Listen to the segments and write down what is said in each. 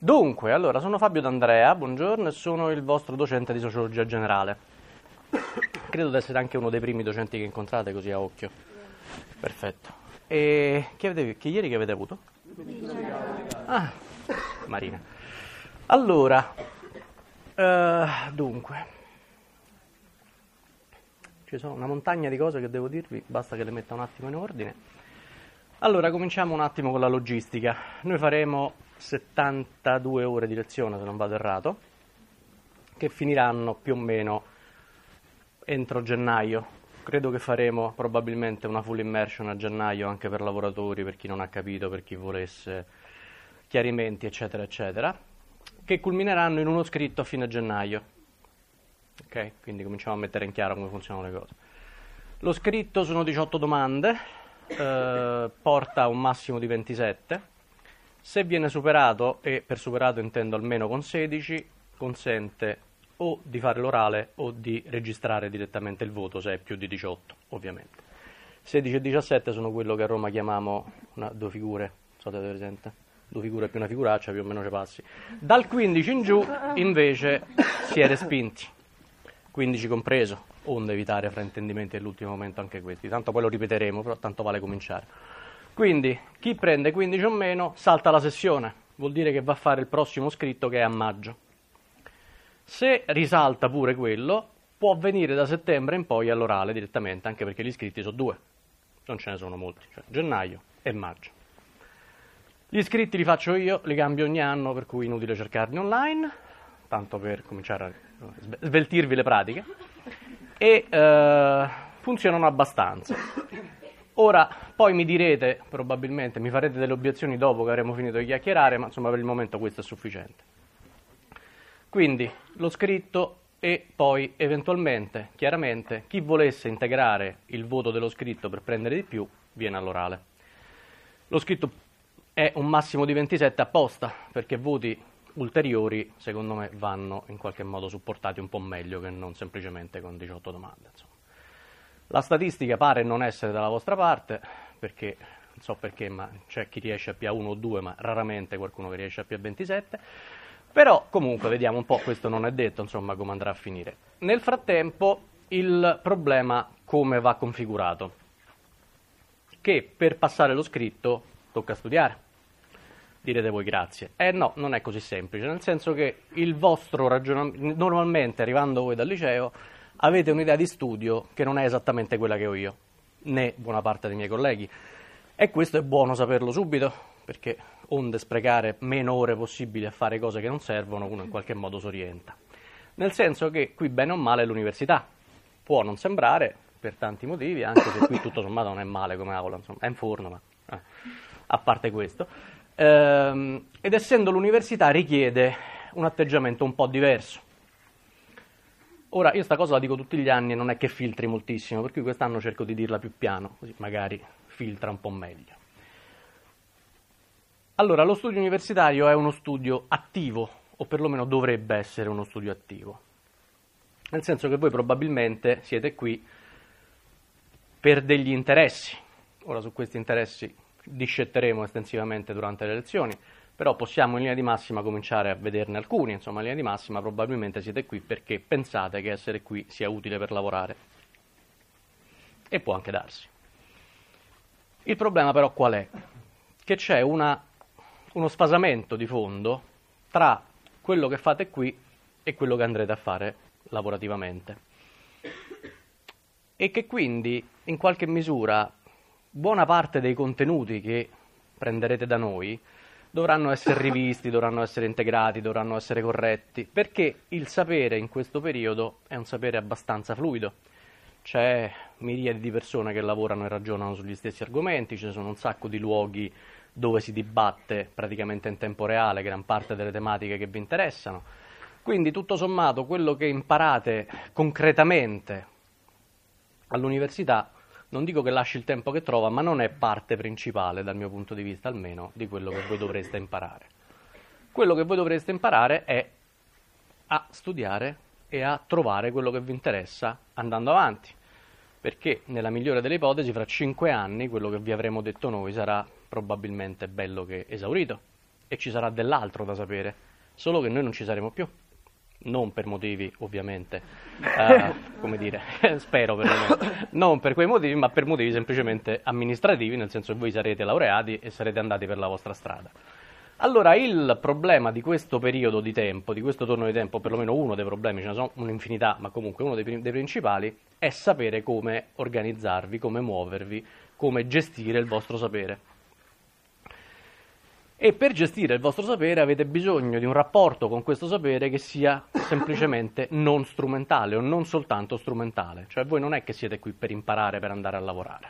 Dunque, allora, sono Fabio D'Andrea, buongiorno, e sono il vostro docente di sociologia generale. Credo di essere anche uno dei primi docenti che incontrate così a occhio. Perfetto. E che ieri che avete avuto? Ah, Marina. Allora, dunque, ci sono una montagna di cose che devo dirvi, basta che le metta un attimo in ordine. Allora, cominciamo un attimo con la logistica. Noi faremo 72 ore di lezione, se non vado errato, che finiranno più o meno entro gennaio. Credo che faremo probabilmente una full immersion a gennaio anche per lavoratori, per chi non ha capito, per chi volesse chiarimenti, eccetera, eccetera, che culmineranno in uno scritto a fine gennaio. Ok? Quindi cominciamo a mettere in chiaro come funzionano le cose. Lo scritto sono 18 domande, porta a un massimo di 27. Se viene superato, e per superato intendo almeno con 16, consente o di fare l'orale o di registrare direttamente il voto, se è più di 18, ovviamente. 16 e 17 sono quello che a Roma chiamiamo due figure, non so se avete presente, due figure più una figuraccia, più o meno ci passi. Dal 15 in giù, invece, si è respinti, 15 compreso, onde evitare fraintendimenti all'ultimo momento anche questi. Tanto poi lo ripeteremo, però tanto vale cominciare. Quindi chi prende 15 o meno salta la sessione, vuol dire che va a fare il prossimo scritto che è a maggio. Se risalta pure quello, può venire da settembre in poi all'orale direttamente, anche perché gli iscritti sono due, non ce ne sono molti, cioè gennaio e maggio. Gli iscritti li faccio io, li cambio ogni anno, per cui inutile cercarli online, tanto per cominciare a sveltirvi le pratiche, e funzionano abbastanza. Ora, poi mi direte, probabilmente, mi farete delle obiezioni dopo che avremo finito di chiacchierare, ma insomma per il momento questo è sufficiente. Quindi, lo scritto e poi eventualmente, chiaramente, chi volesse integrare il voto dello scritto per prendere di più, viene all'orale. Lo scritto è un massimo di 27 apposta, perché voti ulteriori, secondo me, vanno in qualche modo supportati un po' meglio che non semplicemente con 18 domande, insomma. La statistica pare non essere dalla vostra parte, perché, non so perché, ma c'è chi riesce a P1 o 2, ma raramente qualcuno che riesce a P27. Però, comunque, vediamo un po', questo non è detto, insomma, come andrà a finire. Nel frattempo, il problema come va configurato? Che per passare lo scritto tocca studiare. Direte voi grazie. No, non è così semplice, nel senso che il vostro ragionamento, normalmente arrivando voi dal liceo, avete un'idea di studio che non è esattamente quella che ho io, né buona parte dei miei colleghi. E questo è buono saperlo subito, perché onde sprecare meno ore possibili a fare cose che non servono, uno in qualche modo si orienta. Nel senso che qui bene o male è l'università. Può non sembrare, per tanti motivi, anche se qui tutto sommato non è male come aula, insomma, è in forno, ma a parte questo. Ed essendo l'università richiede un atteggiamento un po' diverso. Ora, io sta cosa la dico tutti gli anni e non è che filtri moltissimo, per cui quest'anno cerco di dirla più piano, così magari filtra un po' meglio. Allora, lo studio universitario è uno studio attivo, o perlomeno dovrebbe essere uno studio attivo. Nel senso che voi probabilmente siete qui per degli interessi. Ora, su questi interessi discetteremo estensivamente durante le lezioni, però possiamo in linea di massima cominciare a vederne alcuni. Insomma, in linea di massima probabilmente siete qui perché pensate che essere qui sia utile per lavorare. E può anche darsi. Il problema però qual è? Che c'è uno sfasamento di fondo tra quello che fate qui e quello che andrete a fare lavorativamente. E che quindi, in qualche misura, buona parte dei contenuti che prenderete da noi dovranno essere rivisti, dovranno essere integrati, dovranno essere corretti, perché il sapere in questo periodo è un sapere abbastanza fluido. C'è miriadi di persone che lavorano e ragionano sugli stessi argomenti, ci sono un sacco di luoghi dove si dibatte praticamente in tempo reale gran parte delle tematiche che vi interessano. Quindi, tutto sommato, quello che imparate concretamente all'università, non dico che lasci il tempo che trova, ma non è parte principale, dal mio punto di vista almeno, di quello che voi dovreste imparare. Quello che voi dovreste imparare è a studiare e a trovare quello che vi interessa andando avanti, perché nella migliore delle ipotesi fra 5 anni quello che vi avremo detto noi sarà probabilmente bello che esaurito. e ci sarà dell'altro da sapere, solo che noi non ci saremo più. Non per motivi, ovviamente, come dire, spero perlomeno, non per quei motivi, ma per motivi semplicemente amministrativi, nel senso che voi sarete laureati e sarete andati per la vostra strada. Allora, il problema di questo periodo di tempo, di questo turno di tempo, perlomeno uno dei problemi, ce ne sono un'infinità, ma comunque uno dei principali, è sapere come organizzarvi, come muovervi, come gestire il vostro sapere. E per gestire il vostro sapere avete bisogno di un rapporto con questo sapere che sia semplicemente non strumentale o non soltanto strumentale. Cioè voi non è che siete qui per imparare, per andare a lavorare.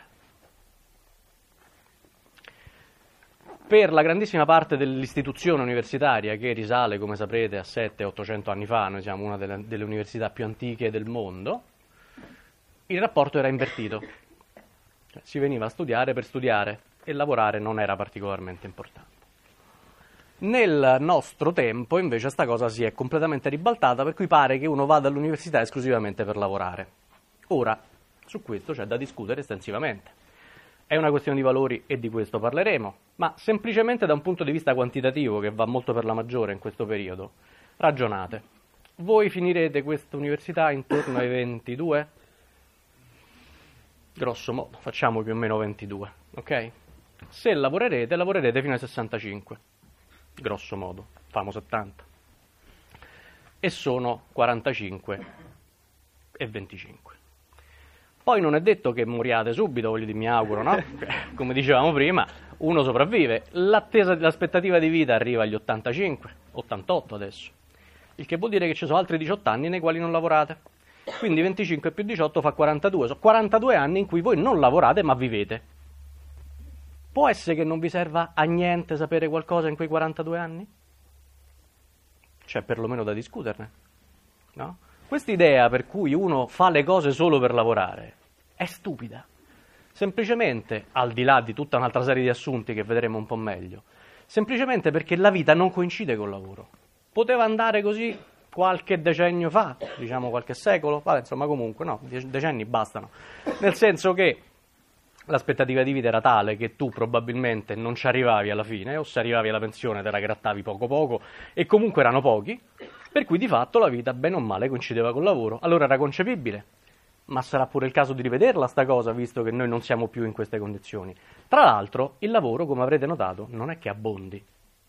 Per la grandissima parte dell'istituzione universitaria, che risale, come saprete, a 700-800 anni fa, noi siamo una delle università più antiche del mondo, il rapporto era invertito. Cioè, si veniva a studiare per studiare e lavorare non era particolarmente importante. Nel nostro tempo invece sta cosa si è completamente ribaltata, per cui pare che uno vada all'università esclusivamente per lavorare. Ora, su questo c'è da discutere estensivamente. È una questione di valori e di questo parleremo, ma semplicemente da un punto di vista quantitativo, che va molto per la maggiore in questo periodo, ragionate. Voi finirete questa università intorno ai 22? Grosso modo, facciamo più o meno 22, ok? Se lavorerete fino ai 65. Grosso modo, famo 70, e sono 45 e 25. Poi non è detto che moriate subito, voglio dire, mi auguro, no? Come dicevamo prima, uno sopravvive, l'aspettativa di vita arriva agli 85, 88 adesso, il che vuol dire che ci sono altri 18 anni nei quali non lavorate, quindi 25 più 18 fa 42, sono 42 anni in cui voi non lavorate ma vivete. Può essere che non vi serva a niente sapere qualcosa in quei 42 anni? C'è perlomeno da discuterne, no? Quest'idea per cui uno fa le cose solo per lavorare è stupida. Semplicemente, al di là di tutta un'altra serie di assunti che vedremo un po' meglio, semplicemente perché la vita non coincide col lavoro. Poteva andare così qualche decennio fa, diciamo qualche secolo, vabbè, insomma comunque no, decenni bastano. Nel senso che l'aspettativa di vita era tale che tu probabilmente non ci arrivavi alla fine, o se arrivavi alla pensione te la grattavi poco poco, e comunque erano pochi, per cui di fatto la vita bene o male coincideva col lavoro. Allora era concepibile, ma sarà pure il caso di rivederla sta cosa, visto che noi non siamo più in queste condizioni. Tra l'altro il lavoro, come avrete notato, non è che abbondi.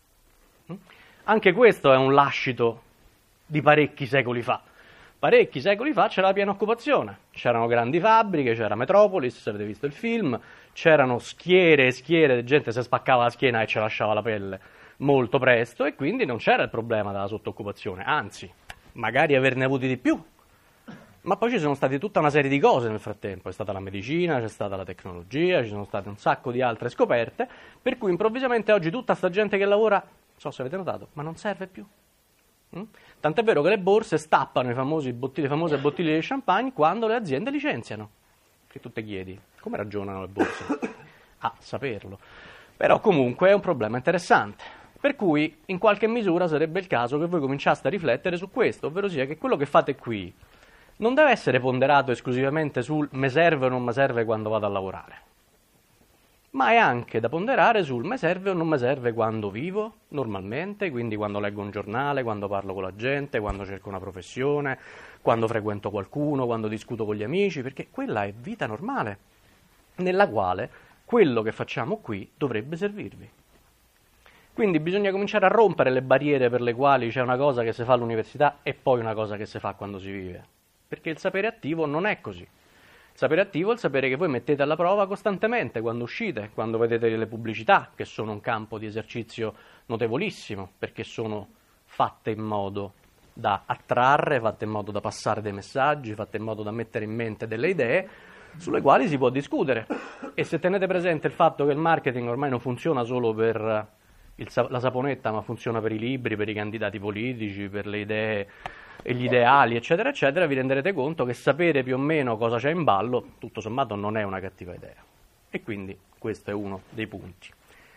Anche questo è un lascito di parecchi secoli fa. Parecchi secoli fa c'era la piena occupazione, c'erano grandi fabbriche, c'era Metropolis, se avete visto il film, c'erano schiere e schiere di gente che si spaccava la schiena e ci lasciava la pelle molto presto, e quindi non c'era il problema della sottooccupazione, anzi, magari averne avuti di più. Ma poi ci sono state tutta una serie di cose nel frattempo, è stata la medicina, c'è stata la tecnologia, ci sono state un sacco di altre scoperte, per cui improvvisamente oggi tutta sta gente che lavora, non so se avete notato, ma non serve più. Tant'è vero che le borse stappano le famose bottiglie di champagne quando le aziende licenziano. Che tu te chiedi, come ragionano le borse? A saperlo. Però comunque è un problema interessante. Per cui in qualche misura sarebbe il caso che voi cominciaste a riflettere su questo, ovvero sia che quello che fate qui non deve essere ponderato esclusivamente sul me serve o non me serve quando vado a lavorare, ma è anche da ponderare sul me serve o non me serve quando vivo, normalmente, quindi quando leggo un giornale, quando parlo con la gente, quando cerco una professione, quando frequento qualcuno, quando discuto con gli amici, perché quella è vita normale, nella quale quello che facciamo qui dovrebbe servirvi. Quindi bisogna cominciare a rompere le barriere per le quali c'è una cosa che si fa all'università e poi una cosa che si fa quando si vive, perché il sapere attivo non è così. Il sapere attivo è il sapere che voi mettete alla prova costantemente quando uscite, quando vedete le pubblicità, che sono un campo di esercizio notevolissimo, perché sono fatte in modo da attrarre, fatte in modo da passare dei messaggi, fatte in modo da mettere in mente delle idee sulle quali si può discutere. E se tenete presente il fatto che il marketing ormai non funziona solo per la saponetta, ma funziona per i libri, per i candidati politici, per le idee e gli ideali, eccetera, eccetera, vi renderete conto che sapere più o meno cosa c'è in ballo, tutto sommato, non è una cattiva idea. E quindi questo è uno dei punti.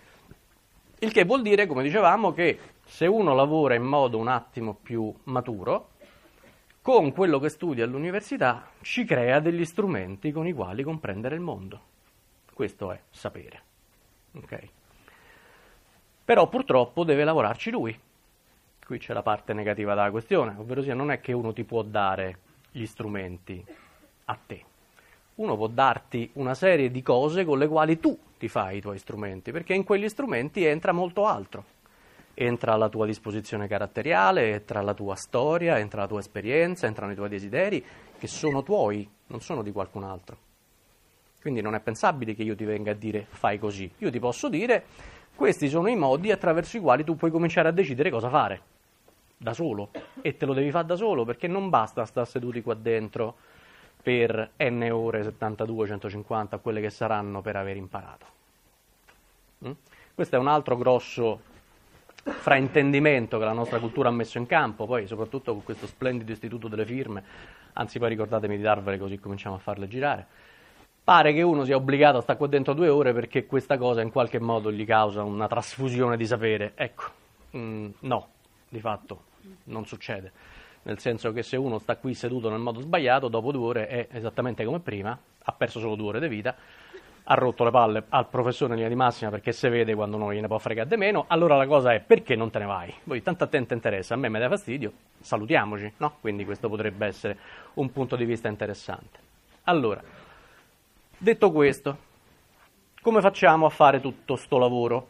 Il che vuol dire, come dicevamo, che se uno lavora in modo un attimo più maturo, con quello che studia all'università ci crea degli strumenti con i quali comprendere il mondo. Questo è sapere. Ok? Però purtroppo deve lavorarci lui. Qui c'è la parte negativa della questione, ovvero sia non è che uno ti può dare gli strumenti a te. Uno può darti una serie di cose con le quali tu ti fai i tuoi strumenti, perché in quegli strumenti entra molto altro. Entra la tua disposizione caratteriale, entra la tua storia, entra la tua esperienza, entrano i tuoi desideri, che sono tuoi, non sono di qualcun altro. Quindi non è pensabile che io ti venga a dire fai così. Io ti posso dire questi sono i modi attraverso i quali tu puoi cominciare a decidere cosa fare, da solo. E te lo devi fare da solo, perché non basta stare seduti qua dentro per n ore, 72, 150, quelle che saranno per aver imparato. Questo è un altro grosso fraintendimento che la nostra cultura ha messo in campo, poi soprattutto con questo splendido istituto delle firme, anzi poi ricordatemi di darvele così cominciamo a farle girare. Pare che uno sia obbligato a stare qua dentro 2 ore perché questa cosa in qualche modo gli causa una trasfusione di sapere. Ecco, no, di fatto non succede. Nel senso che se uno sta qui seduto nel modo sbagliato, dopo 2 ore è esattamente come prima, ha perso solo 2 ore di vita, ha rotto le palle al professore in linea di massima perché se vede quando non gliene può fregare di meno, allora la cosa è perché non te ne vai? Voi tanto a te interessa, a me mi dà fastidio, salutiamoci, no? Quindi questo potrebbe essere un punto di vista interessante. Allora, detto questo, come facciamo a fare tutto sto lavoro?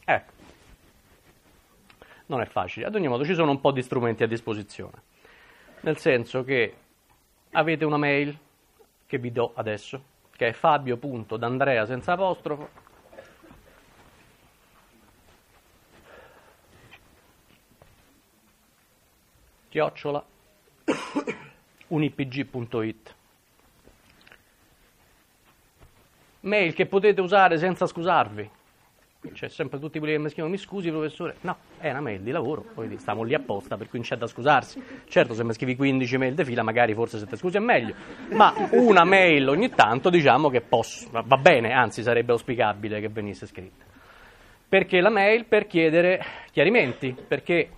Non è facile, ad ogni modo ci sono un po' di strumenti a disposizione, nel senso che avete una mail che vi do adesso, che è fabio.d'andrea senza apostrofo @unipg.it, mail che potete usare senza scusarvi. C'è sempre tutti quelli che mi scrivono: mi scusi professore? No, è una mail di lavoro, poi stiamo lì apposta, per cui non c'è da scusarsi. Certo, se mi scrivi 15 mail di fila, magari forse se ti scusi è meglio, ma una mail ogni tanto diciamo che va bene, anzi sarebbe auspicabile che venisse scritta. Perché la mail? Per chiedere chiarimenti, perché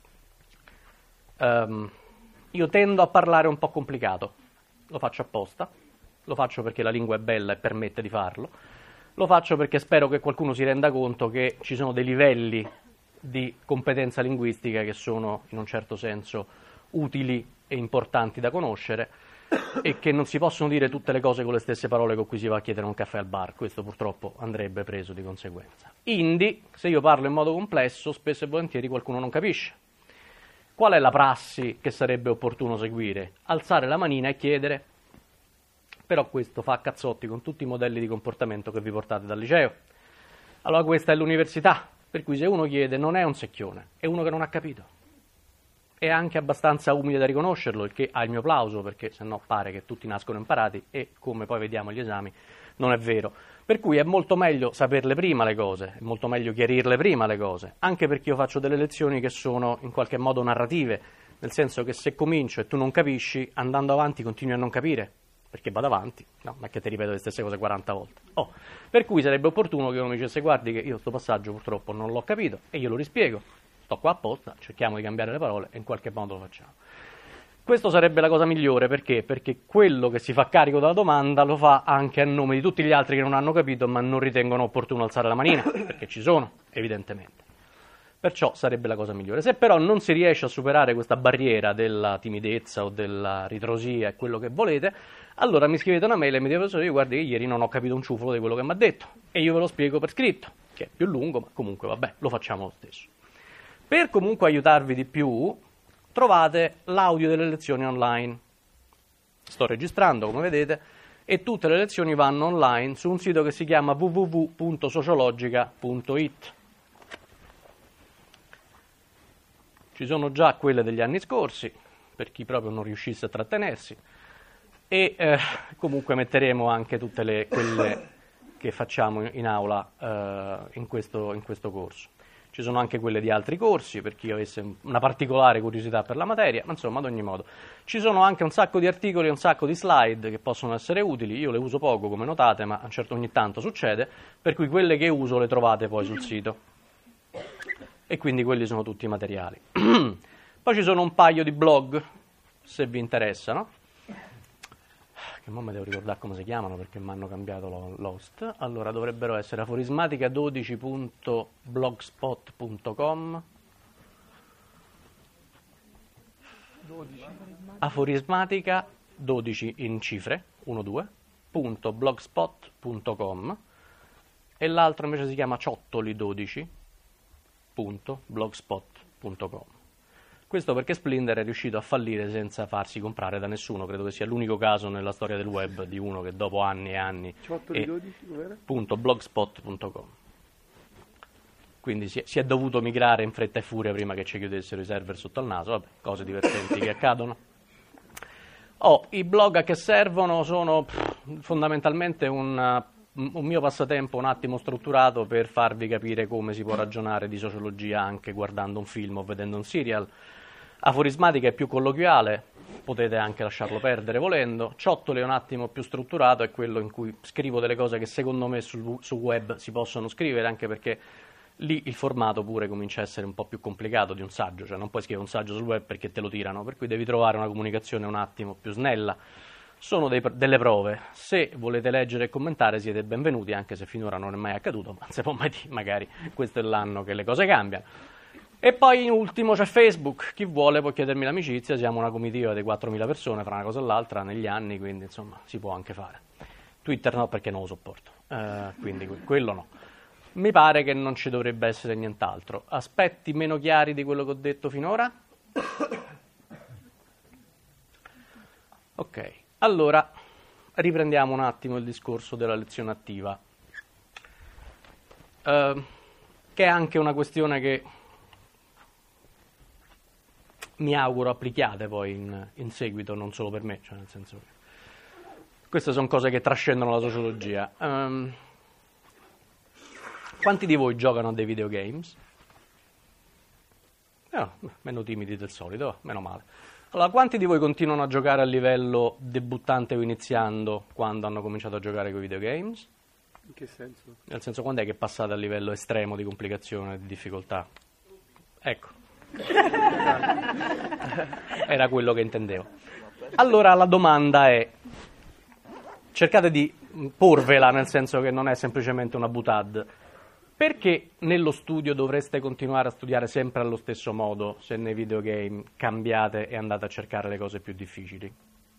io tendo a parlare un po' complicato, lo faccio apposta, lo faccio perché la lingua è bella e permette di farlo. Lo faccio perché spero che qualcuno si renda conto che ci sono dei livelli di competenza linguistica che sono in un certo senso utili e importanti da conoscere e che non si possono dire tutte le cose con le stesse parole con cui si va a chiedere un caffè al bar. Questo purtroppo andrebbe preso di conseguenza. Indi, se io parlo in modo complesso, spesso e volentieri qualcuno non capisce. Qual è la prassi che sarebbe opportuno seguire? Alzare la manina e chiedere. Però questo fa a cazzotti con tutti i modelli di comportamento che vi portate dal liceo. Allora questa è l'università, per cui se uno chiede non è un secchione, è uno che non ha capito. È anche abbastanza umile da riconoscerlo, il che ha il mio plauso, perché sennò pare che tutti nascono imparati e, come poi vediamo agli esami, non è vero. Per cui è molto meglio saperle prima le cose, è molto meglio chiarirle prima le cose, anche perché io faccio delle lezioni che sono in qualche modo narrative, nel senso che se comincio e tu non capisci, andando avanti continui a non capire. Perché vado avanti, no, ma che ti ripeto le stesse cose 40 volte. Per cui sarebbe opportuno che uno mi dicesse: guardi che io questo passaggio purtroppo non l'ho capito e io lo rispiego, sto qua apposta, cerchiamo di cambiare le parole e in qualche modo lo facciamo. Questo sarebbe la cosa migliore, perché? Perché quello che si fa carico della domanda lo fa anche a nome di tutti gli altri che non hanno capito ma non ritengono opportuno alzare la manina, perché ci sono, evidentemente. Perciò sarebbe la cosa migliore. Se però non si riesce a superare questa barriera della timidezza o della ritrosia e quello che volete, allora mi scrivete una mail e mi dite: professore, io guardi che ieri non ho capito un ciuffolo di quello che mi ha detto e io ve lo spiego per scritto, che è più lungo, ma comunque vabbè, lo facciamo lo stesso. Per comunque aiutarvi di più, trovate l'audio delle lezioni online. Sto registrando, come vedete, e tutte le lezioni vanno online su un sito che si chiama www.sociologica.it. Ci sono già quelle degli anni scorsi, per chi proprio non riuscisse a trattenersi, e comunque metteremo anche tutte quelle che facciamo in aula in questo corso. Ci sono anche quelle di altri corsi, per chi avesse una particolare curiosità per la materia, ma insomma, ad ogni modo. Ci sono anche un sacco di articoli e un sacco di slide che possono essere utili, io le uso poco, come notate, ma a un certo ogni tanto succede, per cui quelle che uso le trovate poi sul sito. E quindi quelli sono tutti i materiali. Poi ci sono un paio di blog, se vi interessano, che che mo me devo ricordare come si chiamano perché mi hanno cambiato l'host. Allora dovrebbero essere aforismatica12.blogspot.com, aforismatica 12 in cifre 12.blogspot.com, e l'altro invece si chiama ciottoli12.blogspot.com. Questo perché Splinder è riuscito a fallire senza farsi comprare da nessuno. Credo che sia l'unico caso nella storia del web di uno che dopo anni e anni .blogspot.com. Quindi si è dovuto migrare in fretta e furia prima che ci chiudessero i server sotto al naso. Vabbè, cose divertenti che accadono. I blog a che servono sono fondamentalmente un mio passatempo un attimo strutturato per farvi capire come si può ragionare di sociologia anche guardando un film o vedendo un serial. Aforismatica è più colloquiale, potete anche lasciarlo perdere volendo. Ciottoli è un attimo più strutturato, è quello in cui scrivo delle cose che secondo me su web si possono scrivere, anche perché lì il formato pure comincia a essere un po' più complicato di un saggio, cioè non puoi scrivere un saggio sul web perché te lo tirano, per cui devi trovare una comunicazione un attimo più snella. Sono delle prove, se volete leggere e commentare siete benvenuti, anche se finora non è mai accaduto, ma non si può mai dire, magari questo è l'anno che le cose cambiano. E poi in ultimo c'è Facebook, chi vuole può chiedermi l'amicizia, siamo una comitiva di 4.000 persone fra una cosa e l'altra negli anni, quindi insomma si può anche fare. Twitter no, perché non lo sopporto, quindi quello no. Mi pare che non ci dovrebbe essere nient'altro. Aspetti meno chiari di quello che ho detto finora? Ok, allora riprendiamo un attimo il discorso della lezione attiva, che è anche una questione che mi auguro applichiate poi in seguito, non solo per me, cioè nel senso che queste sono cose che trascendono la sociologia. Quanti di voi giocano a dei videogames? Meno timidi del solito, meno male. Allora, quanti di voi continuano a giocare a livello debuttante o iniziando quando hanno cominciato a giocare con i videogames? In che senso? Nel senso, quando è che passate al livello estremo di complicazione, di difficoltà? Ecco. Era quello che intendevo. Allora la domanda è, cercate di porvela, nel senso che non è semplicemente una boutade. Perché nello studio dovreste continuare a studiare sempre allo stesso modo se nei videogame cambiate e andate a cercare le cose più difficili?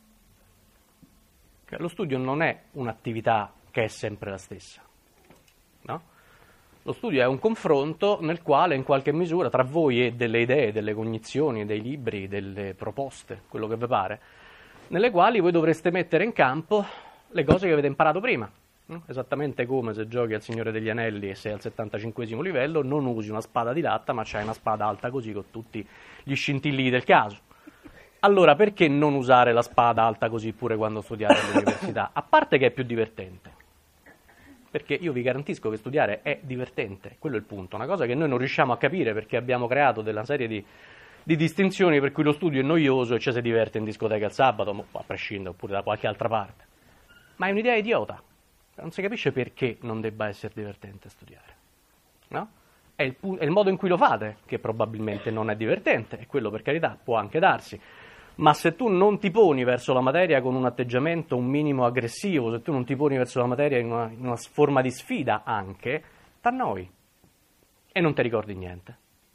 Lo studio non è un'attività che è sempre la stessa, no? Lo studio è un confronto nel quale in qualche misura tra voi e delle idee, delle cognizioni, dei libri, delle proposte, quello che vi pare, nelle quali voi dovreste mettere in campo le cose che avete imparato prima. Esattamente come se giochi al Signore degli Anelli e sei al 75esimo livello, non usi una spada di latta, ma c'hai una spada alta così con tutti gli scintillii del caso. Allora, perché non usare la spada alta così pure quando studiate all'università? A parte che è più divertente. Perché io vi garantisco che studiare è divertente, quello è il punto. Una cosa che noi non riusciamo a capire perché abbiamo creato della serie di distinzioni per cui lo studio è noioso e ci si diverte in discoteca il sabato, a prescindere, oppure da qualche altra parte. Ma è un'idea idiota. Non si capisce perché non debba essere divertente studiare, no? È il modo in cui lo fate che probabilmente non è divertente, e quello per carità può anche darsi, ma se tu non ti poni verso la materia con un atteggiamento un minimo aggressivo, se tu non ti poni verso la materia in una forma di sfida anche, t'annoi e non ti ricordi niente.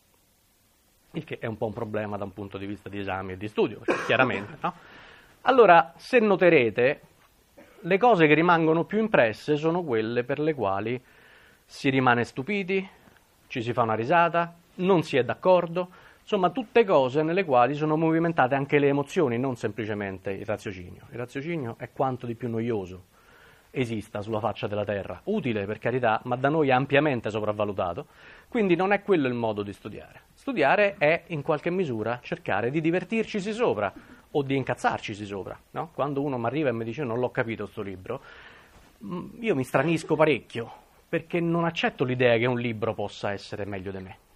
Il che è un po' un problema da un punto di vista di esami e di studio, chiaramente, no? Allora, se noterete, le cose che rimangono più impresse sono quelle per le quali si rimane stupiti, ci si fa una risata, non si è d'accordo, insomma tutte cose nelle quali sono movimentate anche le emozioni, non semplicemente il raziocinio. Il raziocinio è quanto di più noioso esista sulla faccia della terra, utile per carità, ma da noi ampiamente sopravvalutato, quindi non è quello il modo di studiare. Studiare è in qualche misura cercare di divertircisi sopra, o di incazzarcisi sopra, no? Quando uno mi arriva e mi dice non l'ho capito sto libro, io mi stranisco parecchio, perché non accetto l'idea che un libro possa essere meglio di me.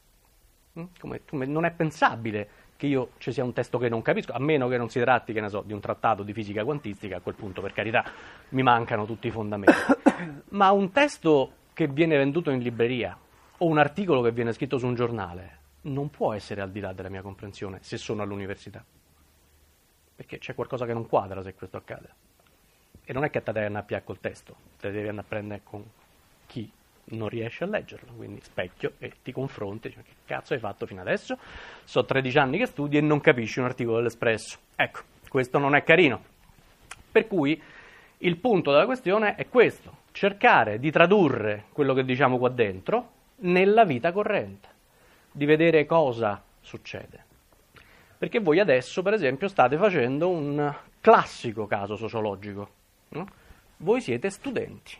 Non è pensabile che io ci sia un testo che non capisco, a meno che non si tratti, che ne so, di un trattato di fisica quantistica, a quel punto per carità mi mancano tutti i fondamenti. Ma un testo che viene venduto in libreria o un articolo che viene scritto su un giornale non può essere al di là della mia comprensione se sono all'università. Perché c'è qualcosa che non quadra se questo accade. E non è che te devi andare a più col testo, te devi andare a prendere con chi non riesce a leggerlo, quindi specchio e ti confronti, dici, che cazzo hai fatto fino adesso? So 13 anni che studi e non capisci un articolo dell'Espresso. Ecco, questo non è carino. Per cui il punto della questione è questo, cercare di tradurre quello che diciamo qua dentro nella vita corrente, di vedere cosa succede. Perché voi adesso, per esempio, state facendo un classico caso sociologico. No? Voi siete studenti.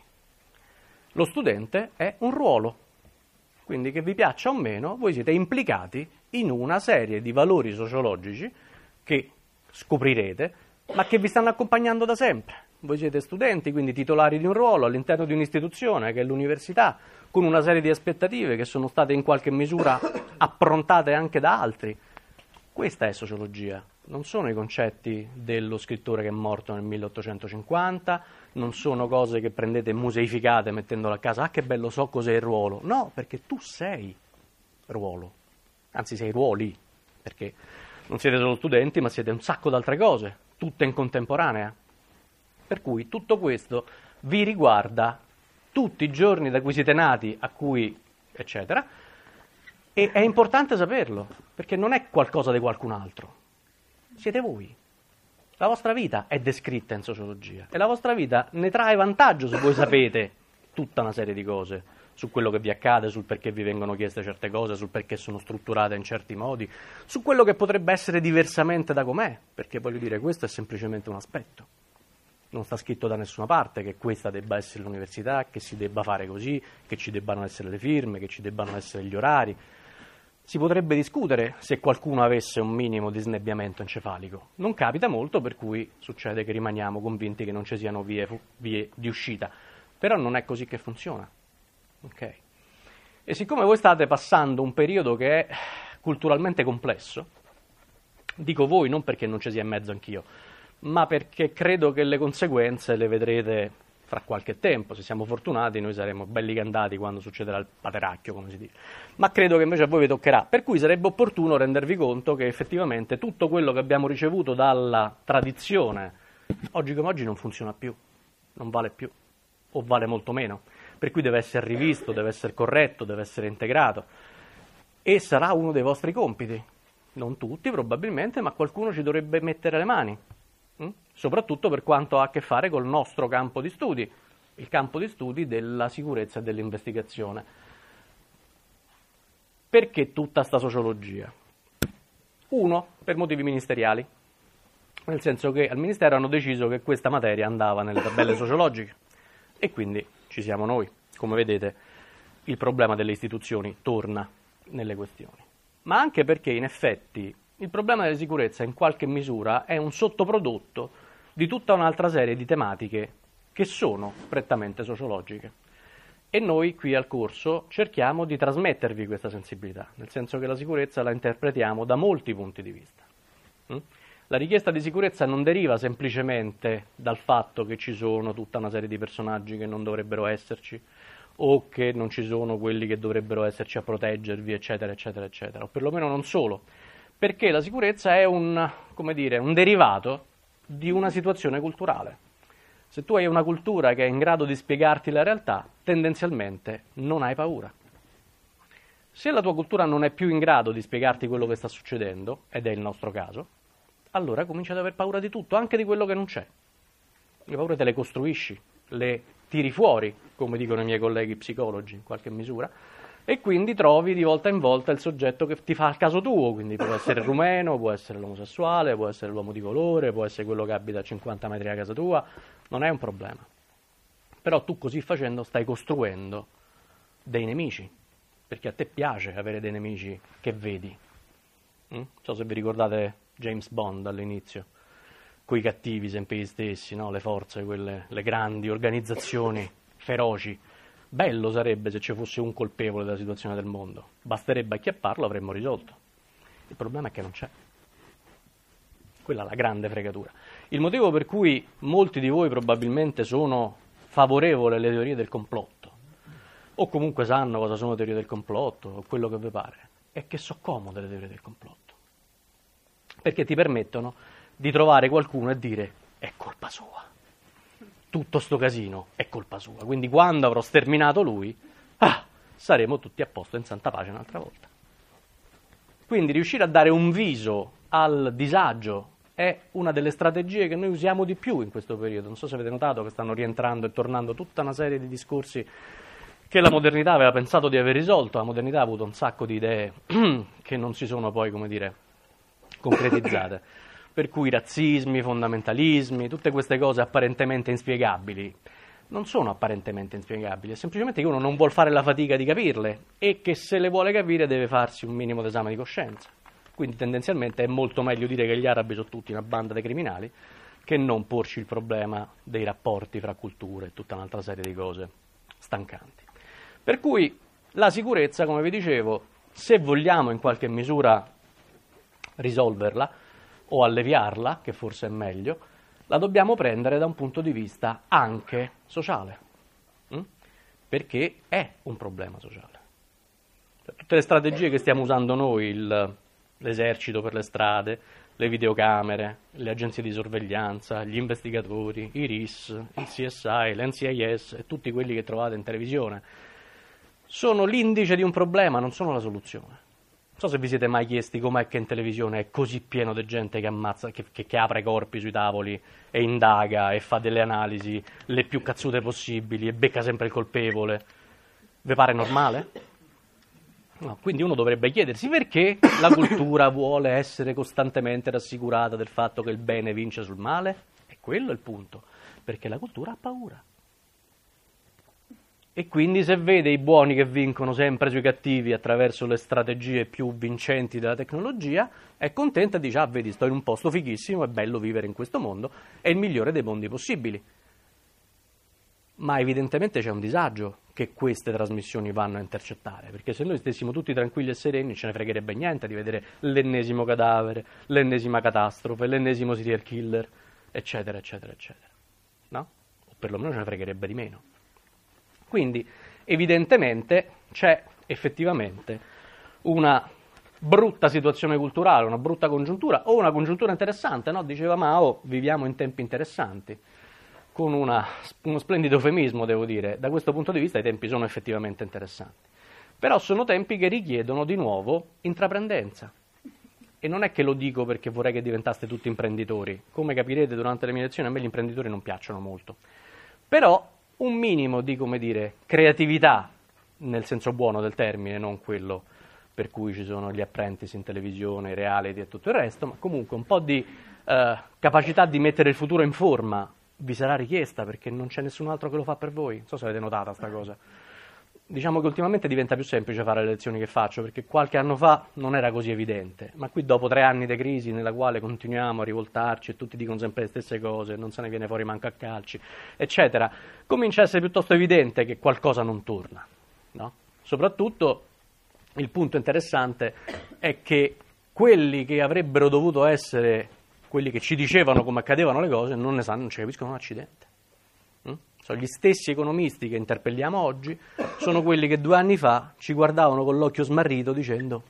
Lo studente è un ruolo, quindi che vi piaccia o meno, voi siete implicati in una serie di valori sociologici che scoprirete, ma che vi stanno accompagnando da sempre. Voi siete studenti, quindi titolari di un ruolo all'interno di un'istituzione che è l'università, con una serie di aspettative che sono state in qualche misura approntate anche da altri. Questa è sociologia, non sono i concetti dello scrittore che è morto nel 1850, non sono cose che prendete e museificate mettendolo a casa, ah che bello, so cos'è il ruolo. No, perché tu sei ruolo, anzi sei ruoli, perché non siete solo studenti ma siete un sacco di altre cose, tutte in contemporanea. Per cui tutto questo vi riguarda tutti i giorni da cui siete nati, a cui eccetera, e è importante saperlo, perché non è qualcosa di qualcun altro, siete voi. La vostra vita è descritta in sociologia e la vostra vita ne trae vantaggio se voi sapete tutta una serie di cose su quello che vi accade, sul perché vi vengono chieste certe cose, sul perché sono strutturate in certi modi, su quello che potrebbe essere diversamente da com'è, perché voglio dire, questo è semplicemente un aspetto. Non sta scritto da nessuna parte che questa debba essere l'università, che si debba fare così, che ci debbano essere le firme, che ci debbano essere gli orari. Si potrebbe discutere se qualcuno avesse un minimo di snebbiamento encefalico. Non capita molto, per cui succede che rimaniamo convinti che non ci siano vie di uscita. Però non è così che funziona. Okay? E siccome voi state passando un periodo che è culturalmente complesso, dico voi non perché non ci sia in mezzo anch'io, ma perché credo che le conseguenze le vedrete fra qualche tempo. Se siamo fortunati noi saremo belli candati quando succederà il pateracchio, come si dice, ma credo che invece a voi vi toccherà, per cui sarebbe opportuno rendervi conto che effettivamente tutto quello che abbiamo ricevuto dalla tradizione oggi come oggi non funziona più, non vale più o vale molto meno, per cui deve essere rivisto, deve essere corretto, deve essere integrato e sarà uno dei vostri compiti, non tutti probabilmente, ma qualcuno ci dovrebbe mettere le mani. Soprattutto per quanto ha a che fare col nostro campo di studi, il campo di studi della sicurezza e dell'investigazione. Perché tutta sta sociologia? Uno, per motivi ministeriali, nel senso che al Ministero hanno deciso che questa materia andava nelle tabelle sociologiche e quindi ci siamo noi. Come vedete, il problema delle istituzioni torna nelle questioni. Ma anche perché in effetti il problema della sicurezza in qualche misura è un sottoprodotto di tutta un'altra serie di tematiche che sono prettamente sociologiche. E noi qui al corso cerchiamo di trasmettervi questa sensibilità, nel senso che la sicurezza la interpretiamo da molti punti di vista. La richiesta di sicurezza non deriva semplicemente dal fatto che ci sono tutta una serie di personaggi che non dovrebbero esserci, o che non ci sono quelli che dovrebbero esserci a proteggervi, eccetera, eccetera, eccetera, o perlomeno non solo. Perché la sicurezza è un derivato di una situazione culturale. Se tu hai una cultura che è in grado di spiegarti la realtà, tendenzialmente non hai paura. Se la tua cultura non è più in grado di spiegarti quello che sta succedendo, ed è il nostro caso, allora cominci ad aver paura di tutto, anche di quello che non c'è. Le paure te le costruisci, le tiri fuori, come dicono i miei colleghi psicologi in qualche misura, e quindi trovi di volta in volta il soggetto che ti fa il caso tuo, quindi può essere il rumeno, può essere l'omosessuale, può essere l'uomo di colore, può essere quello che abita a 50 metri da casa tua, non è un problema. Però tu così facendo stai costruendo dei nemici, perché a te piace avere dei nemici che vedi. Non so se vi ricordate James Bond all'inizio, coi cattivi sempre gli stessi, no? Le forze, quelle, le grandi organizzazioni feroci. Bello sarebbe se ci fosse un colpevole della situazione del mondo, basterebbe acchiapparlo, avremmo risolto. Il problema è che non c'è. Quella è la grande fregatura. Il motivo per cui molti di voi probabilmente sono favorevoli alle teorie del complotto, o comunque sanno cosa sono teorie del complotto, o quello che vi pare, è che sono comode le teorie del complotto. Perché ti permettono di trovare qualcuno e dire è colpa sua. tutto sto casino è colpa sua. Quindi quando avrò sterminato lui, saremo tutti a posto in santa pace un'altra volta. Quindi riuscire a dare un viso al disagio è una delle strategie che noi usiamo di più in questo periodo. Non so se avete notato che stanno rientrando e tornando tutta una serie di discorsi che la modernità aveva pensato di aver risolto. La modernità ha avuto un sacco di idee che non si sono poi, come dire, concretizzate. Per cui razzismi, fondamentalismi, tutte queste cose apparentemente inspiegabili, non sono apparentemente inspiegabili, è semplicemente che uno non vuol fare la fatica di capirle e che se le vuole capire deve farsi un minimo d'esame di coscienza. Quindi tendenzialmente è molto meglio dire che gli arabi sono tutti una banda di criminali che non porci il problema dei rapporti fra culture e tutta un'altra serie di cose stancanti. Per cui la sicurezza, come vi dicevo, se vogliamo in qualche misura risolverla o alleviarla, che forse è meglio, la dobbiamo prendere da un punto di vista anche sociale, perché è un problema sociale. Tutte le strategie che stiamo usando noi, l'esercito per le strade, le videocamere, le agenzie di sorveglianza, gli investigatori, i RIS, il CSI, l'NCIS e tutti quelli che trovate in televisione, sono l'indice di un problema, non sono la soluzione. Non so se vi siete mai chiesti com'è che in televisione è così pieno di gente che ammazza, che apre corpi sui tavoli e indaga e fa delle analisi le più cazzute possibili e becca sempre il colpevole. Vi pare normale? No, quindi uno dovrebbe chiedersi perché la cultura vuole essere costantemente rassicurata del fatto che il bene vince sul male? E quello è il punto, perché la cultura ha paura. E quindi se vede i buoni che vincono sempre sui cattivi attraverso le strategie più vincenti della tecnologia, è contenta e dice, vedi, sto in un posto fighissimo, è bello vivere in questo mondo, è il migliore dei mondi possibili. Ma evidentemente c'è un disagio che queste trasmissioni vanno a intercettare, perché se noi stessimo tutti tranquilli e sereni ce ne fregherebbe niente di vedere l'ennesimo cadavere, l'ennesima catastrofe, l'ennesimo serial killer, eccetera, eccetera, eccetera. No? O perlomeno ce ne fregherebbe di meno. Quindi evidentemente c'è effettivamente una brutta situazione culturale, una brutta congiuntura o una congiuntura interessante, no? Diceva Mao, viviamo in tempi interessanti, con uno splendido eufemismo, devo dire. Da questo punto di vista i tempi sono effettivamente interessanti, però sono tempi che richiedono di nuovo intraprendenza. E non è che lo dico perché vorrei che diventaste tutti imprenditori. Come capirete durante le mie lezioni a me gli imprenditori non piacciono molto, però un minimo di, come dire, creatività, nel senso buono del termine, non quello per cui ci sono gli apprentice in televisione, i reality e tutto il resto, ma comunque un po' di capacità di mettere il futuro in forma vi sarà richiesta, perché non c'è nessun altro che lo fa per voi. Non so se avete notata sta cosa. Diciamo che ultimamente diventa più semplice fare le lezioni che faccio, perché qualche anno fa non era così evidente, ma qui dopo 3 anni di crisi nella quale continuiamo a rivoltarci e tutti dicono sempre le stesse cose, non se ne viene fuori manco a calci, eccetera, comincia a essere piuttosto evidente che qualcosa non torna, no? Soprattutto il punto interessante è che quelli che avrebbero dovuto essere quelli che ci dicevano come accadevano le cose non ne sanno, non ci capiscono un accidente. Sono gli stessi economisti che interpelliamo oggi, sono quelli che 2 anni fa ci guardavano con l'occhio smarrito dicendo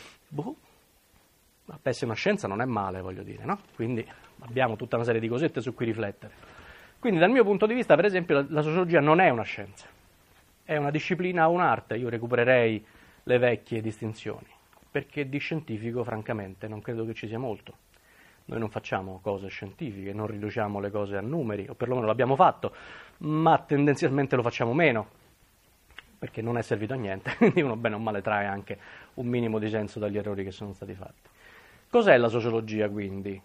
la pessima scienza non è male, voglio dire, no? Quindi abbiamo tutta una serie di cosette su cui riflettere. Quindi dal mio punto di vista, per esempio, la sociologia non è una scienza, è una disciplina o un'arte. Io recupererei le vecchie distinzioni, perché di scientifico francamente non credo che ci sia molto. Noi non facciamo cose scientifiche, non riduciamo le cose a numeri, o perlomeno l'abbiamo fatto, ma tendenzialmente lo facciamo meno, perché non è servito a niente, quindi uno bene o male trae anche un minimo di senso dagli errori che sono stati fatti. Cos'è la sociologia quindi?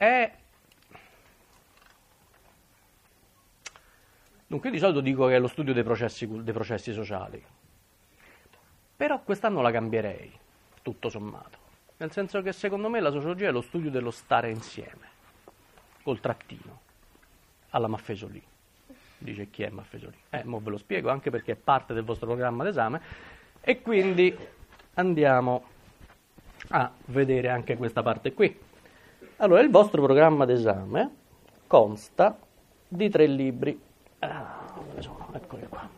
Dunque io di solito dico che è lo studio dei processi sociali, però quest'anno la cambierei, tutto sommato. Nel senso che secondo me la sociologia è lo studio dello stare insieme, col trattino, alla Maffesoli. Dice chi è Maffesoli? Mo ve lo spiego, anche perché è parte del vostro programma d'esame, e quindi andiamo a vedere anche questa parte qui. Allora, il vostro programma d'esame consta di 3 libri, dove sono? Eccoli qua,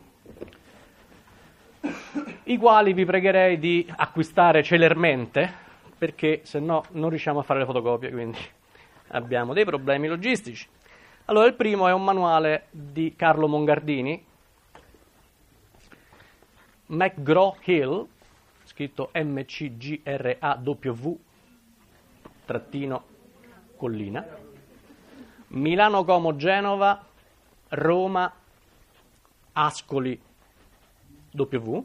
i quali vi pregherei di acquistare celermente, perché se no non riusciamo a fare le fotocopie, quindi abbiamo dei problemi logistici. Allora, il primo è un manuale di Carlo Mongardini, McGraw-Hill, scritto MCGRAW-collina, Milano Como Genova, Roma Ascoli W,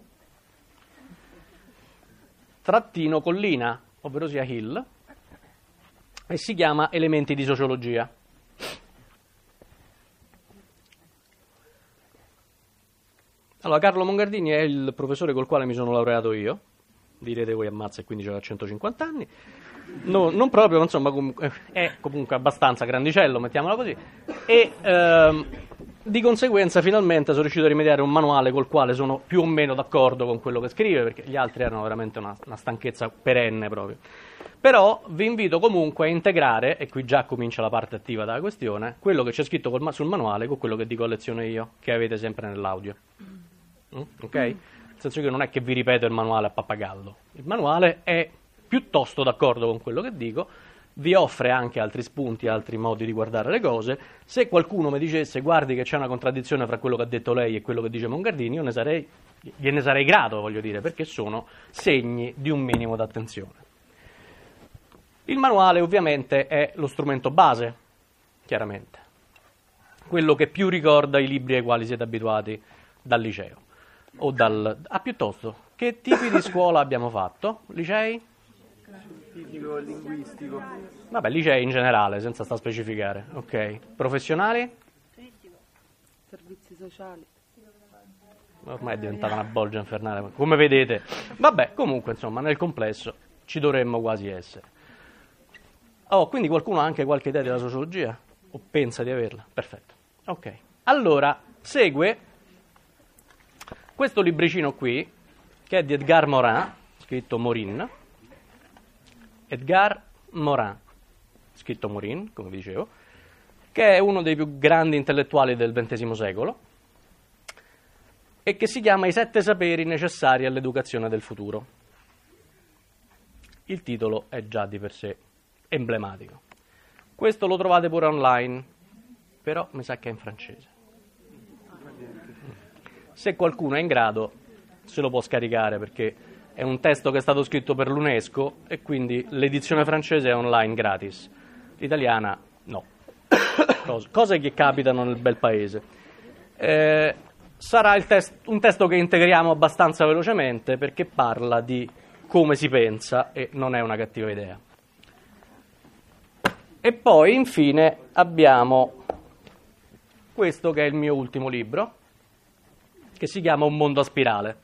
trattino collina, ovvero sia Hill, e si chiama Elementi di sociologia. Allora, Carlo Mongardini è il professore col quale mi sono laureato io. Direte voi ammazza e quindi c'era 150 anni. No, non proprio, insomma, è comunque abbastanza grandicello, mettiamola così. E di conseguenza finalmente sono riuscito a rimediare un manuale col quale sono più o meno d'accordo con quello che scrive, perché gli altri erano veramente una stanchezza perenne proprio. Però vi invito comunque a integrare, e qui già comincia la parte attiva della questione, quello che c'è scritto sul manuale con quello che dico a lezione io, che avete sempre nell'audio. Ok? Nel senso che non è che vi ripeto il manuale a pappagallo. Il manuale è piuttosto d'accordo con quello che dico, vi offre anche altri spunti, altri modi di guardare le cose. Se qualcuno mi dicesse guardi che c'è una contraddizione fra quello che ha detto lei e quello che dice Mongardini, gliene sarei grato, voglio dire, perché sono segni di un minimo d'attenzione. Il manuale ovviamente è lo strumento base, chiaramente, quello che più ricorda i libri ai quali siete abituati dal liceo. Piuttosto, che tipi di scuola abbiamo fatto? Licei? Scientifico, linguistico. Vabbè, licei in generale, senza sta a specificare. Ok. Professionali? Servizi sociali. Ormai è diventata una bolgia infernale, come vedete. Vabbè, comunque, insomma, nel complesso ci dovremmo quasi essere. Oh, quindi qualcuno ha anche qualche idea della sociologia? O pensa di averla? Perfetto. Ok. Allora, segue questo libricino qui, che è di Edgar Morin, scritto Morin. Edgar Morin, scritto Morin, come vi dicevo, che è uno dei più grandi intellettuali del XX secolo e che si chiama I 7 saperi necessari all'educazione del futuro. Il titolo è già di per sé emblematico. Questo lo trovate pure online, però mi sa che è in francese. Se qualcuno è in grado se lo può scaricare, perché è un testo che è stato scritto per l'UNESCO e quindi l'edizione francese è online gratis, l'italiana no. Cose che capitano nel bel paese. Sarà un testo che integriamo abbastanza velocemente perché parla di come si pensa e non è una cattiva idea. E poi infine abbiamo questo che è il mio ultimo libro, che si chiama Un mondo a spirale.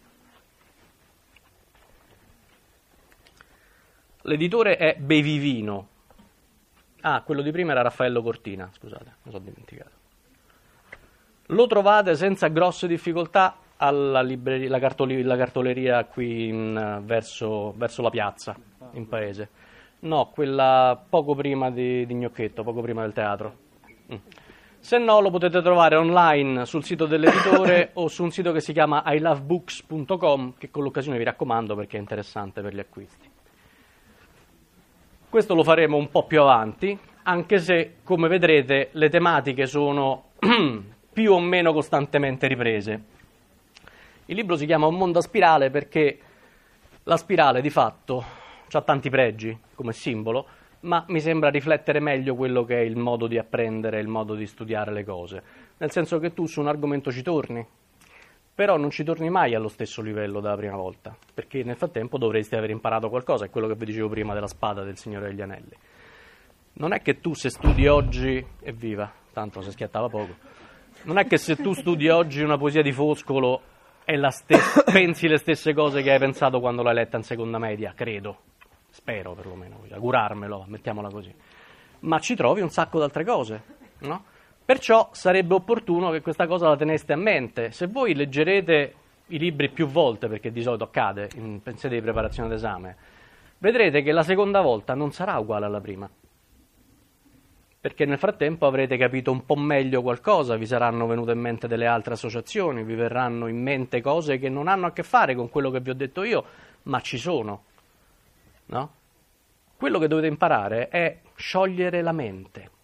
L'editore è Bevivino. Ah, quello di prima era Raffaello Cortina, scusate, mi sono dimenticato. Lo trovate senza grosse difficoltà alla libreria, la cartoleria qui verso la piazza, in paese. No, quella poco prima di Gnocchetto, poco prima del teatro. Se no lo potete trovare online sul sito dell'editore o su un sito che si chiama ilovebooks.com, che con l'occasione vi raccomando perché è interessante per gli acquisti. Questo lo faremo un po' più avanti, anche se, come vedrete, le tematiche sono più o meno costantemente riprese. Il libro si chiama Un mondo a spirale perché la spirale di fatto ha tanti pregi come simbolo, ma mi sembra riflettere meglio quello che è il modo di apprendere, il modo di studiare le cose. Nel senso che tu su un argomento ci torni, però non ci torni mai allo stesso livello della prima volta, perché nel frattempo dovresti aver imparato qualcosa, è quello che vi dicevo prima della spada del Signore degli Anelli. Non è che tu se studi oggi, evviva, tanto si schiattava poco, non è che se tu studi oggi una poesia di Foscolo pensi le stesse cose che hai pensato quando l'hai letta in seconda media, credo. Spero perlomeno, augurarmelo, mettiamola così. Ma ci trovi un sacco d'altre cose, no? Perciò sarebbe opportuno che questa cosa la teneste a mente. Se voi leggerete i libri più volte, perché di solito accade in sede di preparazione d'esame, vedrete che la seconda volta non sarà uguale alla prima. Perché nel frattempo avrete capito un po' meglio qualcosa, vi saranno venute in mente delle altre associazioni, vi verranno in mente cose che non hanno a che fare con quello che vi ho detto io, ma ci sono. No? Quello che dovete imparare è sciogliere la mente,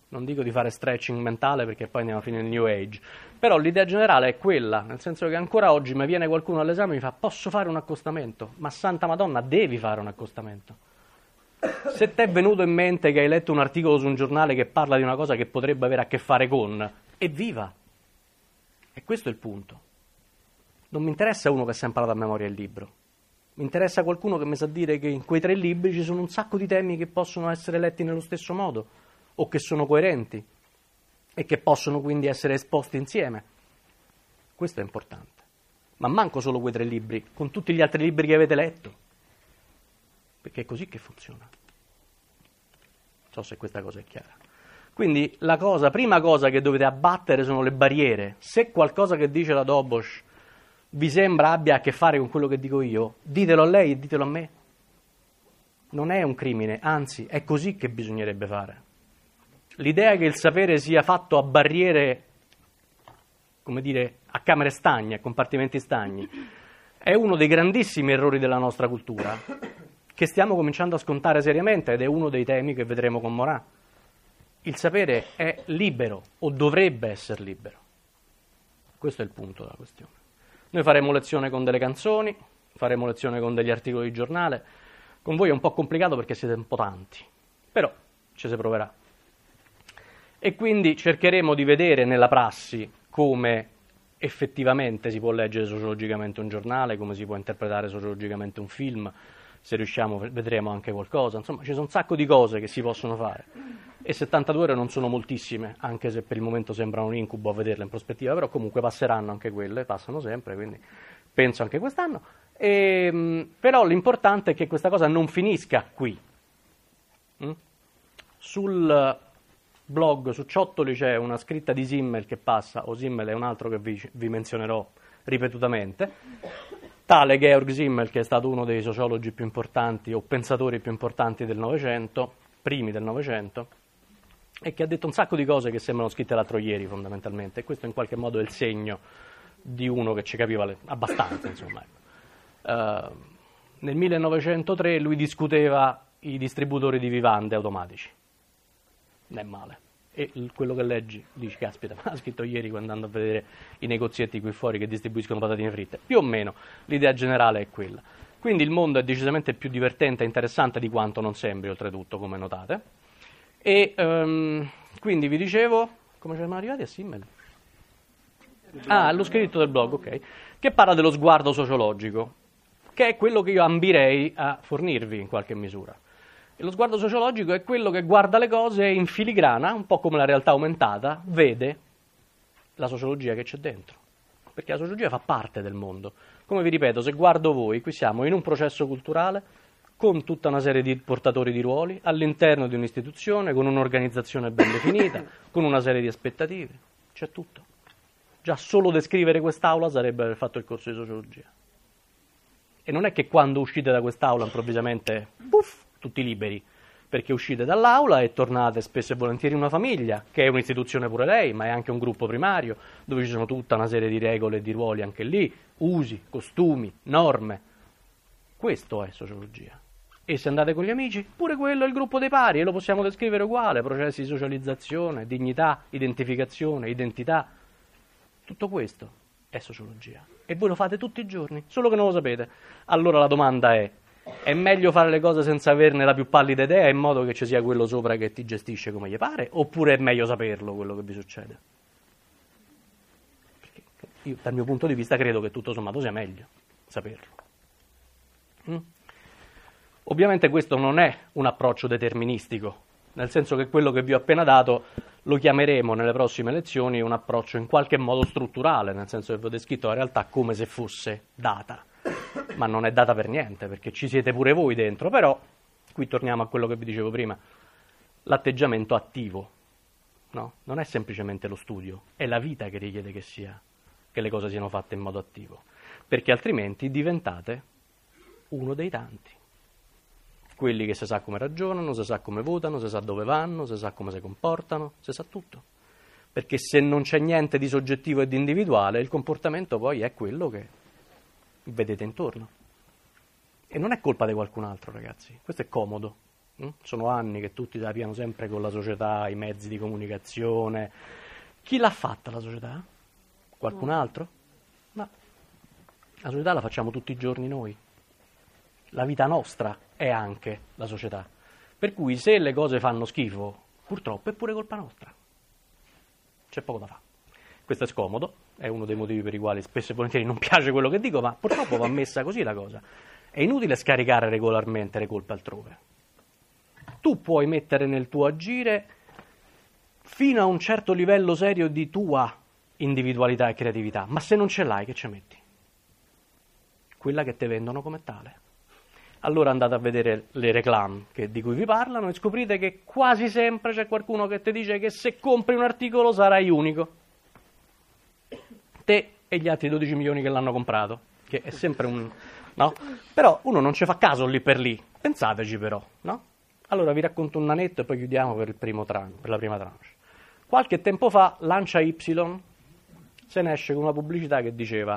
Non dico di fare stretching mentale perché poi andiamo a finire nel New Age, però l'idea generale è quella, nel senso che ancora oggi mi viene qualcuno all'esame e mi fa posso fare un accostamento? Ma santa Madonna, devi fare un accostamento. Se ti è venuto in mente che hai letto un articolo su un giornale che parla di una cosa che potrebbe avere a che fare con, evviva! E questo è il punto. Non mi interessa uno che si è imparato a memoria il libro. Mi interessa qualcuno che mi sa dire che in quei 3 libri ci sono un sacco di temi che possono essere letti nello stesso modo o che sono coerenti e che possono quindi essere esposti insieme. Questo è importante. Ma manco solo quei 3 libri, con tutti gli altri libri che avete letto. Perché è così che funziona. Non so se questa cosa è chiara. Quindi la prima cosa che dovete abbattere sono le barriere. Se qualcosa che dice la Dobosh vi sembra abbia a che fare con quello che dico io, ditelo a lei e ditelo a me. Non è un crimine, anzi è così che bisognerebbe fare. L'idea che il sapere sia fatto a barriere, come dire, a camere stagne, a compartimenti stagni, è uno dei grandissimi errori della nostra cultura, che stiamo cominciando a scontare seriamente ed è uno dei temi che vedremo con Morin. Il sapere è libero, o dovrebbe essere libero. Questo è il punto della questione. Noi faremo lezione con delle canzoni, faremo lezione con degli articoli di giornale. Con voi è un po' complicato perché siete un po' tanti, però ci si proverà. E quindi cercheremo di vedere nella prassi come effettivamente si può leggere sociologicamente un giornale, come si può interpretare sociologicamente un film, se riusciamo vedremo anche qualcosa. Insomma, ci sono un sacco di cose che si possono fare. E 72 ore non sono moltissime, anche se per il momento sembrano un incubo a vederle in prospettiva, però comunque passeranno anche quelle, passano sempre, quindi penso anche quest'anno. Però l'importante è che questa cosa non finisca qui. Sul blog, su Ciottoli, c'è una scritta di Simmel che passa, o Simmel è un altro che vi menzionerò ripetutamente, tale Georg Simmel, che è stato uno dei sociologi più importanti o pensatori più importanti del Novecento, primi del Novecento, e che ha detto un sacco di cose che sembrano scritte l'altro ieri fondamentalmente, e questo in qualche modo è il segno di uno che ci capiva abbastanza, insomma. Nel 1903 lui discuteva i distributori di vivande automatici, non è male, e quello che leggi dici caspita, ma ha scritto ieri quando andando a vedere i negozietti qui fuori che distribuiscono patatine fritte, più o meno l'idea generale è quella. Quindi il mondo è decisamente più divertente e interessante di quanto non sembri, oltretutto, come notate. E quindi vi dicevo, come ci siamo arrivati a Simmel? Lo scritto del blog, ok, che parla dello sguardo sociologico, che è quello che io ambirei a fornirvi in qualche misura. E lo sguardo sociologico è quello che guarda le cose in filigrana, un po' come la realtà aumentata, vede la sociologia che c'è dentro, perché la sociologia fa parte del mondo. Come vi ripeto, se guardo voi, qui siamo in un processo culturale con tutta una serie di portatori di ruoli, all'interno di un'istituzione, con un'organizzazione ben definita, con una serie di aspettative, c'è tutto. Già solo descrivere quest'aula sarebbe aver fatto il corso di sociologia. E non è che quando uscite da quest'aula improvvisamente, puff, tutti liberi, perché uscite dall'aula e tornate spesso e volentieri in una famiglia, che è un'istituzione pure lei, ma è anche un gruppo primario, dove ci sono tutta una serie di regole e di ruoli anche lì, usi, costumi, norme. Questo è sociologia. E se andate con gli amici, pure quello è il gruppo dei pari, e lo possiamo descrivere uguale, processi di socializzazione, dignità, identificazione, identità. Tutto questo è sociologia. E voi lo fate tutti i giorni, solo che non lo sapete. Allora la domanda è meglio fare le cose senza averne la più pallida idea, in modo che ci sia quello sopra che ti gestisce come gli pare, oppure è meglio saperlo quello che vi succede? Perché io, dal mio punto di vista, credo che tutto sommato sia meglio saperlo. Ovviamente questo non è un approccio deterministico, nel senso che quello che vi ho appena dato lo chiameremo nelle prossime lezioni un approccio in qualche modo strutturale, nel senso che vi ho descritto la realtà come se fosse data, ma non è data per niente, perché ci siete pure voi dentro. Però qui torniamo a quello che vi dicevo prima, l'atteggiamento attivo, no? Non è semplicemente lo studio, è la vita che richiede che le cose siano fatte in modo attivo, perché altrimenti diventate uno dei tanti. Quelli che si sa come ragionano, si sa come votano, si sa dove vanno, si sa come si comportano, si sa tutto. Perché se non c'è niente di soggettivo e di individuale, il comportamento poi è quello che vedete intorno. E non è colpa di qualcun altro, ragazzi, questo è comodo. Sono anni che tutti la piano sempre con la società, i mezzi di comunicazione. Chi l'ha fatta la società? Qualcun altro? No. La società la facciamo tutti i giorni noi. La vita nostra è anche la società. Per cui se le cose fanno schifo, purtroppo è pure colpa nostra. C'è poco da fare. Questo è scomodo, è uno dei motivi per i quali spesso e volentieri non piace quello che dico, ma purtroppo va messa così la cosa. È inutile scaricare regolarmente le colpe altrove. Tu puoi mettere nel tuo agire fino a un certo livello serio di tua individualità e creatività, ma se non ce l'hai, che ci metti? Quella che te vendono come tale. Allora andate a vedere le reclame di cui vi parlano e scoprite che quasi sempre c'è qualcuno che ti dice che se compri un articolo sarai unico. Te e gli altri 12 milioni che l'hanno comprato, che è sempre un... no? Però uno non ci fa caso lì per lì, pensateci però, no? Allora vi racconto un aneddoto e poi chiudiamo per la prima tranche. Qualche tempo fa Lancia Y se ne esce con una pubblicità che diceva...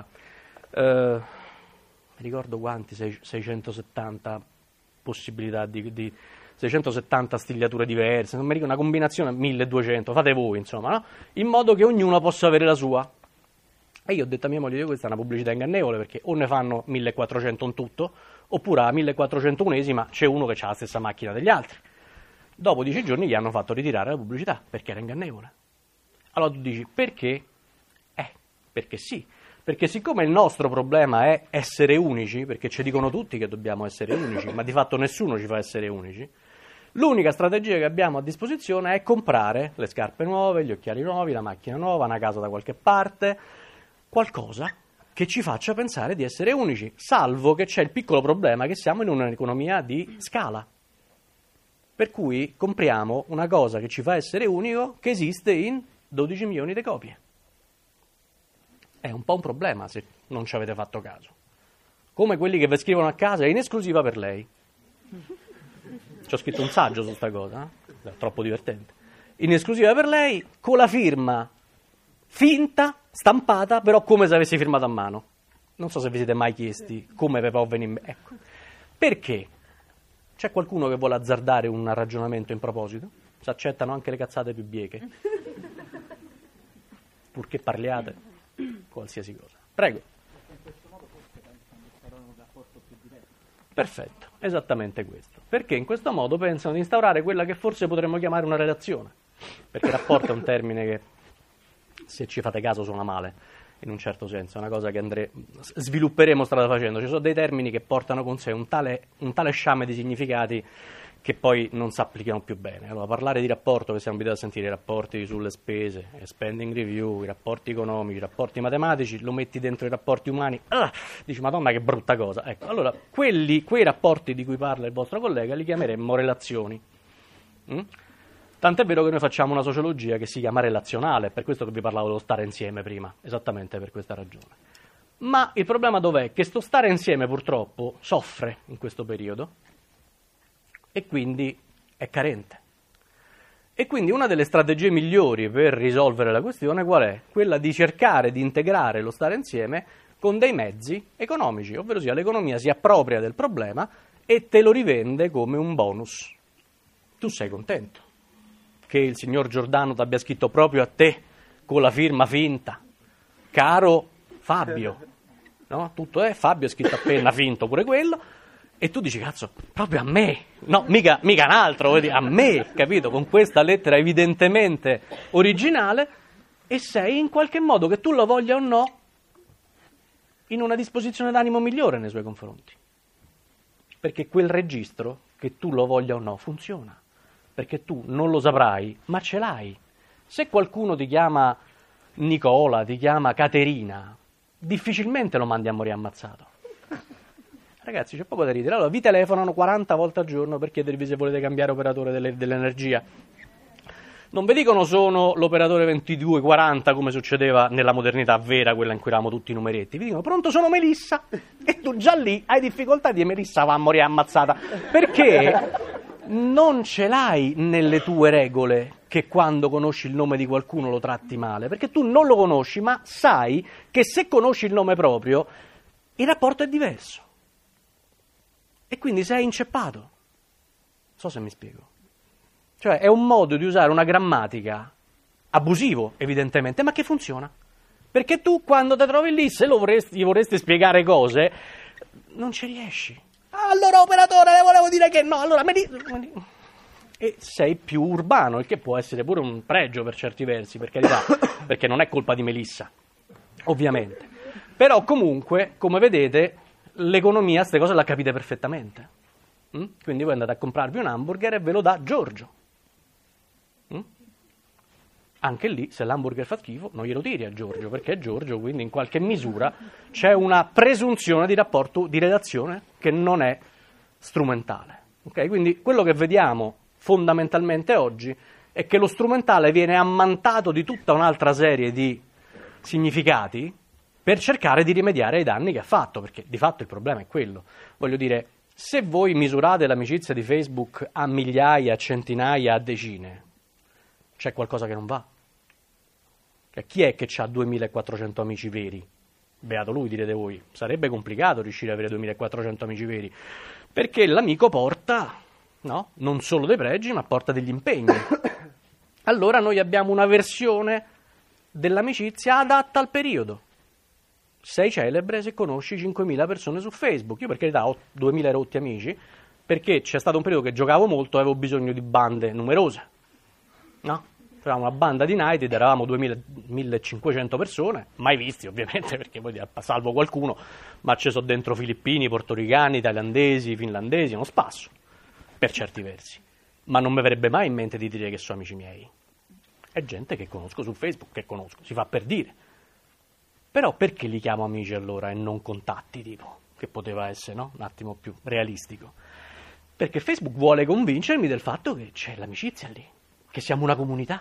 mi ricordo quanti, 670 possibilità 670 stigliature diverse, non mi ricordo, una combinazione 1200, fate voi insomma, no? In modo che ognuno possa avere la sua. E io ho detto a mia moglie, questa è una pubblicità ingannevole perché o ne fanno 1400 in tutto, oppure alla 1401esima c'è uno che ha la stessa macchina degli altri. Dopo 10 giorni gli hanno fatto ritirare la pubblicità perché era ingannevole. Allora tu dici, perché? Perché sì. Perché siccome il nostro problema è essere unici, perché ci dicono tutti che dobbiamo essere unici, ma di fatto nessuno ci fa essere unici, l'unica strategia che abbiamo a disposizione è comprare le scarpe nuove, gli occhiali nuovi, la macchina nuova, una casa da qualche parte, qualcosa che ci faccia pensare di essere unici, salvo che c'è il piccolo problema che siamo in un'economia di scala. Per cui compriamo una cosa che ci fa essere unico che esiste in 12 milioni di copie. È un po' un problema se non ci avete fatto caso. Come quelli che vi scrivono a casa, è in esclusiva per lei. Ci ho scritto un saggio su sta cosa, è troppo divertente. In esclusiva per lei, con la firma finta, stampata, però come se avessi firmato a mano. Non so se vi siete mai chiesti come vi può venire. Ecco. Perché? C'è qualcuno che vuole azzardare un ragionamento in proposito? Si accettano anche le cazzate più bieche. Purché parliate. Qualsiasi cosa. Prego. In questo modo forse pensano che sarà un rapporto più diretto. Perfetto, esattamente questo. Perché in questo modo pensano di instaurare quella che forse potremmo chiamare una relazione. Perché rapporto è un termine che, se ci fate caso, suona male, in un certo senso. È una cosa che svilupperemo strada facendo. Ci sono dei termini che portano con sé un tale sciame di significati che poi non si applicano più bene. Allora, parlare di rapporto, che siamo abituati a sentire, i rapporti sulle spese, spending review, i rapporti economici, i rapporti matematici, lo metti dentro i rapporti umani, dici, Madonna che brutta cosa. Ecco, allora, quei rapporti di cui parla il vostro collega li chiameremmo relazioni. Tant'è vero che noi facciamo una sociologia che si chiama relazionale, per questo che vi parlavo dello stare insieme prima, esattamente per questa ragione. Ma il problema dov'è? Che sto stare insieme purtroppo soffre in questo periodo, e quindi è carente. E quindi una delle strategie migliori per risolvere la questione qual è? Quella di cercare di integrare lo stare insieme con dei mezzi economici, ovvero sia l'economia si appropria del problema e te lo rivende come un bonus. Tu sei contento che il signor Giordano ti abbia scritto proprio a te con la firma finta, caro Fabio, no? Tutto è Fabio è scritto a penna finto pure quello. E tu dici, cazzo, proprio a me, no, mica un altro, a me, capito, con questa lettera evidentemente originale, e sei in qualche modo, che tu lo voglia o no, in una disposizione d'animo migliore nei suoi confronti. Perché quel registro, che tu lo voglia o no, funziona. Perché tu non lo saprai, ma ce l'hai. Se qualcuno ti chiama Nicola, ti chiama Caterina, difficilmente lo mandi a morire ammazzato. Ragazzi, c'è poco da ridere. Allora, vi telefonano 40 volte al giorno per chiedervi se volete cambiare operatore dell'energia. Non vi dicono sono l'operatore 2240 come succedeva nella modernità vera, quella in cui eravamo tutti i numeretti. Vi dicono pronto, sono Melissa. E tu già lì hai difficoltà di Melissa va a morire ammazzata. Perché non ce l'hai nelle tue regole che quando conosci il nome di qualcuno lo tratti male. Perché tu non lo conosci, ma sai che se conosci il nome proprio, il rapporto è diverso. E quindi sei inceppato. so se mi spiego. Cioè è un modo di usare una grammatica abusivo, evidentemente, ma che funziona. Perché tu quando ti trovi lì, se gli vorresti spiegare cose, non ci riesci. Allora operatore, le volevo dire che no, allora e sei più urbano, il che può essere pure un pregio per certi versi, per carità, perché non è colpa di Melissa, ovviamente. Però comunque, come vedete, l'economia, queste cose la capite perfettamente. Quindi voi andate a comprarvi un hamburger e ve lo dà Giorgio. Anche lì, se l'hamburger fa schifo, non glielo tiri a Giorgio, perché è Giorgio, quindi in qualche misura c'è una presunzione di rapporto di redazione che non è strumentale. Okay? Quindi quello che vediamo fondamentalmente oggi è che lo strumentale viene ammantato di tutta un'altra serie di significati per cercare di rimediare ai danni che ha fatto, perché di fatto il problema è quello. Voglio dire, se voi misurate l'amicizia di Facebook a migliaia, a centinaia, a decine, c'è qualcosa che non va. Chi è che ha 2400 amici veri? Beato lui, direte voi. Sarebbe complicato riuscire ad avere 2400 amici veri, perché l'amico porta, no, non solo dei pregi, ma porta degli impegni. Allora noi abbiamo una versione dell'amicizia adatta al periodo. Sei celebre se conosci 5000 persone su Facebook. Io per carità ho 2000 rotti amici, perché c'è stato un periodo che giocavo molto e avevo bisogno di bande numerose. No? Eravamo una banda di United, eravamo 1500 persone, mai visti ovviamente, perché poi salvo qualcuno, ma ci sono dentro filippini, portoricani, thailandesi, finlandesi, uno spasso, per certi versi. Ma non mi verrebbe mai in mente di dire che sono amici miei. È gente che conosco su Facebook, che conosco, si fa per dire. Però perché li chiamo amici allora e non contatti, tipo, che poteva essere, no? Un attimo più realistico. Perché Facebook vuole convincermi del fatto che c'è l'amicizia lì, che siamo una comunità.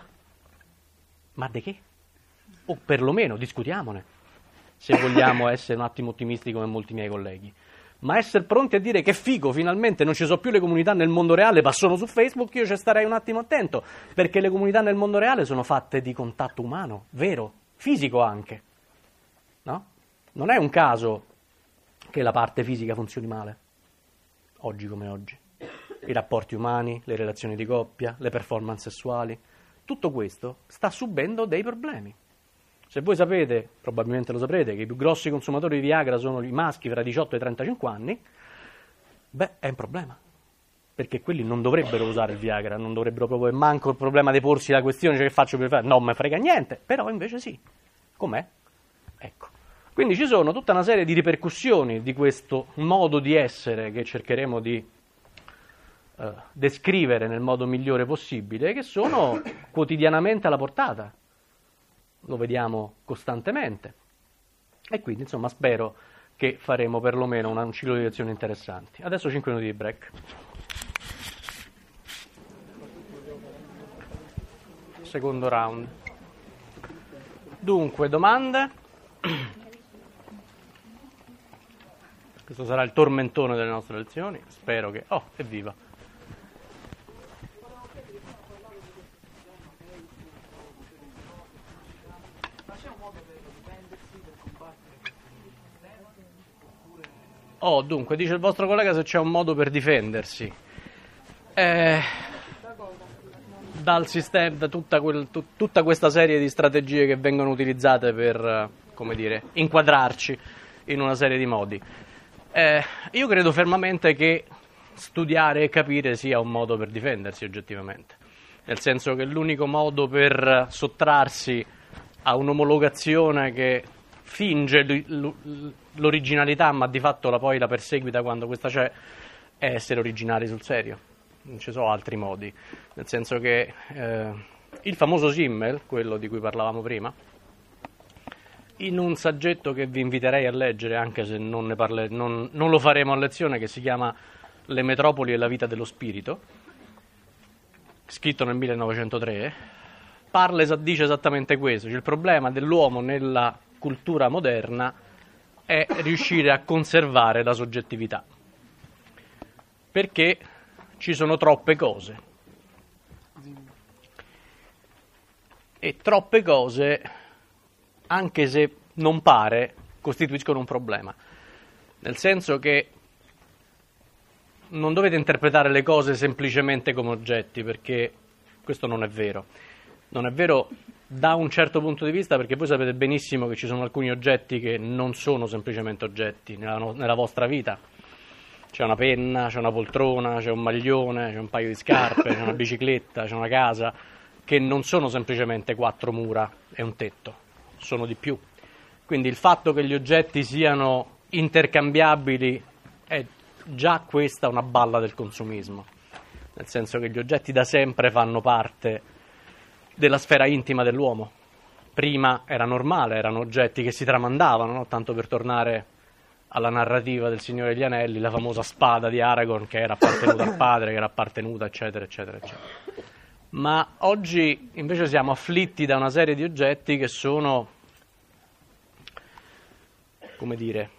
Ma di che? O perlomeno discutiamone, se vogliamo essere un attimo ottimisti come molti miei colleghi. Ma essere pronti a dire che figo, finalmente non ci sono più le comunità nel mondo reale, ma sono su Facebook, io ci starei un attimo attento, perché le comunità nel mondo reale sono fatte di contatto umano, vero, fisico anche. No? Non è un caso che la parte fisica funzioni male, oggi come oggi. I rapporti umani, le relazioni di coppia, le performance sessuali, tutto questo sta subendo dei problemi. Se voi sapete, probabilmente lo saprete, che i più grossi consumatori di Viagra sono i maschi fra i 18 e i 35 anni, è un problema. Perché quelli non dovrebbero usare il Viagra, non dovrebbero proprio, manco il problema di porsi la questione, cioè che faccio per fare, non me frega niente, però invece sì. Com'è? Ecco. Quindi ci sono tutta una serie di ripercussioni di questo modo di essere che cercheremo di descrivere nel modo migliore possibile, che sono quotidianamente alla portata, lo vediamo costantemente, e quindi insomma spero che faremo perlomeno un ciclo di lezioni interessanti. Adesso 5 minuti di break. Secondo round. Dunque, domande? Questo sarà il tormentone delle nostre lezioni, spero che... Oh, evviva! Oh, dunque, dice il vostro collega se c'è un modo per difendersi. Dal sistema, da tutta questa serie di strategie che vengono utilizzate per, come dire, inquadrarci in una serie di modi. Io credo fermamente che studiare e capire sia un modo per difendersi oggettivamente. Nel senso che l'unico modo per sottrarsi a un'omologazione che finge l'originalità, ma di fatto poi la perseguita quando questa c'è, è essere originali sul serio. Non ci sono altri modi. Nel senso che il famoso Simmel, quello di cui parlavamo prima, in un saggetto che vi inviterei a leggere, anche se non lo faremo a lezione, che si chiama Le metropoli e la vita dello spirito, scritto nel 1903, dice esattamente questo. Cioè, il problema dell'uomo nella cultura moderna è riuscire a conservare la soggettività, perché ci sono troppe cose e troppe cose, anche se non pare, costituiscono un problema, nel senso che non dovete interpretare le cose semplicemente come oggetti, perché questo non è vero. Non è vero da un certo punto di vista, perché voi sapete benissimo che ci sono alcuni oggetti che non sono semplicemente oggetti nella vostra vita. C'è una penna, c'è una poltrona, c'è un maglione, c'è un paio di scarpe, c'è una bicicletta, c'è una casa, che non sono semplicemente 4 mura e un tetto, sono di più. Quindi il fatto che gli oggetti siano intercambiabili è già questa una balla del consumismo, nel senso che gli oggetti da sempre fanno parte della sfera intima dell'uomo. Prima era normale, erano oggetti che si tramandavano, no? Tanto per tornare alla narrativa del Signore degli Anelli, la famosa spada di Aragorn che era appartenuta al padre, che era appartenuta, eccetera, eccetera, eccetera. Ma oggi invece siamo afflitti da una serie di oggetti che sono, come dire,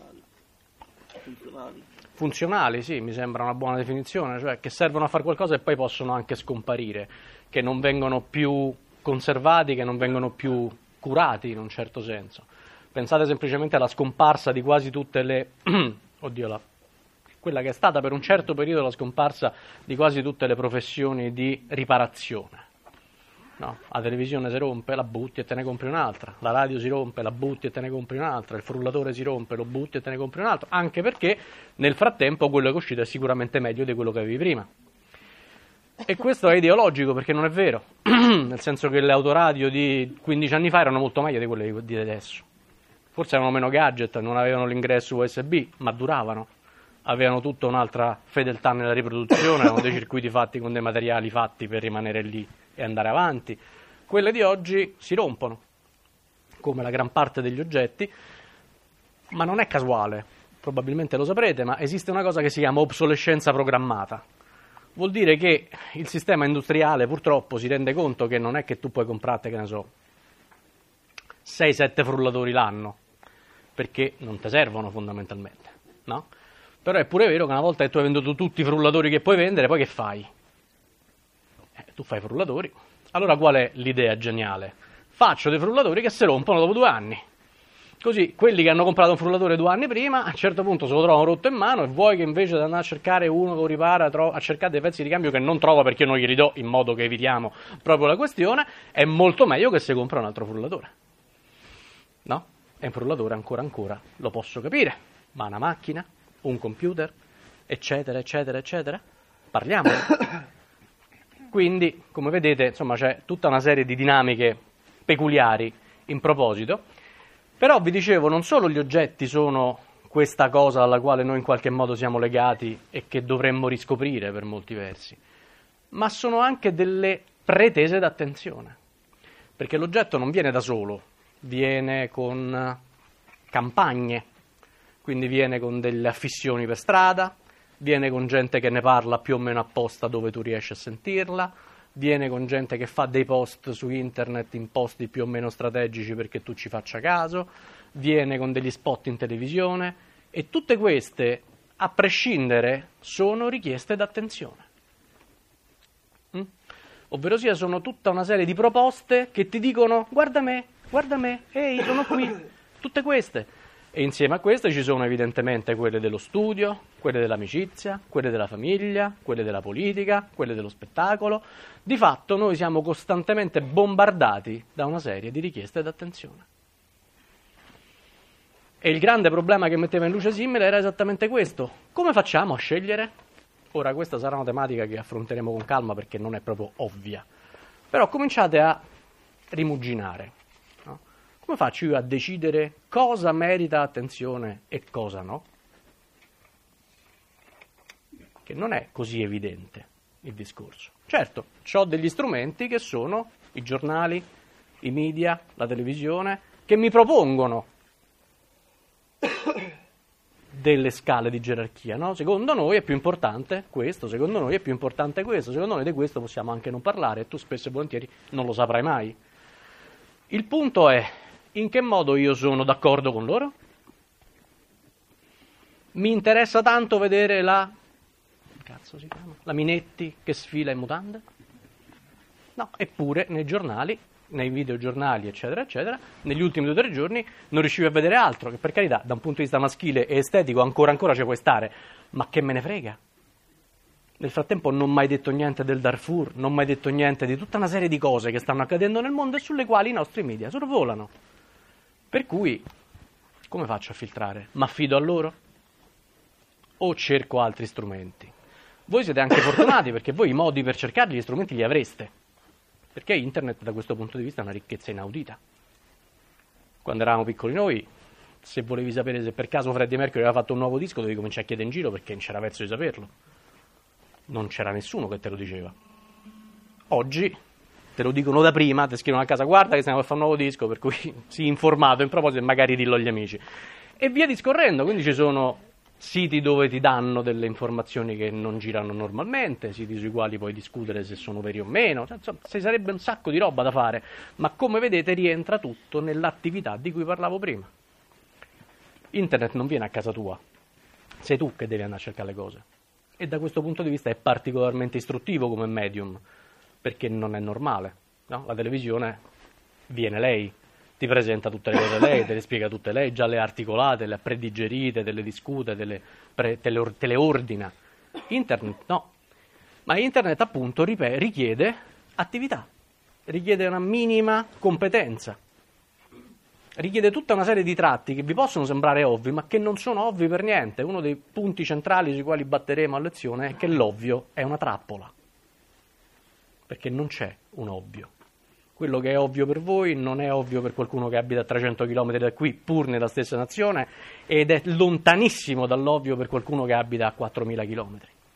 funzionali, sì, mi sembra una buona definizione, cioè che servono a fare qualcosa e poi possono anche scomparire, che non vengono più conservati, che non vengono più curati in un certo senso. Pensate semplicemente alla scomparsa di quasi tutte le quella che è stata per un certo periodo la scomparsa di quasi tutte le professioni di riparazione. No, la televisione si rompe, la butti e te ne compri un'altra, la radio si rompe, la butti e te ne compri un'altra, il frullatore si rompe, lo butti e te ne compri un altro, anche perché nel frattempo quello che è uscito è sicuramente meglio di quello che avevi prima. E questo è ideologico, perché non è vero, nel senso che le autoradio di 15 anni fa erano molto meglio di quelle di adesso. Forse avevano meno gadget, non avevano l'ingresso USB, ma duravano. Avevano tutta un'altra fedeltà nella riproduzione, avevano dei circuiti fatti con dei materiali fatti per rimanere lì e andare avanti. Quelle di oggi si rompono, come la gran parte degli oggetti, ma non è casuale, probabilmente lo saprete, ma esiste una cosa che si chiama obsolescenza programmata. Vuol dire che il sistema industriale purtroppo si rende conto che non è che tu puoi comprarti, che ne so, 6-7 frullatori l'anno, perché non ti servono fondamentalmente, no? Però è pure vero che una volta che tu hai venduto tutti i frullatori che puoi vendere, poi che fai? Tu fai frullatori. Allora qual è l'idea geniale? Faccio dei frullatori che si rompono dopo 2 anni. Così quelli che hanno comprato un frullatore 2 anni prima, a un certo punto se lo trovano rotto in mano e vuoi che invece di andare a cercare uno che lo ripara, a cercare dei pezzi di cambio che non trova perché io non glieli do, in modo che evitiamo proprio la questione, è molto meglio che si compra un altro frullatore. No? È un frullatore ancora, lo posso capire, ma una macchina, un computer, eccetera, eccetera, eccetera, parliamone. Quindi, come vedete, insomma, c'è tutta una serie di dinamiche peculiari in proposito. Però vi dicevo, non solo gli oggetti sono questa cosa alla quale noi in qualche modo siamo legati e che dovremmo riscoprire per molti versi, ma sono anche delle pretese d'attenzione, perché l'oggetto non viene da solo, viene con campagne, quindi viene con delle affissioni per strada, viene con gente che ne parla più o meno apposta dove tu riesci a sentirla, viene con gente che fa dei post su internet in posti più o meno strategici perché tu ci faccia caso, viene con degli spot in televisione, e tutte queste, a prescindere, sono richieste d'attenzione. Ovvero sia, sono tutta una serie di proposte che ti dicono guarda me, ehi, sono qui, tutte queste. E insieme a queste ci sono evidentemente quelle dello studio, quelle dell'amicizia, quelle della famiglia, quelle della politica, quelle dello spettacolo. Di fatto noi siamo costantemente bombardati da una serie di richieste d'attenzione. E il grande problema che metteva in luce Simmel era esattamente questo. Come facciamo a scegliere? Ora, questa sarà una tematica che affronteremo con calma perché non è proprio ovvia. Però cominciate a rimuginare. Come faccio io a decidere cosa merita attenzione e cosa no? Che non è così evidente il discorso. Certo, ho degli strumenti che sono i giornali, i media, la televisione, che mi propongono delle scale di gerarchia, no? Secondo noi è più importante questo, secondo noi è più importante questo, secondo noi di questo possiamo anche non parlare e tu spesso e volentieri non lo saprai mai. Il punto è: in che modo io sono d'accordo con loro? Mi interessa tanto vedere la Minetti che sfila in mutande? No, eppure nei giornali, nei videogiornali, eccetera, eccetera, negli ultimi 2 o 3 giorni non riuscivo a vedere altro, che per carità, da un punto di vista maschile e estetico ancora ci puoi stare, ma che me ne frega? Nel frattempo non ho mai detto niente del Darfur, non ho mai detto niente di tutta una serie di cose che stanno accadendo nel mondo e sulle quali i nostri media sorvolano. Per cui, come faccio a filtrare? Ma affido a loro? O cerco altri strumenti? Voi siete anche fortunati perché voi i modi per cercarli, gli strumenti li avreste. Perché internet da questo punto di vista è una ricchezza inaudita. Quando eravamo piccoli noi, se volevi sapere se per caso Freddie Mercury aveva fatto un nuovo disco, dovevi cominciare a chiedere in giro perché non c'era verso di saperlo. Non c'era nessuno che te lo diceva. Oggi te lo dicono da prima, ti scrivono a casa, guarda che stiamo per fare un nuovo disco, per cui sii informato in proposito e magari dillo agli amici. E via discorrendo, quindi ci sono siti dove ti danno delle informazioni che non girano normalmente, siti sui quali puoi discutere se sono veri o meno, insomma, ci sarebbe un sacco di roba da fare, ma come vedete rientra tutto nell'attività di cui parlavo prima. Internet non viene a casa tua, sei tu che devi andare a cercare le cose. E da questo punto di vista è particolarmente istruttivo come medium, perché non è normale, no? La televisione viene lei, ti presenta tutte le cose lei, te le spiega tutte lei, già le ha articolate, le ha predigerite, te le discute, te le ordina. Internet no, ma internet appunto richiede attività, richiede una minima competenza, richiede tutta una serie di tratti che vi possono sembrare ovvi, ma che non sono ovvi per niente. Uno dei punti centrali sui quali batteremo a lezione è che l'ovvio è una trappola, perché non c'è un ovvio. Quello che è ovvio per voi non è ovvio per qualcuno che abita a 300 km da qui, pur nella stessa nazione, ed è lontanissimo dall'ovvio per qualcuno che abita a 4.000 km.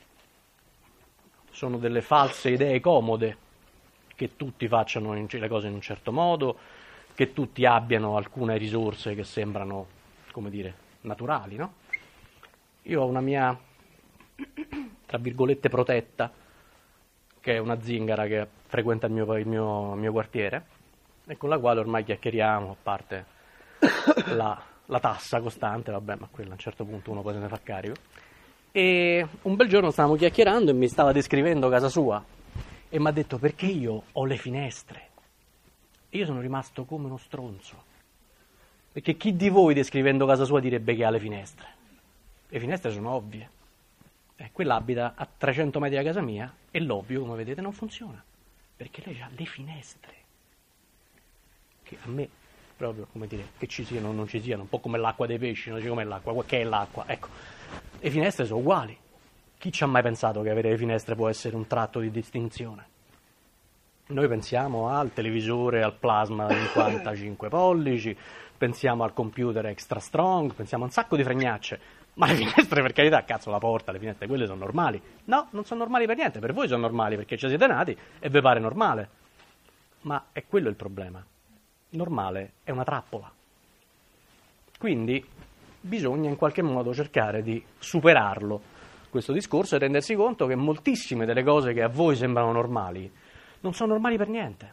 Sono delle false idee comode, che tutti facciano le cose in un certo modo, che tutti abbiano alcune risorse che sembrano, come dire, naturali, no? Io ho una mia, tra virgolette, protetta, che è una zingara che frequenta il mio quartiere, e con la quale ormai chiacchieriamo, a parte la tassa costante, vabbè, ma quella a un certo punto uno poi se ne fa carico. E un bel giorno stavamo chiacchierando e mi stava descrivendo casa sua, e mi ha detto perché io ho le finestre. Io sono rimasto come uno stronzo, perché chi di voi descrivendo casa sua direbbe che ha le finestre? Le finestre sono ovvie. Quella abita a 300 metri da casa mia e l'ovvio, come vedete, non funziona, perché lei ha le finestre, che a me proprio, come dire, che ci siano o non ci siano, un po' come l'acqua dei pesci, non dice com'è l'acqua, che è l'acqua, ecco, le finestre sono uguali. Chi ci ha mai pensato che avere le finestre può essere un tratto di distinzione? Noi pensiamo al televisore, al plasma da 55 pollici, pensiamo al computer extra strong, pensiamo a un sacco di fregnacce, ma le finestre, per carità, cazzo, la porta, le finestre, quelle sono normali. No, non sono normali per niente, per voi sono normali perché ci siete nati e vi pare normale. Ma è quello il problema. Normale è una trappola. Quindi bisogna in qualche modo cercare di superarlo, questo discorso, e rendersi conto che moltissime delle cose che a voi sembrano normali non sono normali per niente.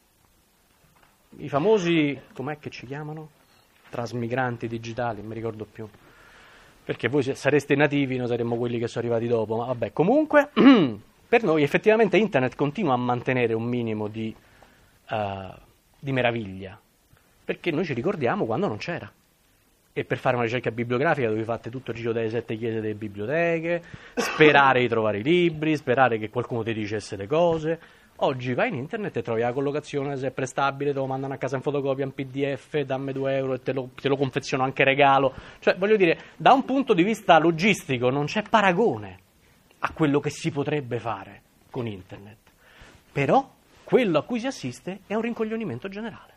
I famosi, com'è che ci chiamano? Trasmigranti digitali, non mi ricordo più. Perché voi sareste nativi, noi saremmo quelli che sono arrivati dopo. Ma vabbè, comunque, per noi effettivamente internet continua a mantenere un minimo di meraviglia. Perché noi ci ricordiamo quando non c'era. E per fare una ricerca bibliografica dovevi fare tutto il giro delle 7 chiese delle biblioteche, sperare di trovare i libri, sperare che qualcuno ti dicesse le cose. Oggi vai in internet e trovi la collocazione, se è prestabile, te lo mandano a casa in fotocopia, in PDF, dammi 2 euro e te lo confeziono anche regalo. Cioè, voglio dire, da un punto di vista logistico non c'è paragone a quello che si potrebbe fare con internet. Però quello a cui si assiste è un rincoglionimento generale.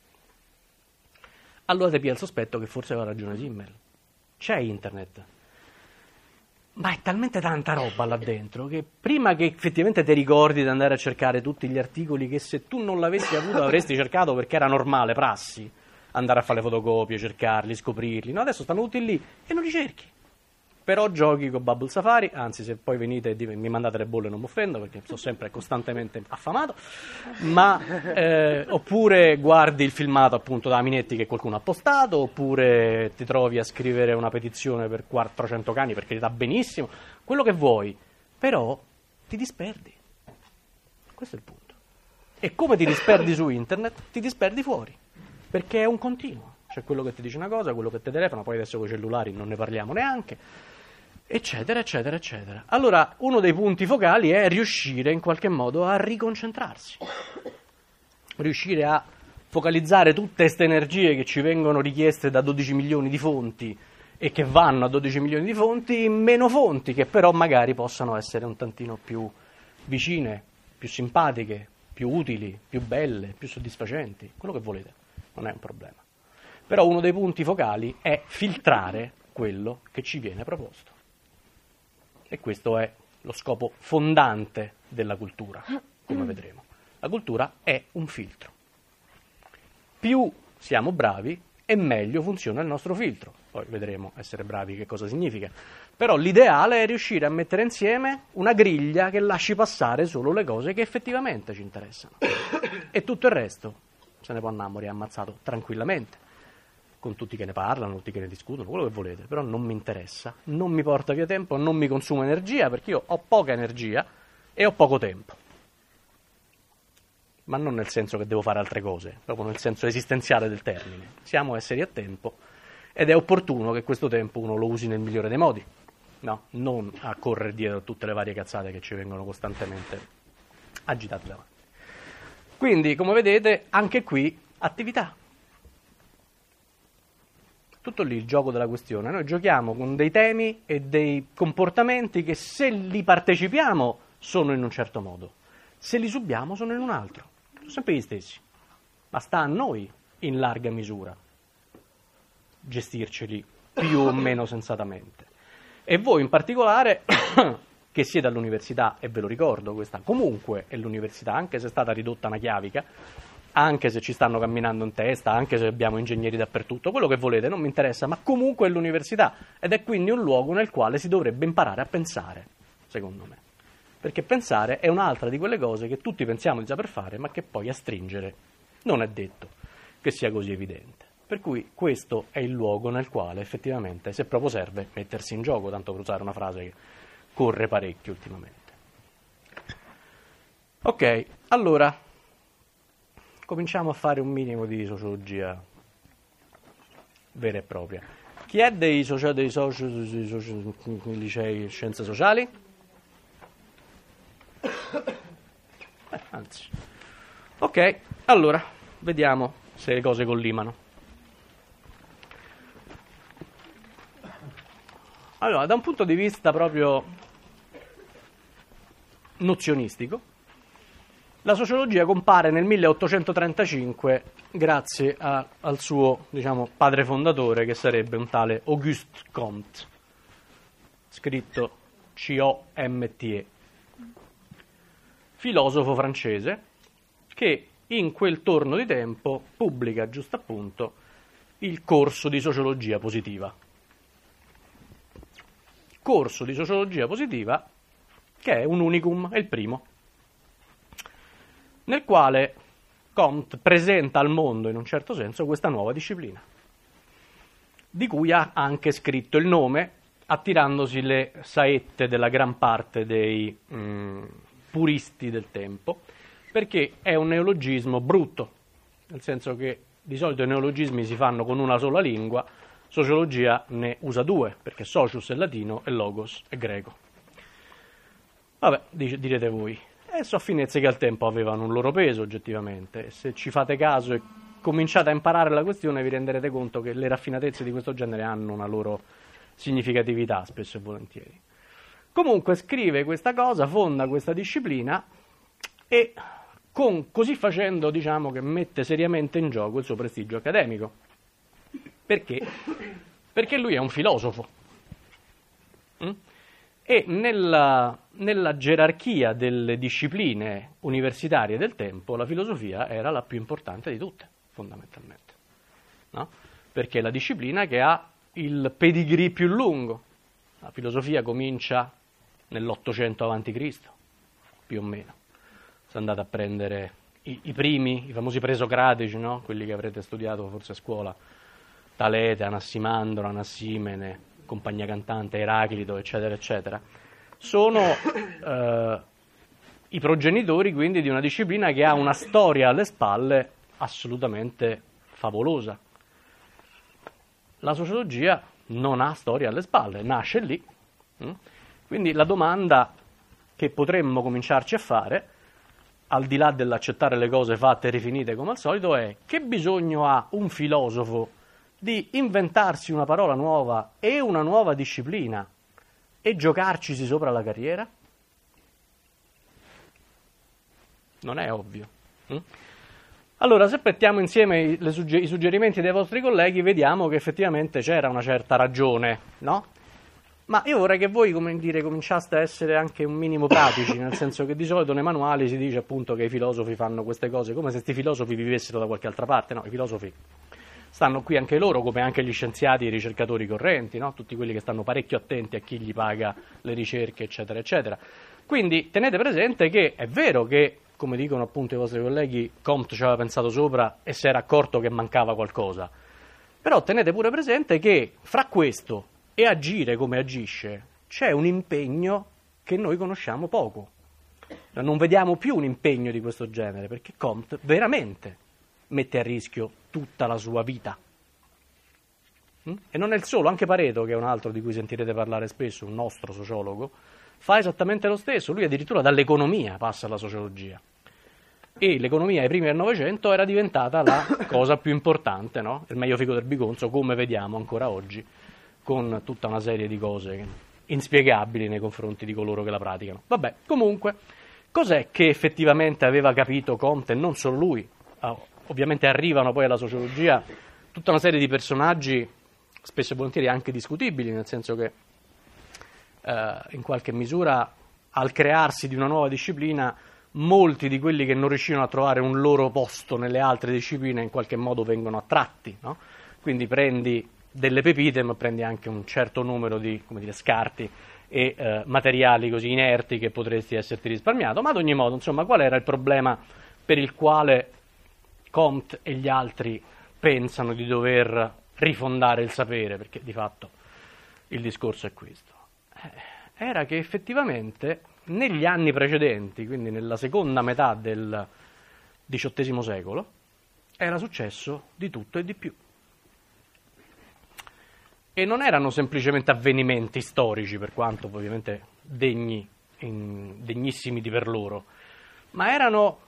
Allora ti pia il sospetto che forse aveva ragione Simmel. C'è internet, ma è talmente tanta roba là dentro che prima che effettivamente ti ricordi di andare a cercare tutti gli articoli che se tu non l'avessi avuto avresti cercato perché era normale, prassi, andare a fare le fotocopie, cercarli, scoprirli. No, adesso stanno tutti lì e non li cerchi. Però giochi con Bubble Safari, anzi se poi venite e mi mandate le bolle non mi offendo perché sono sempre costantemente affamato, ma oppure guardi il filmato appunto da Minetti che qualcuno ha postato, oppure ti trovi a scrivere una petizione per 400 cani perché ti dà benissimo, quello che vuoi, però ti disperdi. Questo è il punto. E come ti disperdi su internet, ti disperdi fuori, perché è un continuo. C'è quello che ti dice una cosa, quello che ti telefona, poi adesso con i cellulari non ne parliamo neanche. eccetera, eccetera, eccetera. Allora, uno dei punti focali è riuscire in qualche modo a riconcentrarsi, riuscire a focalizzare tutte queste energie che ci vengono richieste da 12 milioni di fonti e che vanno a 12 milioni di fonti in meno fonti, che però magari possano essere un tantino più vicine, più simpatiche, più utili, più belle, più soddisfacenti, quello che volete, non è un problema. Però uno dei punti focali è filtrare quello che ci viene proposto. E questo è lo scopo fondante della cultura, come vedremo. La cultura è un filtro. Più siamo bravi e meglio funziona il nostro filtro. Poi vedremo essere bravi che cosa significa. Però l'ideale è riuscire a mettere insieme una griglia che lasci passare solo le cose che effettivamente ci interessano. E tutto il resto se ne può andare e ammazzato tranquillamente, con tutti che ne parlano, tutti che ne discutono, quello che volete, però non mi interessa, non mi porta via tempo, non mi consuma energia, perché io ho poca energia e ho poco tempo. Ma non nel senso che devo fare altre cose, proprio nel senso esistenziale del termine. Siamo esseri a tempo ed è opportuno che questo tempo uno lo usi nel migliore dei modi, no? Non a correre dietro a tutte le varie cazzate che ci vengono costantemente agitate davanti. Quindi, come vedete, anche qui attività. Tutto lì il gioco della questione. Noi giochiamo con dei temi e dei comportamenti che se li partecipiamo sono in un certo modo, se li subiamo sono in un altro. Sono sempre gli stessi. Ma sta a noi, in larga misura, gestirceli più o meno sensatamente. E voi in particolare, che siete all'università, e ve lo ricordo, questa comunque è l'università, anche se è stata ridotta una chiavica, anche se ci stanno camminando in testa, anche se abbiamo ingegneri dappertutto, quello che volete, non mi interessa, ma comunque è l'università ed è quindi un luogo nel quale si dovrebbe imparare a pensare, secondo me. Perché pensare è un'altra di quelle cose che tutti pensiamo di saper fare, ma che poi a stringere non è detto che sia così evidente. Per cui questo è il luogo nel quale effettivamente, se proprio serve, mettersi in gioco, tanto per usare una frase che corre parecchio ultimamente. Ok, allora cominciamo a fare un minimo di sociologia vera e propria. Chi è dei licei scienze sociali? Anzi. Ok, allora, vediamo se le cose collimano. Allora, da un punto di vista proprio nozionistico, la sociologia compare nel 1835 grazie al suo, padre fondatore, che sarebbe un tale Auguste Comte, scritto C-O-M-T-E, filosofo francese, che in quel torno di tempo pubblica, giusto appunto, il corso di sociologia positiva. Corso di sociologia positiva che è un unicum, è il primo, nel quale Comte presenta al mondo, in un certo senso, questa nuova disciplina, di cui ha anche scritto il nome, attirandosi le saette della gran parte dei puristi del tempo, perché è un neologismo brutto, nel senso che di solito i neologismi si fanno con una sola lingua, sociologia ne usa due, perché socius è latino e logos è greco. Vabbè, direte voi, so finezze che al tempo avevano un loro peso oggettivamente, e se ci fate caso e cominciate a imparare la questione vi renderete conto che le raffinatezze di questo genere hanno una loro significatività, spesso e volentieri. Comunque scrive questa cosa, fonda questa disciplina e così facendo che mette seriamente in gioco il suo prestigio accademico. Perché? Perché lui è un filosofo. E nella gerarchia delle discipline universitarie del tempo la filosofia era la più importante di tutte, fondamentalmente. No? Perché è la disciplina che ha il pedigree più lungo. La filosofia comincia nell'800 a.C., più o meno. Se andate a prendere i primi, i famosi presocratici, no? Quelli che avrete studiato forse a scuola, Talete, Anassimandro, Anassimene, compagnia cantante, Eraclito, eccetera, eccetera, sono i progenitori quindi di una disciplina che ha una storia alle spalle assolutamente favolosa. La sociologia non ha storia alle spalle, nasce lì Quindi la domanda che potremmo cominciarci a fare, al di là dell'accettare le cose fatte e rifinite come al solito, è: che bisogno ha un filosofo di inventarsi una parola nuova e una nuova disciplina e giocarcisi sopra la carriera? Non è ovvio. Allora, se mettiamo insieme i suggerimenti dei vostri colleghi, vediamo che effettivamente c'era una certa ragione, no? Ma io vorrei che voi, come dire, cominciaste a essere anche un minimo pratici, nel senso che di solito nei manuali si dice appunto che i filosofi fanno queste cose come se questi filosofi vivessero da qualche altra parte. No, i filosofi stanno qui anche loro, come anche gli scienziati e i ricercatori correnti, no? Tutti quelli che stanno parecchio attenti a chi gli paga le ricerche, eccetera, eccetera. Quindi tenete presente che è vero che, come dicono appunto i vostri colleghi, Comte ci aveva pensato sopra e si era accorto che mancava qualcosa. Però tenete pure presente che fra questo e agire come agisce c'è un impegno che noi conosciamo poco. Non vediamo più un impegno di questo genere, perché Comte veramente mette a rischio tutta la sua vita. E non è il solo, anche Pareto, che è un altro di cui sentirete parlare spesso, un nostro sociologo, fa esattamente lo stesso. Lui addirittura dall'economia passa alla sociologia. E l'economia ai primi del Novecento era diventata la cosa più importante, no? Il meglio figo del bigonzo, come vediamo ancora oggi, con tutta una serie di cose inspiegabili nei confronti di coloro che la praticano. Vabbè, comunque, cos'è che effettivamente aveva capito Comte, e non solo lui? Ovviamente arrivano poi alla sociologia tutta una serie di personaggi, spesso e volentieri anche discutibili, nel senso che in qualche misura al crearsi di una nuova disciplina molti di quelli che non riuscivano a trovare un loro posto nelle altre discipline in qualche modo vengono attratti, no? Quindi prendi delle pepite, ma prendi anche un certo numero di, come dire, scarti e materiali così inerti che potresti esserti risparmiato. Ma ad ogni modo, insomma, qual era il problema per il quale Comte e gli altri pensano di dover rifondare il sapere? Perché di fatto il discorso è questo. Era che effettivamente negli anni precedenti, quindi nella seconda metà del XVIII secolo, era successo di tutto e di più. E non erano semplicemente avvenimenti storici, per quanto ovviamente degnissimi di per loro, ma erano,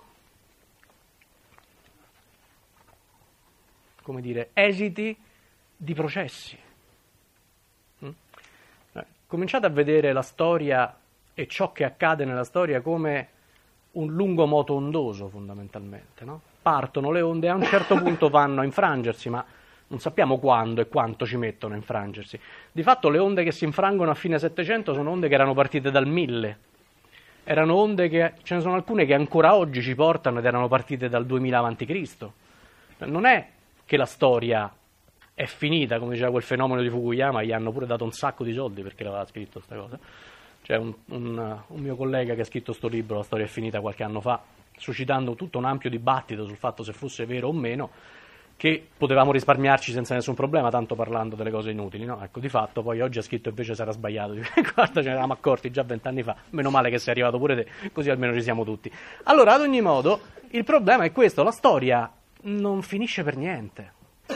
come dire, esiti di processi. Cominciate a vedere la storia e ciò che accade nella storia come un lungo moto ondoso, fondamentalmente, no? Partono le onde e a un certo punto vanno a infrangersi, ma non sappiamo quando e quanto ci mettono a infrangersi. Di fatto le onde che si infrangono a fine Settecento sono onde che erano partite dal 1000. Erano onde che, ce ne sono alcune che ancora oggi ci portano ed erano partite dal 2000 a.C. Non è che la storia è finita, come diceva quel fenomeno di Fukuyama, gli hanno pure dato un sacco di soldi perché l'aveva scritto questa cosa. C'è un mio collega che ha scritto sto libro, La storia è finita, qualche anno fa, suscitando tutto un ampio dibattito sul fatto se fosse vero o meno, che potevamo risparmiarci senza nessun problema, tanto parlando delle cose inutili, no? Ecco, di fatto poi oggi ha scritto invece sarà sbagliato. Guarda, ce ne eravamo accorti già 20 anni fa, meno male che sei arrivato pure te, così almeno ci siamo tutti. Allora, ad ogni modo, il problema è questo: la storia non finisce per niente.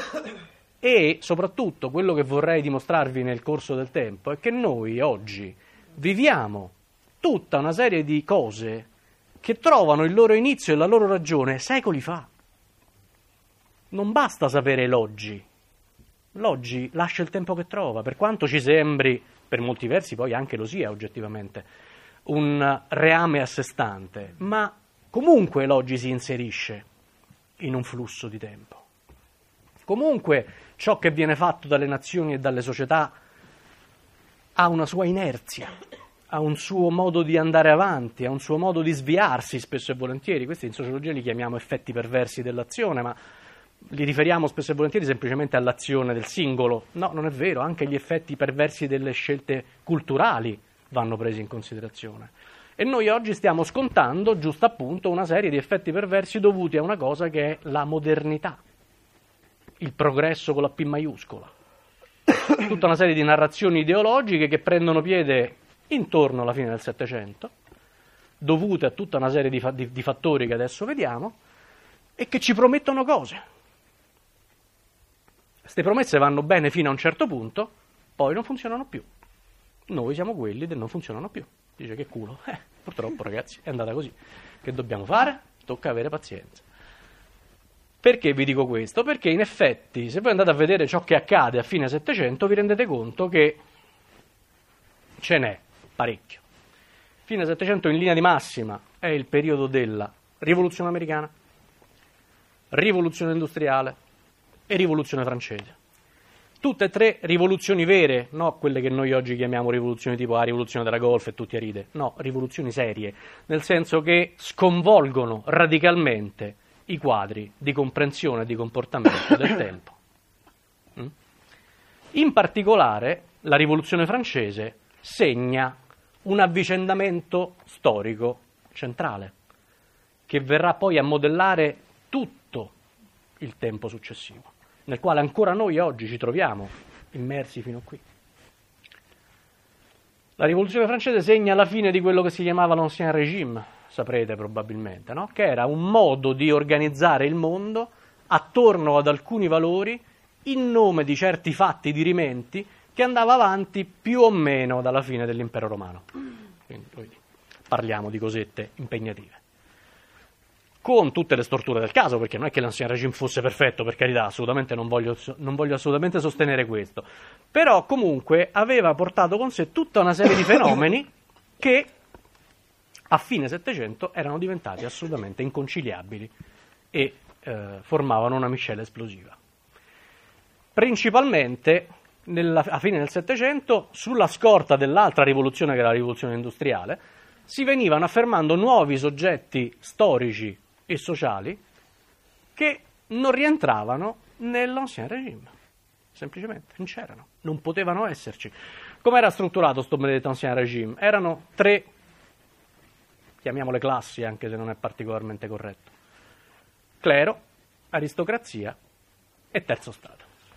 E soprattutto quello che vorrei dimostrarvi nel corso del tempo è che noi oggi viviamo tutta una serie di cose che trovano il loro inizio e la loro ragione secoli fa. Non basta sapere l'oggi. L'oggi lascia il tempo che trova, per quanto ci sembri, per molti versi poi anche lo sia oggettivamente, un reame a sé stante, ma comunque l'oggi si inserisce in un flusso di tempo. Comunque ciò che viene fatto dalle nazioni e dalle società ha una sua inerzia, ha un suo modo di andare avanti, ha un suo modo di sviarsi spesso e volentieri. Questi in sociologia li chiamiamo effetti perversi dell'azione, ma li riferiamo spesso e volentieri semplicemente all'azione del singolo. No, non è vero, anche gli effetti perversi delle scelte culturali vanno presi in considerazione. E noi oggi stiamo scontando, giusto appunto, una serie di effetti perversi dovuti a una cosa che è la modernità, il progresso con la P maiuscola. Tutta una serie di narrazioni ideologiche che prendono piede intorno alla fine del Settecento, dovute a tutta una serie di fattori che adesso vediamo, e che ci promettono cose. Queste promesse vanno bene fino a un certo punto, poi non funzionano più. noi siamo quelli che non funzionano più. Dice che culo. Purtroppo ragazzi è andata così. Che dobbiamo fare? Tocca avere pazienza. Perché vi dico questo? Perché in effetti se voi andate a vedere ciò che accade a fine Settecento vi rendete conto che ce n'è parecchio. Fine Settecento in linea di massima è il periodo della Rivoluzione americana, Rivoluzione industriale e Rivoluzione francese. Tutte e tre rivoluzioni vere, no quelle che noi oggi chiamiamo rivoluzioni tipo la rivoluzione della Golf e tutti a ride, no, rivoluzioni serie, nel senso che sconvolgono radicalmente i quadri di comprensione e di comportamento del tempo. In particolare la rivoluzione francese segna un avvicendamento storico centrale che verrà poi a modellare tutto il tempo successivo, nel quale ancora noi oggi ci troviamo immersi fino a qui. La rivoluzione francese segna la fine di quello che si chiamava l'Ancien Régime, saprete probabilmente, no? Che era un modo di organizzare il mondo attorno ad alcuni valori in nome di certi fatti dirimenti che andava avanti più o meno dalla fine dell'impero romano. Quindi parliamo di cosette impegnative. Con tutte le storture del caso, perché non è che l'Ancien Régime fosse perfetto, per carità, assolutamente non voglio assolutamente sostenere questo, però comunque aveva portato con sé tutta una serie di fenomeni che a fine Settecento erano diventati assolutamente inconciliabili e formavano una miscela esplosiva. Principalmente a fine del Settecento, sulla scorta dell'altra rivoluzione che era la rivoluzione industriale, si venivano affermando nuovi soggetti storici e sociali che non rientravano nell'Ancien Régime, semplicemente non c'erano, non potevano esserci. Come era strutturato sto benedetto Ancien Régime? Erano tre, chiamiamole classi anche se non è particolarmente corretto: clero, aristocrazia e terzo Stato.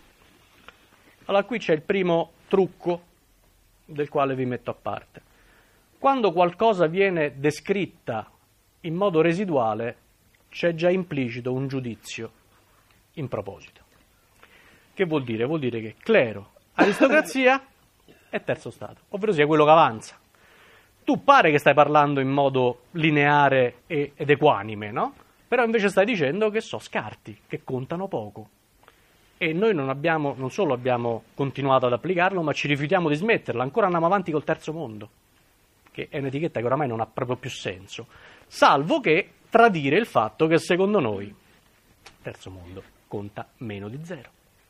Allora qui c'è il primo trucco del quale vi metto a parte. Quando qualcosa viene descritta in modo residuale c'è già implicito un giudizio in proposito. Che vuol dire? Vuol dire che clero, aristocrazia e terzo Stato, ovvero sia quello che avanza. Tu pare che stai parlando in modo lineare ed equanime, no? Però invece stai dicendo che so scarti, che contano poco. E noi non solo abbiamo continuato ad applicarlo, ma ci rifiutiamo di smetterla. Ancora andiamo avanti col terzo mondo, che è un'etichetta che oramai non ha proprio più senso, salvo che tradire il fatto che secondo noi terzo mondo conta meno di zero.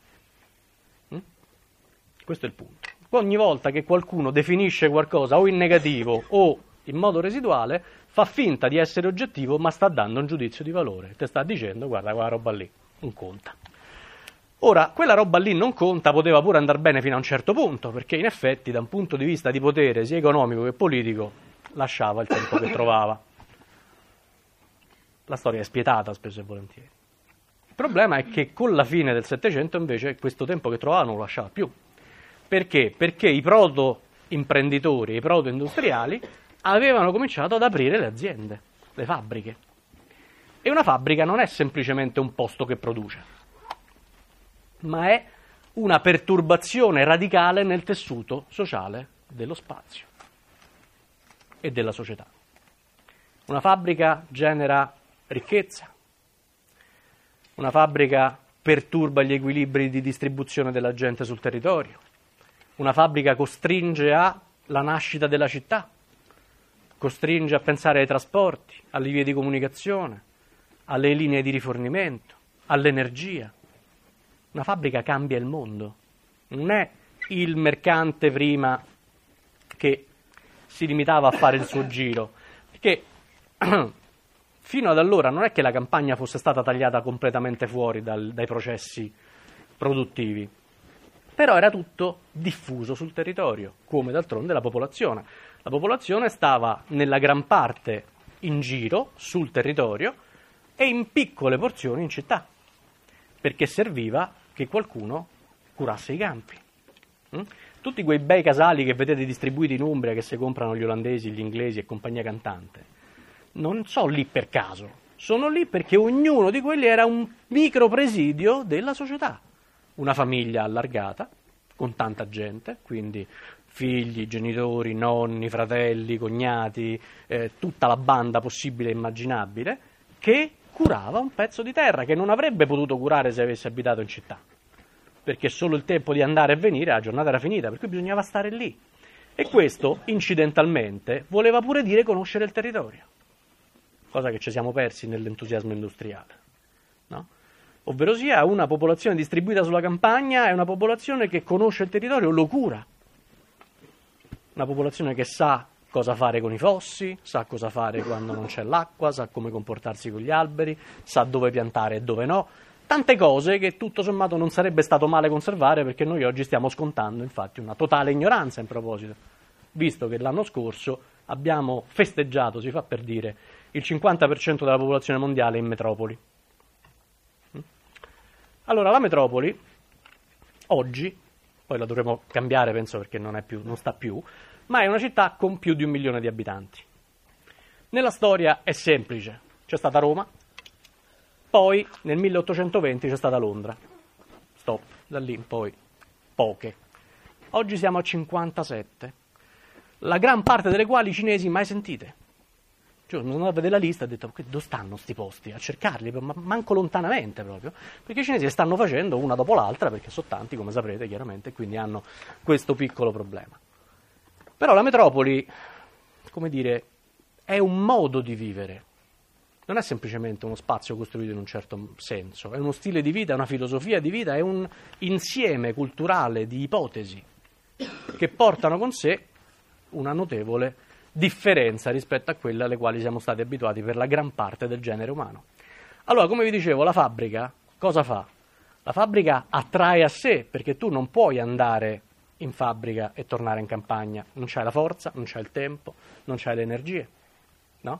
Questo è il punto. Ogni volta che qualcuno definisce qualcosa o in negativo o in modo residuale, fa finta di essere oggettivo, ma sta dando un giudizio di valore. Ti sta dicendo: guarda, quella roba lì non conta. Ora, quella roba lì non conta poteva pure andare bene fino a un certo punto, perché in effetti da un punto di vista di potere sia economico che politico lasciava il tempo che trovava. La storia è spietata spesso e volentieri. Il problema è che con la fine del Settecento invece questo tempo che trovava non lo lasciava più. Perché? Perché i proto-imprenditori, i proto-industriali avevano cominciato ad aprire le aziende, le fabbriche. E una fabbrica non è semplicemente un posto che produce, ma è una perturbazione radicale nel tessuto sociale dello spazio e della società. Una fabbrica genera ricchezza, una fabbrica perturba gli equilibri di distribuzione della gente sul territorio, una fabbrica costringe alla nascita della città, costringe a pensare ai trasporti, alle vie di comunicazione, alle linee di rifornimento, all'energia. Una fabbrica cambia il mondo, non è il mercante prima che si limitava a fare il suo giro, perché fino ad allora non è che la campagna fosse stata tagliata completamente fuori dai processi produttivi, però era tutto diffuso sul territorio, come d'altronde la popolazione. La popolazione stava nella gran parte in giro sul territorio e in piccole porzioni in città, perché serviva che qualcuno curasse i campi. Tutti quei bei casali che vedete distribuiti in Umbria, che si comprano gli olandesi, gli inglesi e compagnia cantante, non sono lì per caso, sono lì perché ognuno di quelli era un micropresidio della società, una famiglia allargata, con tanta gente, quindi figli, genitori, nonni, fratelli, cognati, tutta la banda possibile e immaginabile, che curava un pezzo di terra che non avrebbe potuto curare se avesse abitato in città, perché solo il tempo di andare e venire, la giornata era finita, per cui bisognava stare lì. E questo, incidentalmente, voleva pure dire conoscere il territorio, cosa che ci siamo persi nell'entusiasmo industriale, no? Ovverosia una popolazione distribuita sulla campagna è una popolazione che conosce il territorio, lo cura. Una popolazione che sa cosa fare con i fossi, sa cosa fare quando non c'è l'acqua, sa come comportarsi con gli alberi, sa dove piantare e dove no. Tante cose che tutto sommato non sarebbe stato male conservare, perché noi oggi stiamo scontando infatti una totale ignoranza in proposito, visto che l'anno scorso abbiamo festeggiato, si fa per dire, il 50% della popolazione mondiale in metropoli. Allora, la metropoli, oggi, poi la dovremo cambiare, penso, perché non sta più, ma è una città con più di 1 milione di abitanti. Nella storia è semplice, c'è stata Roma, poi nel 1820 c'è stata Londra, stop, da lì in poi poche. Oggi siamo a 57, la gran parte delle quali cinesi mai sentite. Cioè, sono andato a vedere la lista e ho detto, dove stanno sti posti? A cercarli, ma manco lontanamente proprio, perché i cinesi li stanno facendo una dopo l'altra, perché sono tanti, come saprete chiaramente, e quindi hanno questo piccolo problema. Però la metropoli, come dire, è un modo di vivere, non è semplicemente uno spazio costruito in un certo senso, è uno stile di vita, è una filosofia di vita, è un insieme culturale di ipotesi che portano con sé una notevole differenza rispetto a quelle alle quali siamo stati abituati per la gran parte del genere umano. Allora, come vi dicevo, la fabbrica cosa fa? La fabbrica attrae a sé, perché tu non puoi andare in fabbrica e tornare in campagna, non c'hai la forza, non c'hai il tempo, non c'hai le energie, no?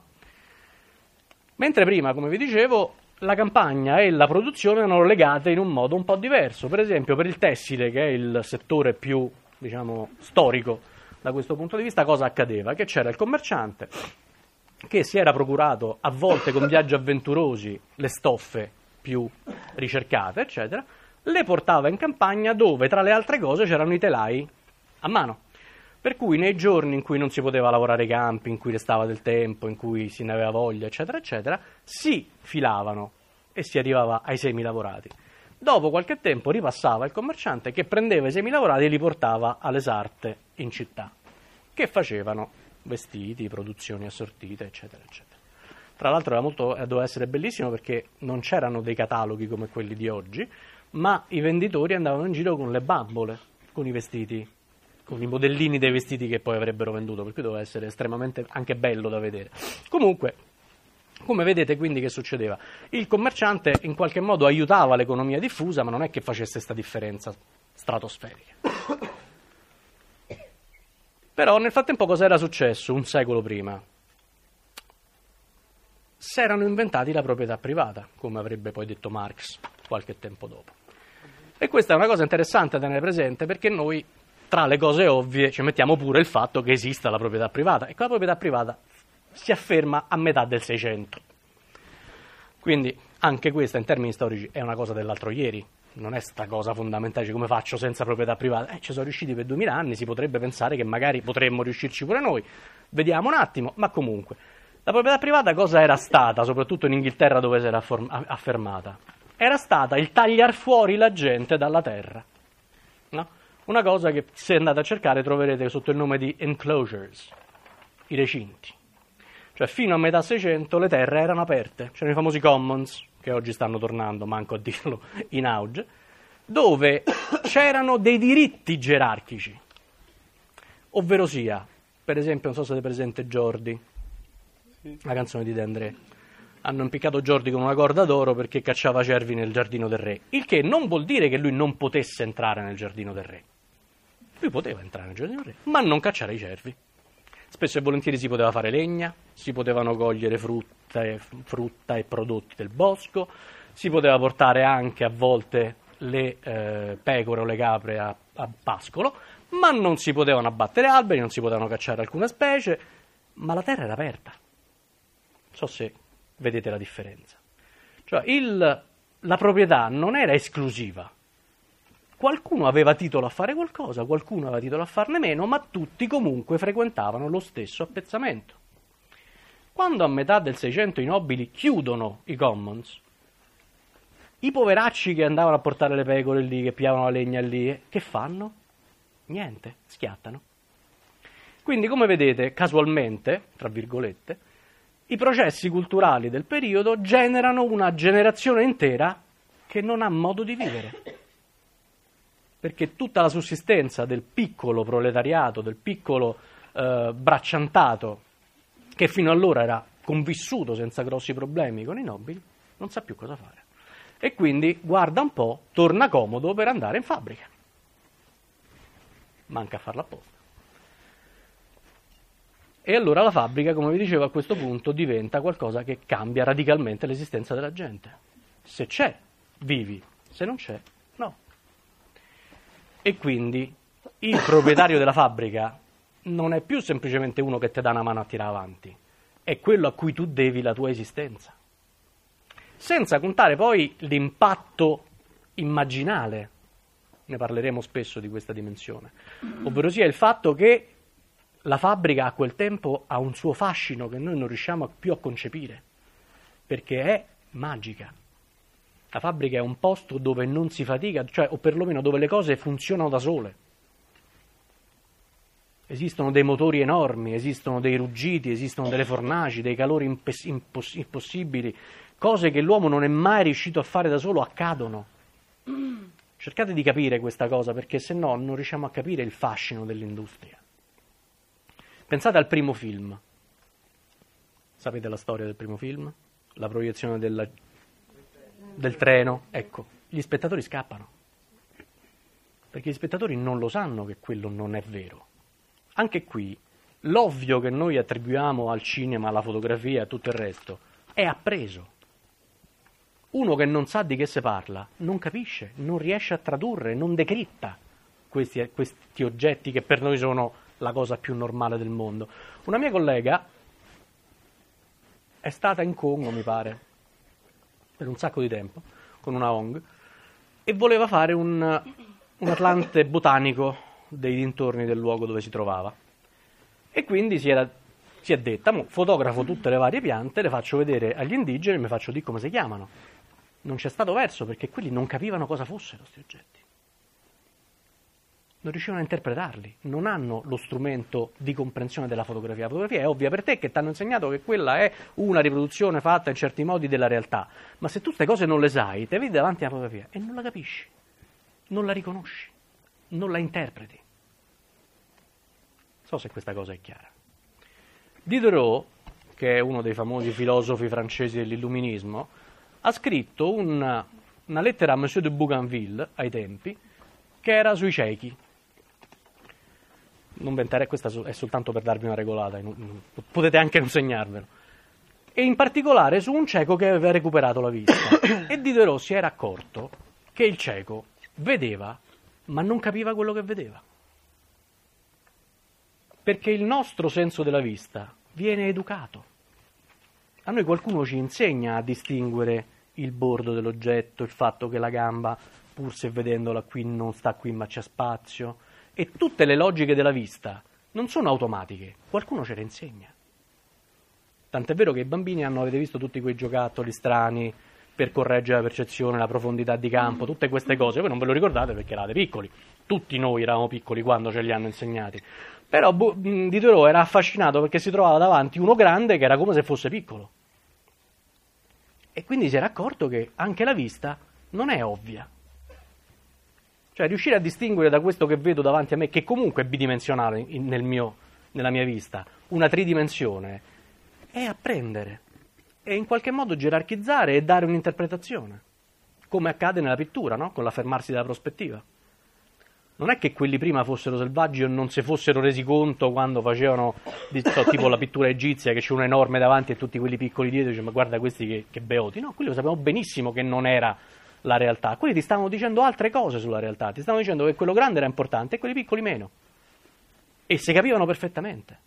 Mentre prima, come vi dicevo, la campagna e la produzione erano legate in un modo un po' diverso. Per esempio, per il tessile, che è il settore più, diciamo, storico da questo punto di vista, cosa accadeva? Che c'era il commerciante che si era procurato, a volte con viaggi avventurosi, le stoffe più ricercate, eccetera, le portava in campagna dove, tra le altre cose, c'erano i telai a mano. Per cui nei giorni in cui non si poteva lavorare ai campi, in cui restava del tempo, in cui si ne aveva voglia, eccetera, eccetera, si filavano e si arrivava ai semi lavorati. Dopo qualche tempo ripassava il commerciante che prendeva i semi lavorati e li portava alle sarte in città, che facevano vestiti, produzioni assortite, eccetera, eccetera. Tra l'altro doveva essere bellissimo perché non c'erano dei cataloghi come quelli di oggi, ma i venditori andavano in giro con le bambole, con i vestiti, con i modellini dei vestiti che poi avrebbero venduto, per cui doveva essere estremamente anche bello da vedere. Comunque, come vedete quindi che succedeva? Il commerciante in qualche modo aiutava l'economia diffusa, ma non è che facesse questa differenza stratosferica. Però nel frattempo cosa era successo un secolo prima? Si erano inventati la proprietà privata, come avrebbe poi detto Marx qualche tempo dopo. E questa è una cosa interessante da tenere presente, perché noi, tra le cose ovvie, ci mettiamo pure il fatto che esista la proprietà privata, e la proprietà privata si afferma a metà del Seicento. Quindi anche questa in termini storici è una cosa dell'altro ieri, non è sta cosa fondamentale, come faccio senza proprietà privata? Ci sono riusciti per 2000 anni, si potrebbe pensare che magari potremmo riuscirci pure noi, vediamo un attimo, ma comunque. La proprietà privata cosa era stata, soprattutto in Inghilterra dove si era affermata? Era stata il tagliar fuori la gente dalla terra, no? Una cosa che se andate a cercare troverete sotto il nome di enclosures, i recinti. Cioè fino a metà Seicento le terre erano aperte, c'erano i famosi commons, che oggi stanno tornando, manco a dirlo, in auge, dove c'erano dei diritti gerarchici, ovverosia, per esempio, non so se avete presente Jordi, la canzone di De André. Hanno impiccato Jordi con una corda d'oro perché cacciava cervi nel giardino del re, il che non vuol dire che lui non potesse entrare nel giardino del re. Lui poteva entrare nel giardino del re, ma non cacciare i cervi. Spesso e volentieri si poteva fare legna, si potevano cogliere frutta e prodotti del bosco, si poteva portare anche a volte le pecore o le capre a pascolo, ma non si potevano abbattere alberi, non si potevano cacciare alcune specie, ma la terra era aperta. Non so se vedete la differenza. Cioè la proprietà non era esclusiva, Qualcuno aveva titolo a fare qualcosa, qualcuno aveva titolo a farne meno, ma tutti comunque frequentavano lo stesso appezzamento. Quando a metà del 600 i nobili chiudono i commons, i poveracci che andavano a portare le pecore lì, che pigliavano la legna lì, che fanno? Niente, schiattano. Quindi, come vedete, casualmente, tra virgolette, i processi culturali del periodo generano una generazione intera che non ha modo di vivere. Perché tutta la sussistenza del piccolo proletariato, del piccolo bracciantato, che fino allora era convissuto senza grossi problemi con i nobili, non sa più cosa fare. E quindi, guarda un po', torna comodo per andare in fabbrica. Manca a farla apposta. E allora la fabbrica, come vi dicevo, a questo punto diventa qualcosa che cambia radicalmente l'esistenza della gente. Se c'è, vivi, se non c'è, no. E quindi il proprietario della fabbrica non è più semplicemente uno che ti dà una mano a tirare avanti, è quello a cui tu devi la tua esistenza. Senza contare poi l'impatto immaginale, ne parleremo spesso di questa dimensione, ovvero sia il fatto che la fabbrica a quel tempo ha un suo fascino che noi non riusciamo più a concepire, perché è magica. La fabbrica è un posto dove non si fatica, cioè, o perlomeno dove le cose funzionano da sole. Esistono dei motori enormi, esistono dei ruggiti, esistono delle fornaci, dei calori impossibili, cose che l'uomo non è mai riuscito a fare da solo accadono. Cercate di capire questa cosa, perché se no non riusciamo a capire il fascino dell'industria. Pensate al primo film. Sapete la storia del primo film? La proiezione del treno. Ecco, gli spettatori scappano. Perché gli spettatori non lo sanno che quello non è vero. Anche qui, l'ovvio che noi attribuiamo al cinema, alla fotografia e a tutto il resto, è appreso. Uno che non sa di che si parla, non capisce, non riesce a tradurre, non decritta questi oggetti che per noi sono la cosa più normale del mondo. Una mia collega è stata in Congo, mi pare, per un sacco di tempo, con una ONG, e voleva fare un Atlante botanico dei dintorni del luogo dove si trovava. E quindi si è detta, fotografo tutte le varie piante, le faccio vedere agli indigeni e mi faccio dire come si chiamano. Non c'è stato verso, perché quelli non capivano cosa fossero questi oggetti. Non riuscivano a interpretarli, non hanno lo strumento di comprensione della fotografia. La fotografia è ovvia per te, che ti hanno insegnato che quella è una riproduzione fatta in certi modi della realtà, ma se tu queste cose non le sai, te vedi davanti alla fotografia e non la capisci, non la riconosci, non la interpreti. Non so se questa cosa è chiara. Diderot, che è uno dei famosi filosofi francesi dell'illuminismo, ha scritto una lettera a Monsieur de Bougainville, ai tempi, che era sui ciechi. Non ventare, questa è soltanto per darvi una regolata, potete anche non segnarvelo. E in particolare su un cieco che aveva recuperato la vista. E Diderot si era accorto che il cieco vedeva, ma non capiva quello che vedeva. Perché il nostro senso della vista viene educato. A noi qualcuno ci insegna a distinguere il bordo dell'oggetto, il fatto che la gamba, pur se vedendola qui, non sta qui ma c'è spazio. E tutte le logiche della vista non sono automatiche, qualcuno ce le insegna. Tant'è vero che i bambini avete visto tutti quei giocattoli strani per correggere la percezione, la profondità di campo, tutte queste cose, voi non ve lo ricordate perché eravate piccoli, tutti noi eravamo piccoli quando ce li hanno insegnati, però Diderot era affascinato perché si trovava davanti uno grande che era come se fosse piccolo. E quindi si era accorto che anche la vista non è ovvia. Cioè riuscire a distinguere da questo che vedo davanti a me, che comunque è bidimensionale nella mia vista, una tridimensione, è apprendere e in qualche modo gerarchizzare e dare un'interpretazione, come accade nella pittura, no? Con l'affermarsi della prospettiva. Non è che quelli prima fossero selvaggi o non si fossero resi conto quando facevano tipo la pittura egizia, che c'è uno enorme davanti e tutti quelli piccoli dietro, dice ma guarda questi che beoti. No, quelli lo sapevamo benissimo che non era la realtà. Quelli ti stavano dicendo altre cose sulla realtà, ti stavano dicendo che quello grande era importante e quelli piccoli meno. E si capivano perfettamente.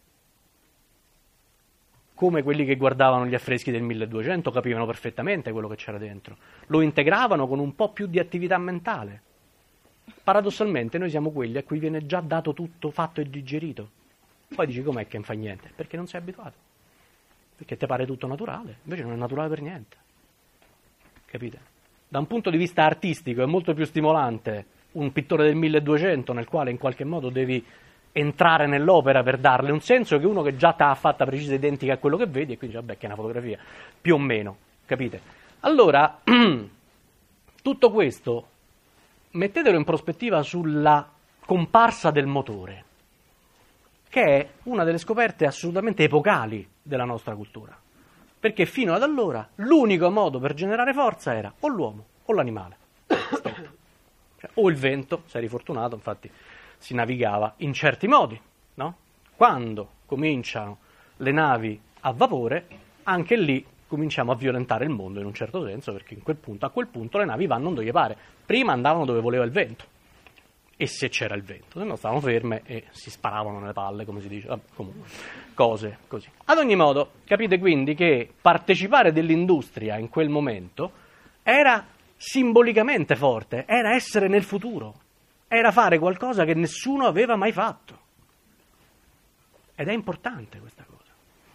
Come quelli che guardavano gli affreschi del 1200 capivano perfettamente quello che c'era dentro. Lo integravano con un po' più di attività mentale. paradossalmente noi siamo quelli a cui viene già dato tutto fatto e digerito. Poi dici com'è che non fai niente? Perché non sei abituato. Perché ti pare tutto naturale, invece non è naturale per niente. Capite? Da un punto di vista artistico è molto più stimolante un pittore del 1200 nel quale in qualche modo devi entrare nell'opera per darle un senso, che uno che già ti ha fatta precisa identica a quello che vedi e quindi vabbè che è una fotografia, più o meno, capite? Allora, tutto questo mettetelo in prospettiva sulla comparsa del motore, che è una delle scoperte assolutamente epocali della nostra cultura, perché fino ad allora l'unico modo per generare forza era o l'uomo o l'animale, cioè, o il vento, se eri fortunato, infatti si navigava in certi modi, no? Quando cominciano le navi a vapore, anche lì cominciamo a violentare il mondo in un certo senso, perché a quel punto le navi vanno dove gli pare. Prima andavano dove voleva il vento, e se c'era il vento, se no stavano ferme e si sparavano nelle palle, come si dice, comunque, cose così. Ad ogni modo, capite quindi che partecipare dell'industria in quel momento era simbolicamente forte, era essere nel futuro. Era fare qualcosa che nessuno aveva mai fatto. Ed è importante questa cosa.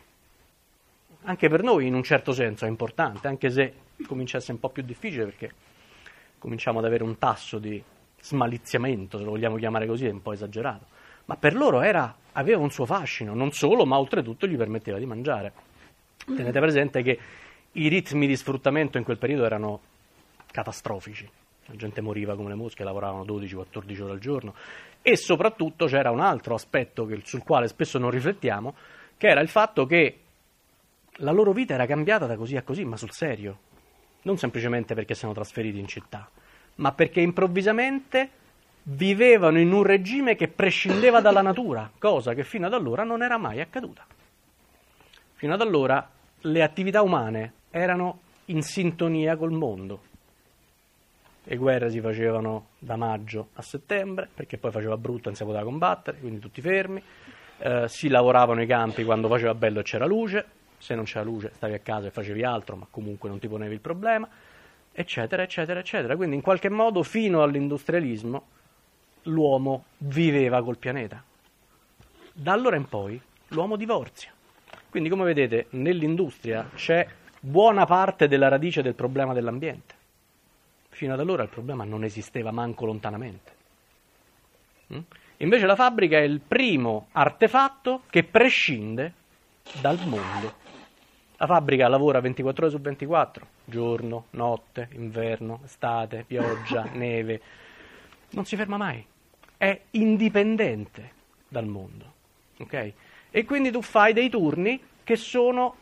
Anche per noi in un certo senso è importante, anche se comincia a essere un po' più difficile perché cominciamo ad avere un tasso di smaliziamento, se lo vogliamo chiamare così, è un po' esagerato. Ma per loro aveva un suo fascino, non solo, ma oltretutto gli permetteva di mangiare. Tenete presente che i ritmi di sfruttamento in quel periodo erano catastrofici. La gente moriva come le mosche, lavoravano 12-14 ore al giorno e soprattutto c'era un altro aspetto sul quale spesso non riflettiamo, che era il fatto che la loro vita era cambiata da così a così, ma sul serio, non semplicemente perché si erano trasferiti in città, ma perché improvvisamente vivevano in un regime che prescindeva dalla natura, cosa che fino ad allora non era mai accaduta. Fino ad allora le attività umane erano in sintonia col mondo. Le guerre si facevano da maggio a settembre, perché poi faceva brutto e non si poteva combattere, quindi tutti fermi. Si lavoravano i campi quando faceva bello e c'era luce, se non c'era luce stavi a casa e facevi altro, ma comunque non ti ponevi il problema, eccetera, eccetera, eccetera. Quindi in qualche modo fino all'industrialismo l'uomo viveva col pianeta. Da allora in poi l'uomo divorzia. Quindi come vedete nell'industria c'è buona parte della radice del problema dell'ambiente. Fino ad allora il problema non esisteva manco lontanamente. Invece la fabbrica è il primo artefatto che prescinde dal mondo. La fabbrica lavora 24 ore su 24, giorno, notte, inverno, estate, pioggia, neve. Non si ferma mai. È indipendente dal mondo. Ok? E quindi tu fai dei turni che sono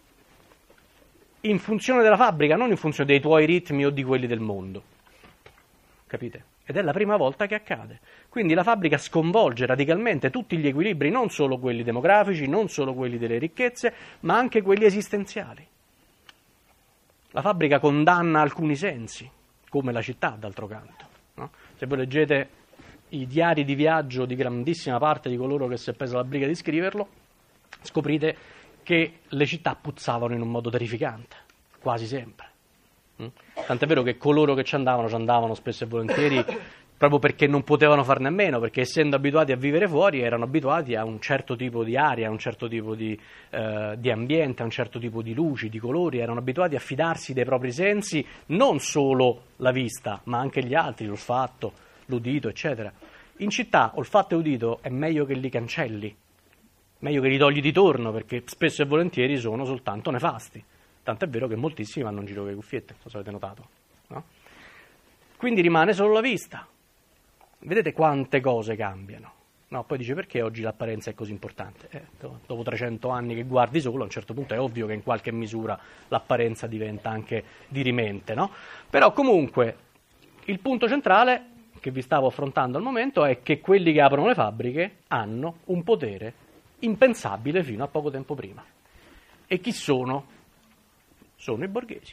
in funzione della fabbrica, non in funzione dei tuoi ritmi o di quelli del mondo. Capite? Ed è la prima volta che accade. Quindi la fabbrica sconvolge radicalmente tutti gli equilibri, non solo quelli demografici, non solo quelli delle ricchezze, ma anche quelli esistenziali. La fabbrica condanna alcuni sensi, come la città, d'altro canto. No? Se voi leggete i diari di viaggio di grandissima parte di coloro che si è presa la briga di scriverlo, scoprite che le città puzzavano in un modo terrificante, quasi sempre. Tant'è vero che coloro che ci andavano spesso e volentieri proprio perché non potevano farne a meno, perché essendo abituati a vivere fuori erano abituati a un certo tipo di aria, a un certo tipo di ambiente, a un certo tipo di luci, di colori, erano abituati a fidarsi dei propri sensi, non solo la vista, ma anche gli altri, l'olfatto, l'udito, eccetera. In città olfatto e udito è meglio che li cancelli, meglio che li togli di torno, perché spesso e volentieri sono soltanto nefasti. Tant'è vero che moltissimi vanno in giro con le cuffiette, non so se avete notato. No? Quindi rimane solo la vista. Vedete quante cose cambiano. No, poi dice perché oggi l'apparenza è così importante. Dopo 300 anni che guardi solo, a un certo punto è ovvio che in qualche misura l'apparenza diventa anche dirimente. No? Però comunque il punto centrale che vi stavo affrontando al momento è che quelli che aprono le fabbriche hanno un potere impensabile fino a poco tempo prima. E chi sono? Sono i borghesi.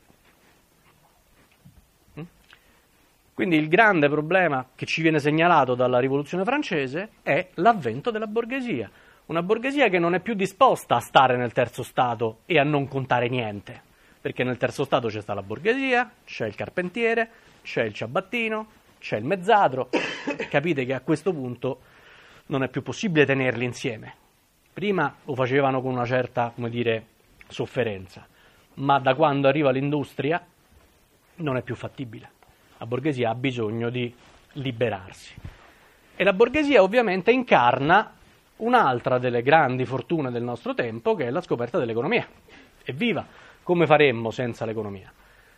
Quindi il grande problema che ci viene segnalato dalla Rivoluzione francese è l'avvento della borghesia. Una borghesia che non è più disposta a stare nel terzo stato e a non contare niente. Perché nel terzo stato c'è sta la borghesia, c'è il carpentiere, c'è il ciabattino, c'è il mezzadro, capite che a questo punto non è più possibile tenerli insieme. Prima lo facevano con una certa, come dire, sofferenza, ma da quando arriva l'industria non è più fattibile. La borghesia ha bisogno di liberarsi. E la borghesia ovviamente incarna un'altra delle grandi fortune del nostro tempo, che è la scoperta dell'economia. Evviva! Come faremmo senza l'economia?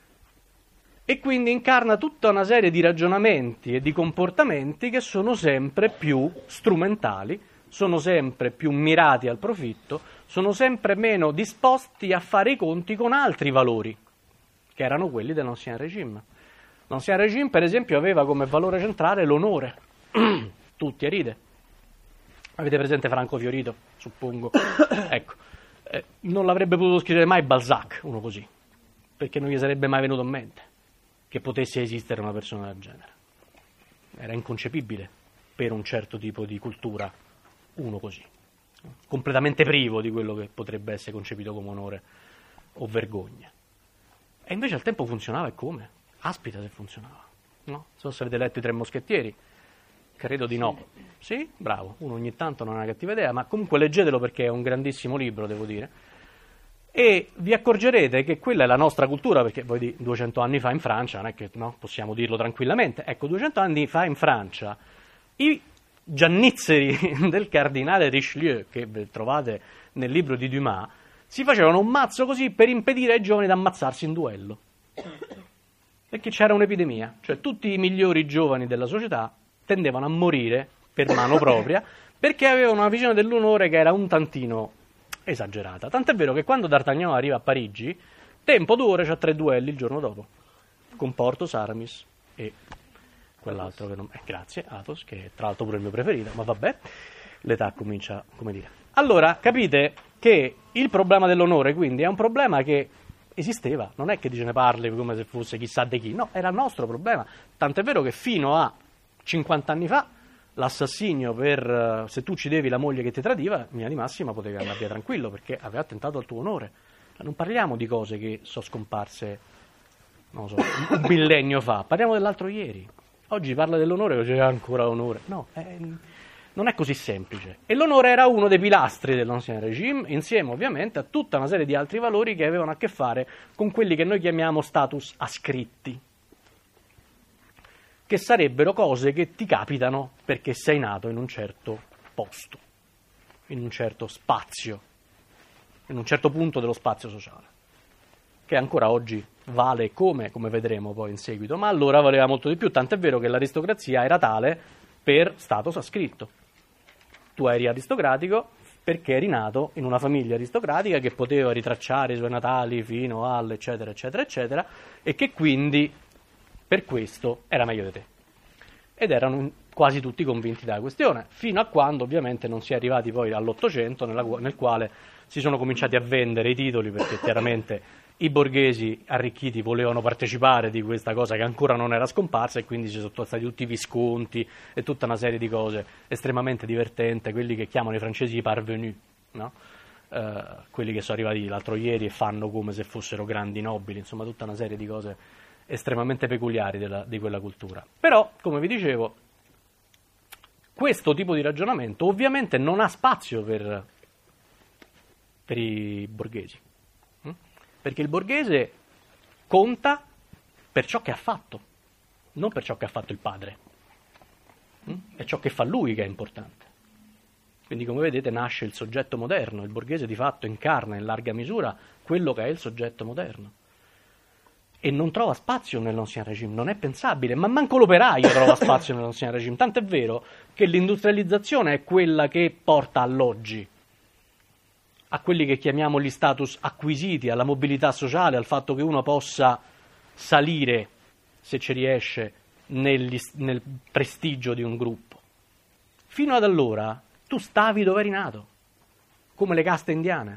E quindi incarna tutta una serie di ragionamenti e di comportamenti che sono sempre più strumentali, sono sempre più mirati al profitto, sono sempre meno disposti a fare i conti con altri valori, che erano quelli dell'Ancien Régime. L'Ancien Régime, per esempio, aveva come valore centrale l'onore. Tutti a ride. Avete presente Franco Fiorito, suppongo? Ecco, non l'avrebbe potuto scrivere mai Balzac, uno così, perché non gli sarebbe mai venuto in mente che potesse esistere una persona del genere. Era inconcepibile per un certo tipo di cultura uno così, completamente privo di quello che potrebbe essere concepito come onore o vergogna. E invece al tempo funzionava, e come? Aspita se funzionava, no? Non so se avete letto I Tre Moschettieri, credo di no. Sì, bravo, uno ogni tanto non ha una cattiva idea, ma comunque leggetelo perché è un grandissimo libro, devo dire, e vi accorgerete che quella è la nostra cultura, perché voi di 200 anni fa in Francia, non è che no, possiamo dirlo tranquillamente, ecco, 200 anni fa in Francia i giannizzeri del cardinale Richelieu, che trovate nel libro di Dumas, si facevano un mazzo così per impedire ai giovani di ammazzarsi in duello, perché c'era un'epidemia, cioè tutti i migliori giovani della società tendevano a morire per mano propria perché avevano una visione dell'onore che era un tantino esagerata. Tant'è vero che quando D'Artagnan arriva a Parigi, tempo 2 ore c'ha 3 duelli il giorno dopo, con Porthos, Aramis e quell'altro che non... grazie, Athos, che è tra l'altro pure il mio preferito, ma vabbè, l'età comincia, come dire. Allora, capite che il problema dell'onore, quindi, è un problema che esisteva, non è che ne parli come se fosse chissà di chi, no, era il nostro problema. Tant'è vero che fino a 50 anni fa l'assassinio per se tu uccidevi la moglie che ti tradiva, in linea di massima potevi andare via tranquillo perché aveva attentato al tuo onore. Non parliamo di cose che sono scomparse, non so, un millennio fa, parliamo dell'altro ieri. Oggi parla dell'onore e c'è ancora onore. No, non è così semplice. E l'onore era uno dei pilastri dell'Ancien Régime, insieme ovviamente a tutta una serie di altri valori che avevano a che fare con quelli che noi chiamiamo status ascritti, che sarebbero cose che ti capitano perché sei nato in un certo posto, in un certo spazio, in un certo punto dello spazio sociale, che ancora oggi vale come vedremo poi in seguito, ma allora valeva molto di più, tant'è vero che l'aristocrazia era tale per status ascritto. Tu eri aristocratico perché eri nato in una famiglia aristocratica che poteva ritracciare i suoi natali fino al eccetera, eccetera, eccetera, e che quindi per questo era meglio di te. Ed erano quasi tutti convinti della questione, fino a quando ovviamente non si è arrivati poi all'Ottocento, nel quale si sono cominciati a vendere i titoli, perché chiaramente i borghesi arricchiti volevano partecipare di questa cosa che ancora non era scomparsa, e quindi ci sono stati tutti i visconti e tutta una serie di cose estremamente divertenti, quelli che chiamano i francesi i parvenus, no? Quelli che sono arrivati l'altro ieri e fanno come se fossero grandi nobili, insomma tutta una serie di cose estremamente peculiari di quella cultura. Però, come vi dicevo, questo tipo di ragionamento ovviamente non ha spazio per i borghesi, perché il borghese conta per ciò che ha fatto, non per ciò che ha fatto il padre. È ciò che fa lui che è importante. Quindi, come vedete, nasce il soggetto moderno. Il borghese di fatto incarna in larga misura quello che è il soggetto moderno. E non trova spazio nell'Ancien Régime, non è pensabile, ma manco l'operaio trova spazio nell'Ancien Régime. Tant'è vero che l'industrializzazione è quella che porta all'oggi, a quelli che chiamiamo gli status acquisiti, alla mobilità sociale, al fatto che uno possa salire, se ci riesce, nel prestigio di un gruppo. Fino ad allora tu stavi dove eri nato, come le caste indiane.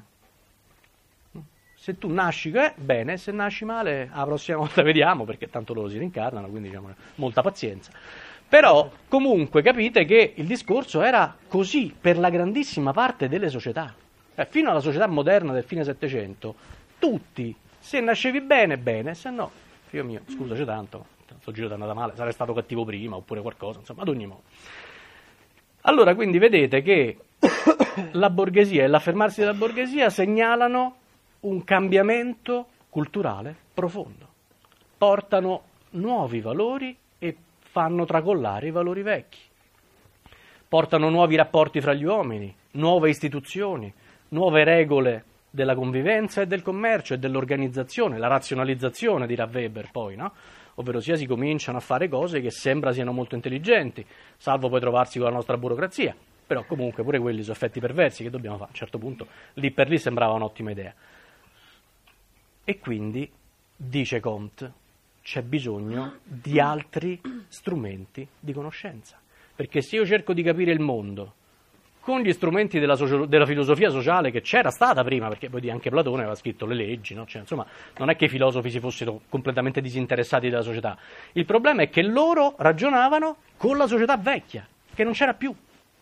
Se tu nasci bene, se nasci male, la prossima volta vediamo, perché tanto loro si rincarnano, quindi diciamo molta pazienza. Però comunque capite che il discorso era così per la grandissima parte delle società. Fino alla società moderna del fine Settecento, tutti, se nascevi bene, bene, se no, figlio mio, scusaci tanto, sto giro è andata male, sarei stato cattivo prima oppure qualcosa, insomma, ad ogni modo. Allora, quindi vedete che la borghesia e l'affermarsi della borghesia segnalano un cambiamento culturale profondo, portano nuovi valori e fanno tracollare i valori vecchi, portano nuovi rapporti fra gli uomini, nuove istituzioni, nuove regole della convivenza e del commercio e dell'organizzazione, la razionalizzazione, dirà Weber poi, no? Ovvero sia si cominciano a fare cose che sembra siano molto intelligenti, salvo poi trovarsi con la nostra burocrazia, però comunque pure quelli sono effetti perversi che dobbiamo fare, a un certo punto lì per lì sembrava un'ottima idea. E quindi, dice Comte, c'è bisogno di altri strumenti di conoscenza, perché se io cerco di capire il mondo con gli strumenti della filosofia sociale che c'era stata prima, perché poi anche Platone aveva scritto le leggi, no? Cioè, insomma, non è che i filosofi si fossero completamente disinteressati della società. Il problema è che loro ragionavano con la società vecchia, che non c'era più.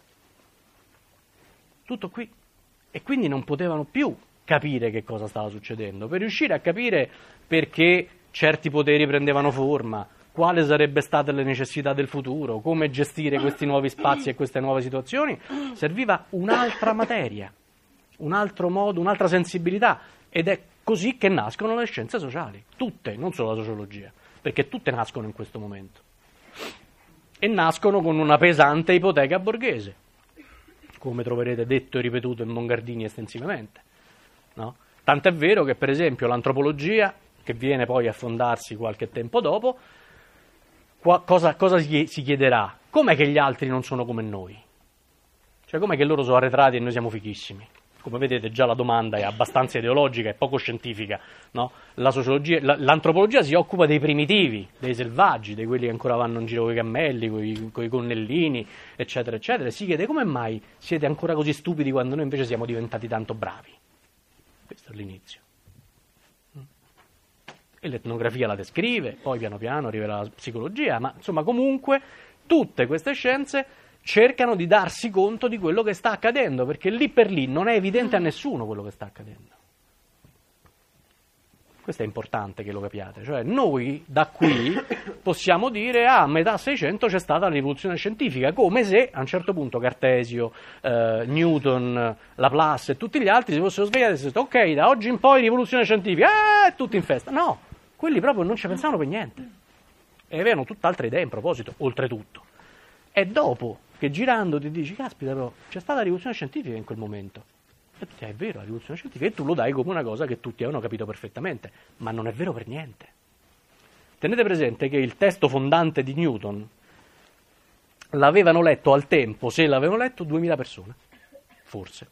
Tutto qui. E quindi non potevano più capire che cosa stava succedendo. Per riuscire a capire perché certi poteri prendevano forma, quale sarebbe stata le necessità del futuro, come gestire questi nuovi spazi e queste nuove situazioni, serviva un'altra materia, un altro modo, un'altra sensibilità, ed è così che nascono le scienze sociali, tutte, non solo la sociologia, perché tutte nascono in questo momento, e nascono con una pesante ipoteca borghese, come troverete detto e ripetuto in Mongardini estensivamente, no? Tant'è vero che, per esempio, l'antropologia, che viene poi a fondarsi qualche tempo dopo, cosa si chiederà? Com'è che gli altri non sono come noi? Cioè, com'è che loro sono arretrati e noi siamo fighissimi? Come vedete, già la domanda è abbastanza ideologica e poco scientifica, no? L'antropologia si occupa dei primitivi, dei selvaggi, di quelli che ancora vanno in giro con i cammelli, con i gonnellini, eccetera, eccetera. Si chiede come mai siete ancora così stupidi quando noi invece siamo diventati tanto bravi. Questo è l'inizio. E l'etnografia la descrive, poi piano piano arriverà la psicologia, ma insomma comunque tutte queste scienze cercano di darsi conto di quello che sta accadendo, perché lì per lì non è evidente a nessuno quello che sta accadendo. Questo è importante che lo capiate, cioè noi da qui possiamo dire a metà 600 c'è stata la rivoluzione scientifica, come se a un certo punto Cartesio, Newton, Laplace e tutti gli altri si fossero svegliati e si fossero detto ok, da oggi in poi rivoluzione scientifica, tutti in festa. No, quelli proprio non ci pensavano per niente e avevano tutt'altre idee in proposito, oltretutto. E dopo che girando ti dici, caspita però, c'è stata la rivoluzione scientifica in quel momento. E tu dici, è vero, la rivoluzione scientifica, e tu lo dai come una cosa che tutti avevano capito perfettamente, ma non è vero per niente. Tenete presente che il testo fondante di Newton l'avevano letto al tempo, se l'avevano letto, 2000 persone, forse.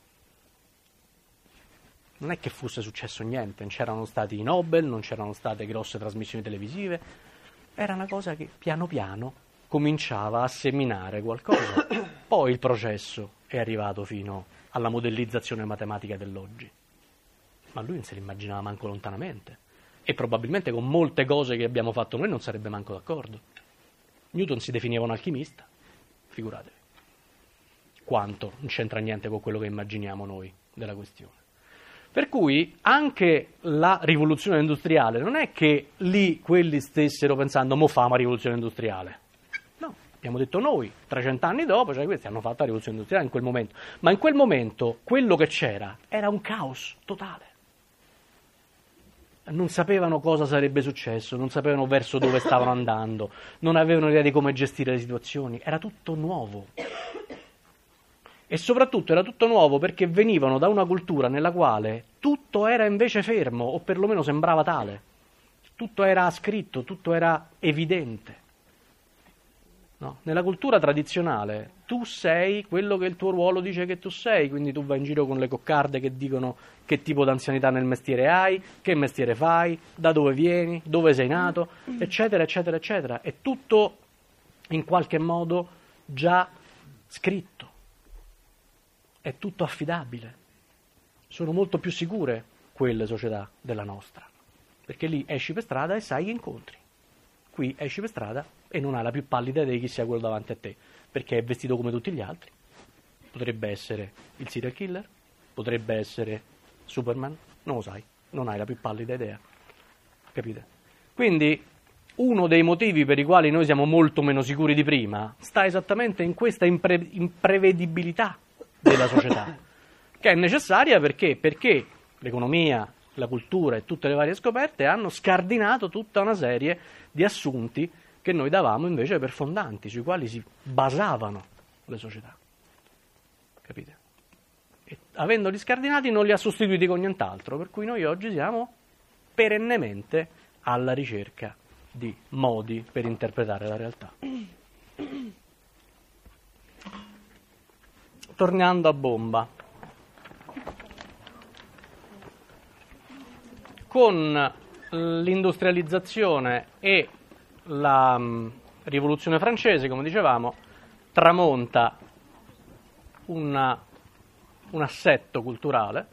Non è che fosse successo niente, non c'erano stati i Nobel, non c'erano state grosse trasmissioni televisive, era una cosa che piano piano cominciava a seminare qualcosa. Poi il processo è arrivato fino alla modellizzazione matematica dell'oggi. Ma lui non se l'immaginava manco lontanamente. E probabilmente con molte cose che abbiamo fatto noi non sarebbe manco d'accordo. Newton si definiva un alchimista, figuratevi. Quanto non c'entra niente con quello che immaginiamo noi della questione. Per cui anche la rivoluzione industriale non è che lì quelli stessero pensando mo fa una rivoluzione industriale. No, abbiamo detto noi, 300 anni dopo, cioè questi hanno fatto la rivoluzione industriale in quel momento. Ma in quel momento quello che c'era era un caos totale. Non sapevano cosa sarebbe successo, non sapevano verso dove stavano andando, non avevano idea di come gestire le situazioni, era tutto nuovo. E soprattutto era tutto nuovo perché venivano da una cultura nella quale tutto era invece fermo, o perlomeno sembrava tale. Tutto era scritto, tutto era evidente. No? Nella cultura tradizionale tu sei quello che il tuo ruolo dice che tu sei, quindi tu vai in giro con le coccarde che dicono che tipo di anzianità nel mestiere hai, che mestiere fai, da dove vieni, dove sei nato, eccetera, eccetera, eccetera. È tutto in qualche modo già scritto. È tutto affidabile. Sono molto più sicure quelle società della nostra, perché lì esci per strada e sai che incontri. Qui esci per strada e non hai la più pallida idea di chi sia quello davanti a te, perché è vestito come tutti gli altri. Potrebbe essere il serial killer, potrebbe essere Superman, non lo sai, non hai la più pallida idea. Capite? Quindi uno dei motivi per i quali noi siamo molto meno sicuri di prima sta esattamente in questa imprevedibilità della società, che è necessaria perché l'economia, la cultura e tutte le varie scoperte hanno scardinato tutta una serie di assunti che noi davamo invece per fondanti, sui quali si basavano le società. Capite? E avendoli scardinati non li ha sostituiti con nient'altro, per cui noi oggi siamo perennemente alla ricerca di modi per interpretare la realtà. Tornando a bomba. Con l'industrializzazione e la rivoluzione francese, come dicevamo, tramonta un assetto culturale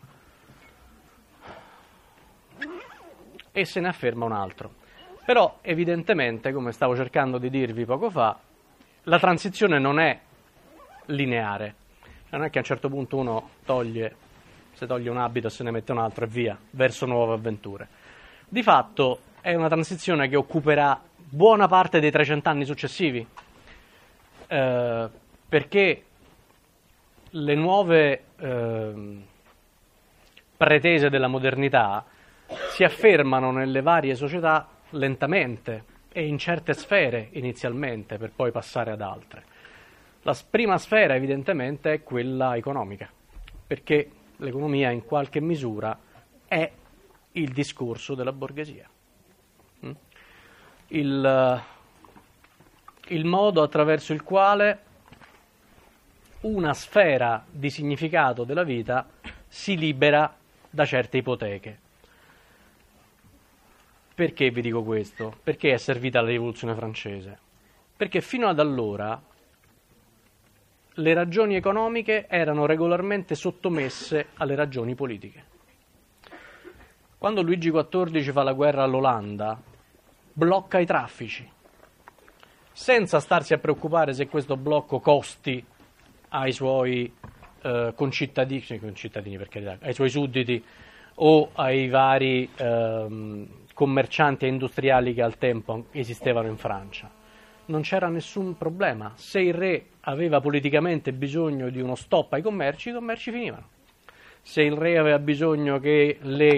e se ne afferma un altro. Però evidentemente, come stavo cercando di dirvi poco fa, la transizione non è lineare. Non è che a un certo punto uno se toglie un abito e se ne mette un altro e via, verso nuove avventure. Di fatto è una transizione che occuperà buona parte dei 300 anni successivi, perché le nuove pretese della modernità si affermano nelle varie società lentamente e in certe sfere inizialmente, per poi passare ad altre. La prima sfera evidentemente è quella economica, perché l'economia in qualche misura è il discorso della borghesia. Il modo attraverso il quale una sfera di significato della vita si libera da certe ipoteche. Perché vi dico questo? Perché è servita la rivoluzione francese? Perché fino ad allora le ragioni economiche erano regolarmente sottomesse alle ragioni politiche. Quando Luigi XIV fa la guerra all'Olanda, blocca i traffici, senza starsi a preoccupare se questo blocco costi ai suoi concittadini per carità, ai suoi sudditi o ai vari commercianti e industriali che al tempo esistevano in Francia. Non c'era nessun problema. Se il re aveva politicamente bisogno di uno stop ai commerci, i commerci finivano. Se il re aveva bisogno che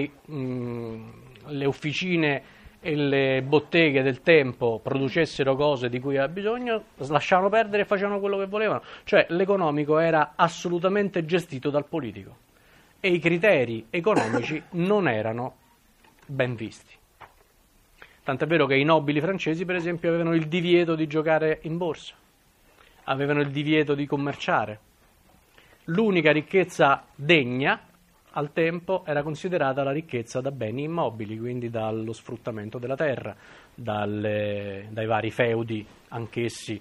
le officine e le botteghe del tempo producessero cose di cui aveva bisogno, lasciavano perdere e facevano quello che volevano. Cioè l'economico era assolutamente gestito dal politico e i criteri economici non erano ben visti. Tant'è vero che i nobili francesi, per esempio, avevano il divieto di giocare in borsa, avevano il divieto di commerciare. L'unica ricchezza degna al tempo era considerata la ricchezza da beni immobili, quindi dallo sfruttamento della terra, dai vari feudi, anch'essi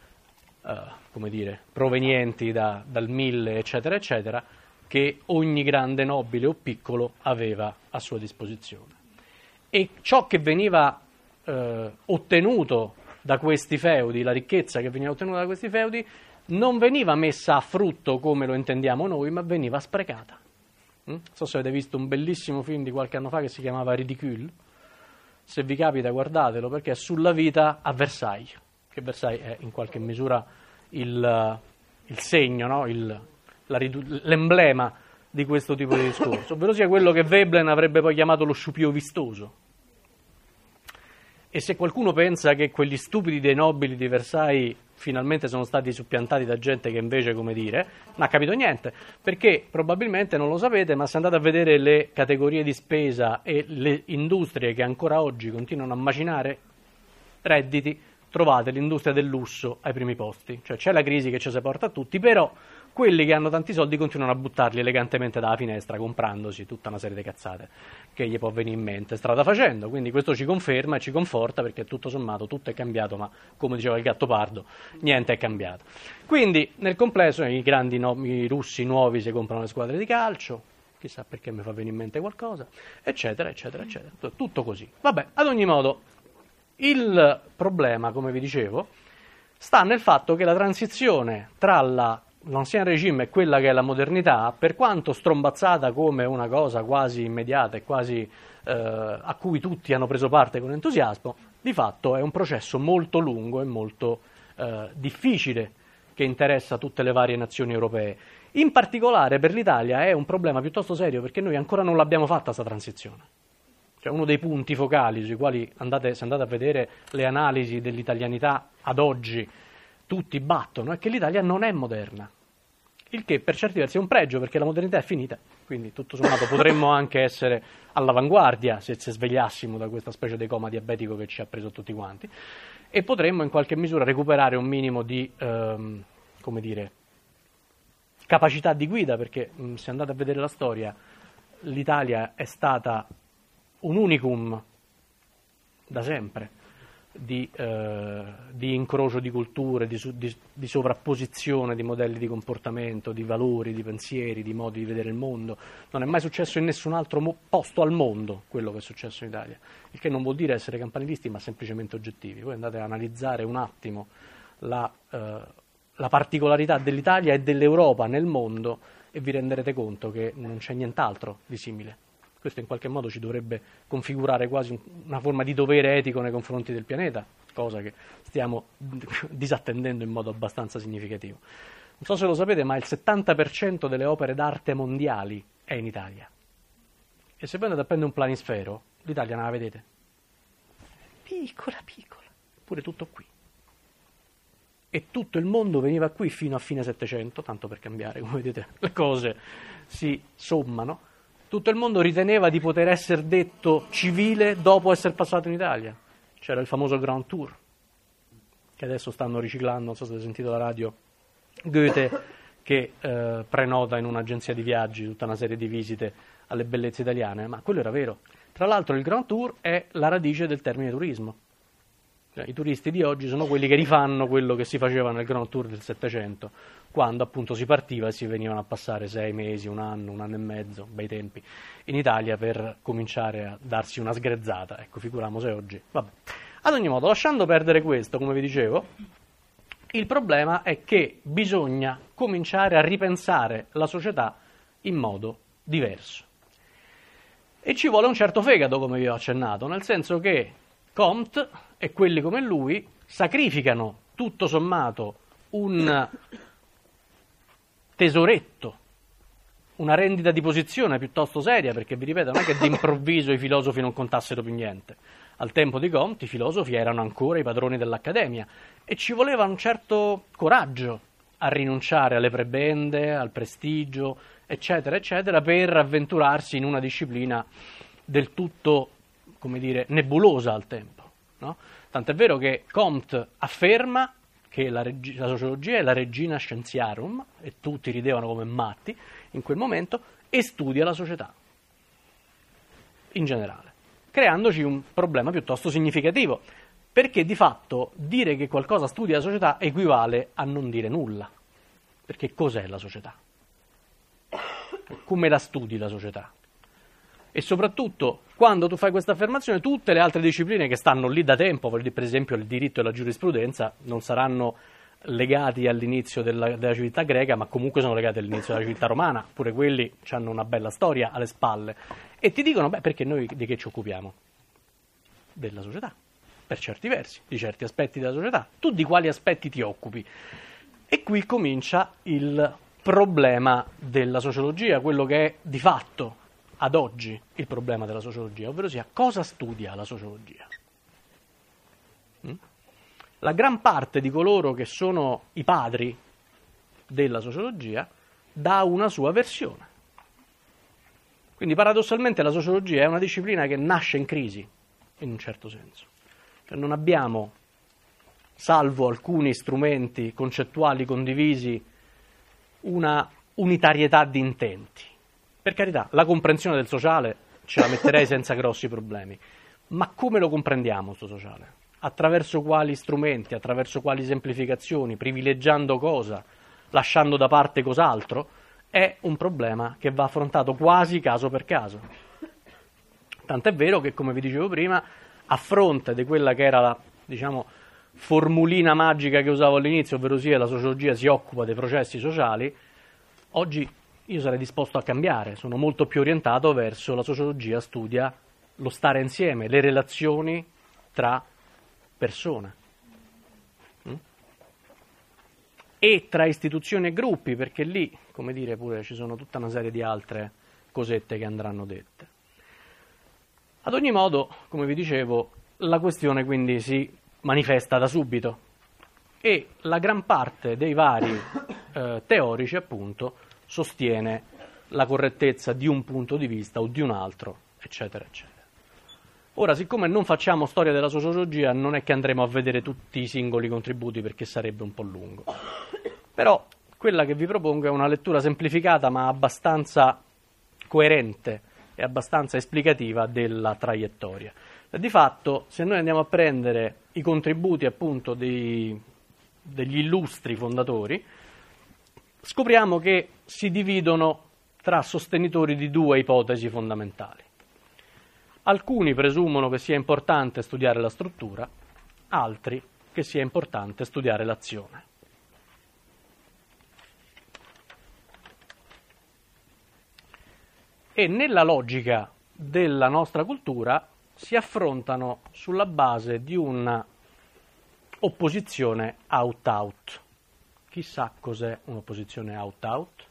provenienti dal Mille, eccetera, eccetera, che ogni grande nobile o piccolo aveva a sua disposizione. E ciò che veniva ottenuto da questi feudi, la ricchezza che veniva ottenuta da questi feudi, non veniva messa a frutto come lo intendiamo noi, ma veniva sprecata. Non so se avete visto un bellissimo film di qualche anno fa che si chiamava Ridicule. Se vi capita guardatelo, perché è sulla vita a Versailles, che Versailles è in qualche misura il segno, no? L'emblema di questo tipo di discorso, ovvero sia quello che Veblen avrebbe poi chiamato lo sciupio vistoso. E se qualcuno pensa che quegli stupidi dei nobili di Versailles finalmente sono stati suppiantati da gente che invece, come dire, non ha capito niente, perché probabilmente non lo sapete, ma se andate a vedere le categorie di spesa e le industrie che ancora oggi continuano a macinare redditi, trovate l'industria del lusso ai primi posti. Cioè c'è la crisi che ci si porta a tutti, però quelli che hanno tanti soldi continuano a buttarli elegantemente dalla finestra, comprandosi tutta una serie di cazzate che gli può venire in mente strada facendo. Quindi questo ci conferma e ci conforta, perché tutto sommato tutto è cambiato, ma come diceva il Gattopardo, niente è cambiato. Quindi nel complesso i grandi i russi nuovi si comprano le squadre di calcio, chissà perché mi fa venire in mente qualcosa, eccetera, eccetera, eccetera. Tutto così. Vabbè, ad ogni modo, il problema, come vi dicevo, sta nel fatto che la transizione tra l'ancien regime e quella che è la modernità, per quanto strombazzata come una cosa quasi immediata e quasi a cui tutti hanno preso parte con entusiasmo, di fatto è un processo molto lungo e molto difficile che interessa tutte le varie nazioni europee. In particolare per l'Italia è un problema piuttosto serio perché noi ancora non l'abbiamo fatta questa transizione. Cioè uno dei punti focali sui quali se andate a vedere le analisi dell'italianità ad oggi tutti battono è che l'Italia non è moderna. Il che per certi versi è un pregio perché la modernità è finita, quindi tutto sommato potremmo anche essere all'avanguardia se svegliassimo da questa specie di coma diabetico che ci ha preso tutti quanti e potremmo in qualche misura recuperare un minimo di, come dire, capacità di guida perché se andate a vedere la storia l'Italia è stata un unicum da sempre di incrocio di culture, di sovrapposizione di modelli di comportamento, di valori, di pensieri, di modi di vedere il mondo. Non è mai successo in nessun altro posto al mondo quello che è successo in Italia, il che non vuol dire essere campanilisti ma semplicemente oggettivi. Voi andate a analizzare un attimo la particolarità dell'Italia e dell'Europa nel mondo e vi renderete conto che non c'è nient'altro di simile. Questo in qualche modo ci dovrebbe configurare quasi una forma di dovere etico nei confronti del pianeta, cosa che stiamo disattendendo in modo abbastanza significativo. Non so se lo sapete, ma il 70% delle opere d'arte mondiali è in Italia. E se voi andate a prendere un planisfero, l'Italia non la vedete? Piccola, piccola, pure tutto qui. E tutto il mondo veniva qui fino a fine Settecento, tanto per cambiare, come vedete le cose si sommano. Tutto il mondo riteneva di poter essere detto civile dopo essere passato in Italia. C'era il famoso Grand Tour, che adesso stanno riciclando, non so se avete sentito la radio, Goethe, che prenota in un'agenzia di viaggi tutta una serie di visite alle bellezze italiane, ma quello era vero. Tra l'altro il Grand Tour è la radice del termine turismo. I turisti di oggi sono quelli che rifanno quello che si faceva nel Grand Tour del Settecento, quando appunto si partiva e si venivano a passare 6 mesi, un anno e mezzo, bei tempi, in Italia per cominciare a darsi una sgrezzata. Ecco, figuriamo se oggi. Vabbè. Ad ogni modo, lasciando perdere questo, come vi dicevo, il problema è che bisogna cominciare a ripensare la società in modo diverso. E ci vuole un certo fegato, come vi ho accennato, nel senso che Comte e quelli come lui sacrificano tutto sommato un tesoretto, una rendita di posizione piuttosto seria, perché vi ripeto, non è che d'improvviso i filosofi non contassero più niente. Al tempo di Comte i filosofi erano ancora i padroni dell'accademia e ci voleva un certo coraggio a rinunciare alle prebende, al prestigio, eccetera, eccetera, per avventurarsi in una disciplina del tutto, come dire, nebulosa al tempo, no? Tant'è vero che Comte afferma che la sociologia è la regina scientiarum, e tutti ridevano come matti in quel momento, e studia la società, in generale, creandoci un problema piuttosto significativo, perché di fatto dire che qualcosa studia la società equivale a non dire nulla, perché cos'è la società? Come la studi la società? E soprattutto, quando tu fai questa affermazione, tutte le altre discipline che stanno lì da tempo, per esempio il diritto e la giurisprudenza, non saranno legati all'inizio della civiltà greca, ma comunque sono legati all'inizio della civiltà romana, pure quelli hanno una bella storia alle spalle, e ti dicono, perché noi di che ci occupiamo? Della società, per certi versi, di certi aspetti della società. Tu di quali aspetti ti occupi? E qui comincia il problema della sociologia, quello che è di fatto ad oggi il problema della sociologia, ovvero sia cosa studia la sociologia. La gran parte di coloro che sono i padri della sociologia dà una sua versione. Quindi paradossalmente la sociologia è una disciplina che nasce in crisi, in un certo senso. Cioè non abbiamo, salvo alcuni strumenti concettuali condivisi, una unitarietà di intenti. Per carità, la comprensione del sociale ce la metterei senza grossi problemi, ma come lo comprendiamo questo sociale? Attraverso quali strumenti, attraverso quali semplificazioni, privilegiando cosa, lasciando da parte cos'altro, è un problema che va affrontato quasi caso per caso. Tant'è vero che, come vi dicevo prima, a fronte di quella che era la, formulina magica che usavo all'inizio, ovvero sia la sociologia si occupa dei processi sociali, oggi io sarei disposto a cambiare, sono molto più orientato verso la sociologia studia lo stare insieme, le relazioni tra persone. E tra istituzioni e gruppi, perché lì, come dire, pure ci sono tutta una serie di altre cosette che andranno dette. Ad ogni modo, come vi dicevo, la questione quindi si manifesta da subito e la gran parte dei vari teorici, appunto, sostiene la correttezza di un punto di vista o di un altro, eccetera, eccetera. Ora, siccome non facciamo storia della sociologia, non è che andremo a vedere tutti i singoli contributi perché sarebbe un po' lungo. Però quella che vi propongo è una lettura semplificata ma abbastanza coerente e abbastanza esplicativa della traiettoria. Di fatto, se noi andiamo a prendere i contributi appunto degli illustri fondatori, scopriamo che si dividono tra sostenitori di due ipotesi fondamentali. Alcuni presumono che sia importante studiare la struttura, altri che sia importante studiare l'azione. E nella logica della nostra cultura si affrontano sulla base di una opposizione out-out. Chissà cos'è un'opposizione out-out?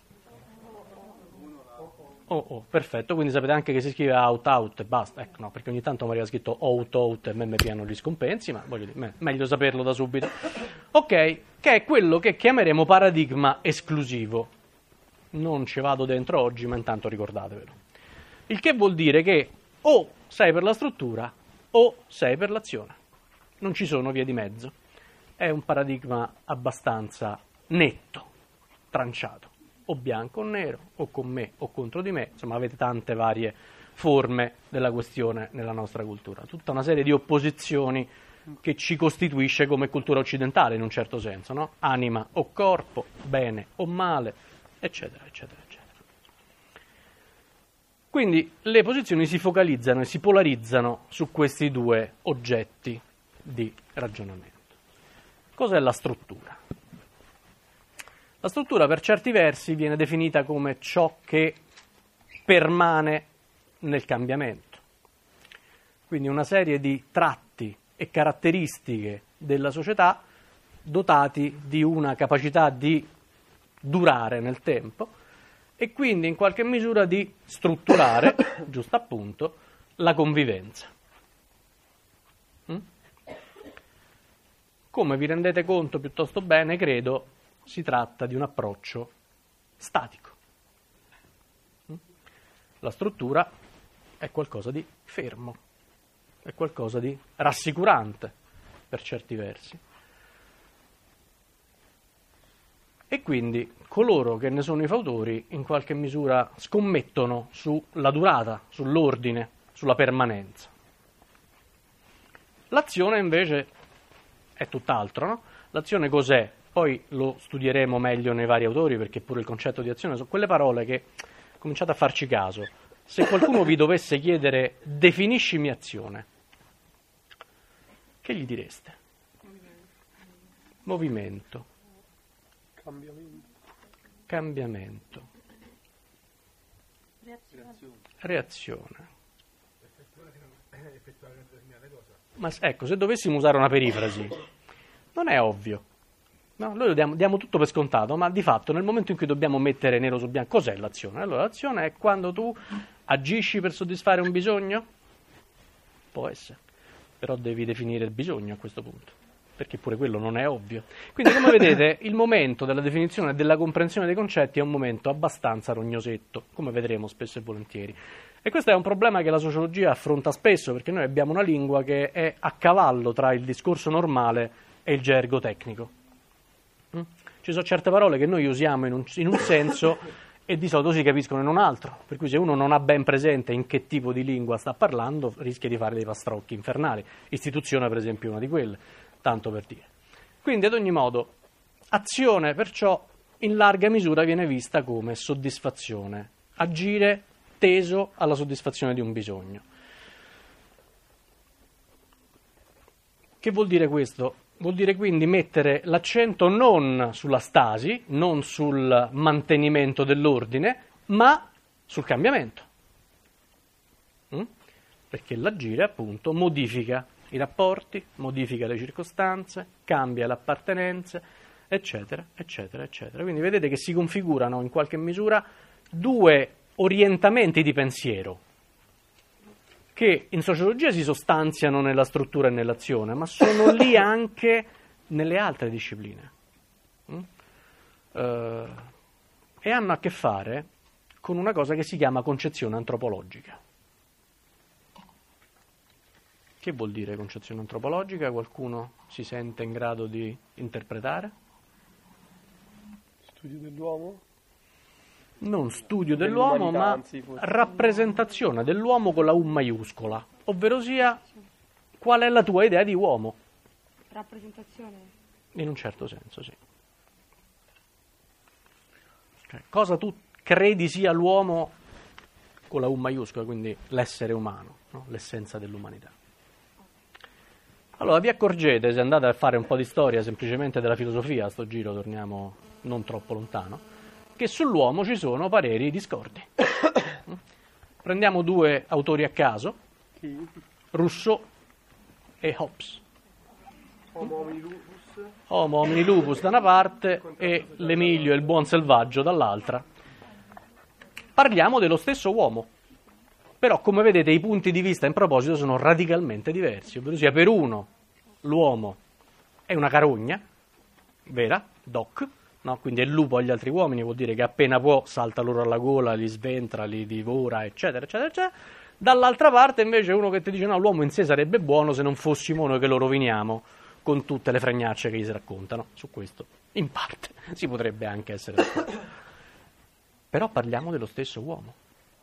Oh, perfetto, quindi sapete anche che si scrive out-out e basta. Ecco, no, perché ogni tanto mi arriva scritto out-out e a me mi piano gli scompensi, ma voglio dire, meglio saperlo da subito. Ok, che è quello che chiameremo paradigma esclusivo. Non ci vado dentro oggi, ma intanto ricordatevelo. Il che vuol dire che o sei per la struttura o sei per l'azione. Non ci sono vie di mezzo. È un paradigma abbastanza netto, tranciato. O bianco o nero, o con me o contro di me, insomma avete tante varie forme della questione nella nostra cultura, tutta una serie di opposizioni che ci costituisce come cultura occidentale in un certo senso, no? Anima o corpo, bene o male, eccetera, eccetera, eccetera. Quindi le posizioni si focalizzano e si polarizzano su questi due oggetti di ragionamento. Cos'è la struttura? La struttura per certi versi viene definita come ciò che permane nel cambiamento. Quindi una serie di tratti e caratteristiche della società dotati di una capacità di durare nel tempo e quindi in qualche misura di strutturare, giusto appunto, la convivenza. Come vi rendete conto piuttosto bene, credo, si tratta di un approccio statico. La struttura è qualcosa di fermo, è qualcosa di rassicurante per certi versi. E quindi coloro che ne sono i fautori in qualche misura scommettono sulla durata, sull'ordine, sulla permanenza. L'azione invece è tutt'altro, no? L'azione cos'è? Poi lo studieremo meglio nei vari autori perché pure il concetto di azione sono quelle parole che cominciate a farci caso. Se qualcuno vi dovesse chiedere definiscimi azione, che gli direste? Movimento. Cambiamento. Reazione. Ma ecco, se dovessimo usare una perifrasi, non è ovvio. No, noi diamo tutto per scontato, ma di fatto nel momento in cui dobbiamo mettere nero su bianco, cos'è l'azione? Allora l'azione è quando tu agisci per soddisfare un bisogno? Può essere, però devi definire il bisogno a questo punto, perché pure quello non è ovvio. Quindi come vedete il momento della definizione e della comprensione dei concetti è un momento abbastanza rognosetto, come vedremo spesso e volentieri. E questo è un problema che la sociologia affronta spesso, perché noi abbiamo una lingua che è a cavallo tra il discorso normale e il gergo tecnico. Ci sono certe parole che noi usiamo in un senso e di solito si capiscono in un altro, per cui se uno non ha ben presente in che tipo di lingua sta parlando rischia di fare dei pastrocchi infernali. Istituzione per esempio è una di quelle, tanto per dire. Quindi ad ogni modo azione perciò in larga misura viene vista come soddisfazione, agire teso alla soddisfazione di un bisogno. Che vuol dire questo? Vuol dire quindi mettere l'accento non sulla stasi, non sul mantenimento dell'ordine, ma sul cambiamento. perché l'agire appunto modifica i rapporti, modifica le circostanze, cambia le appartenenze, eccetera, eccetera, eccetera. Quindi vedete che si configurano in qualche misura due orientamenti di pensiero che in sociologia si sostanziano nella struttura e nell'azione, ma sono lì anche nelle altre discipline. E hanno a che fare con una cosa che si chiama concezione antropologica. Che vuol dire concezione antropologica? Qualcuno si sente in grado di interpretare? Studio dell'uomo? Non studio dell'uomo, ma rappresentazione dell'uomo con la U maiuscola, ovvero sia qual è la tua idea di uomo. Rappresentazione? In un certo senso, sì. Cioè, cosa tu credi sia l'uomo con la U maiuscola, quindi l'essere umano, no? L'essenza dell'umanità. Allora vi accorgete, se andate a fare un po' di storia semplicemente della filosofia, a sto giro torniamo non troppo lontano, che sull'uomo ci sono pareri discordi. Prendiamo due autori a caso, Rousseau e Hobbes. Homo homini lupus da una parte e l'Emilio e il buon selvaggio dall'altra. Parliamo dello stesso uomo, però come vedete i punti di vista in proposito sono radicalmente diversi, ovvero sia per uno l'uomo è una carogna, vera, doc, no? Quindi è lupo agli altri uomini, vuol dire che appena può salta loro alla gola, li sventra, li divora, eccetera, eccetera, eccetera. Dall'altra parte invece uno che ti dice no, l'uomo in sé sarebbe buono se non fossimo noi che lo roviniamo con tutte le fregnacce che gli si raccontano. Su questo, in parte, si potrebbe anche essere d'accordo. Però parliamo dello stesso uomo.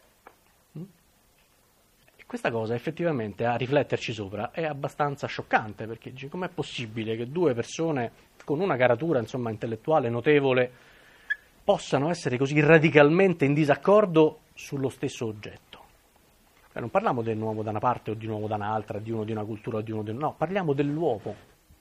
E questa cosa effettivamente, a rifletterci sopra, è abbastanza scioccante, perché dici, com'è possibile che due persone con una caratura, insomma, intellettuale notevole possano essere così radicalmente in disaccordo sullo stesso oggetto? Non parliamo di un uomo da una parte o di un uomo da un'altra, di uno di una cultura o di uno di un'altra, no, parliamo dell'uomo.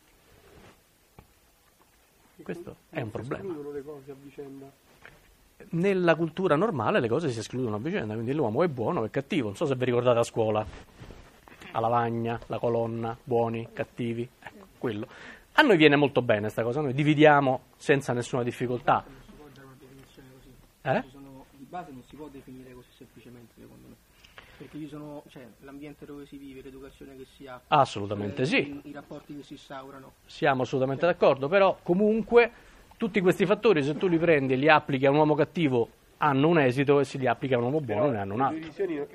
Questo è un problema. Si escludono le cose a vicenda. Nella cultura normale le cose si escludono a vicenda, quindi l'uomo è buono o è cattivo. Non so se vi ricordate a scuola, la lavagna, la colonna, buoni, cattivi, ecco, quello. A noi viene molto bene questa cosa, noi dividiamo senza nessuna difficoltà. Non si può dare una definizione così. Di base non si può definire così semplicemente, secondo me. Perché l'ambiente dove si vive, l'educazione che si ha, Assolutamente sì. I rapporti che si instaurano. Siamo assolutamente d'accordo, però comunque tutti questi fattori, se tu li prendi e li applichi a un uomo cattivo, hanno un esito, e se li applichi a un uomo buono ne hanno un altro.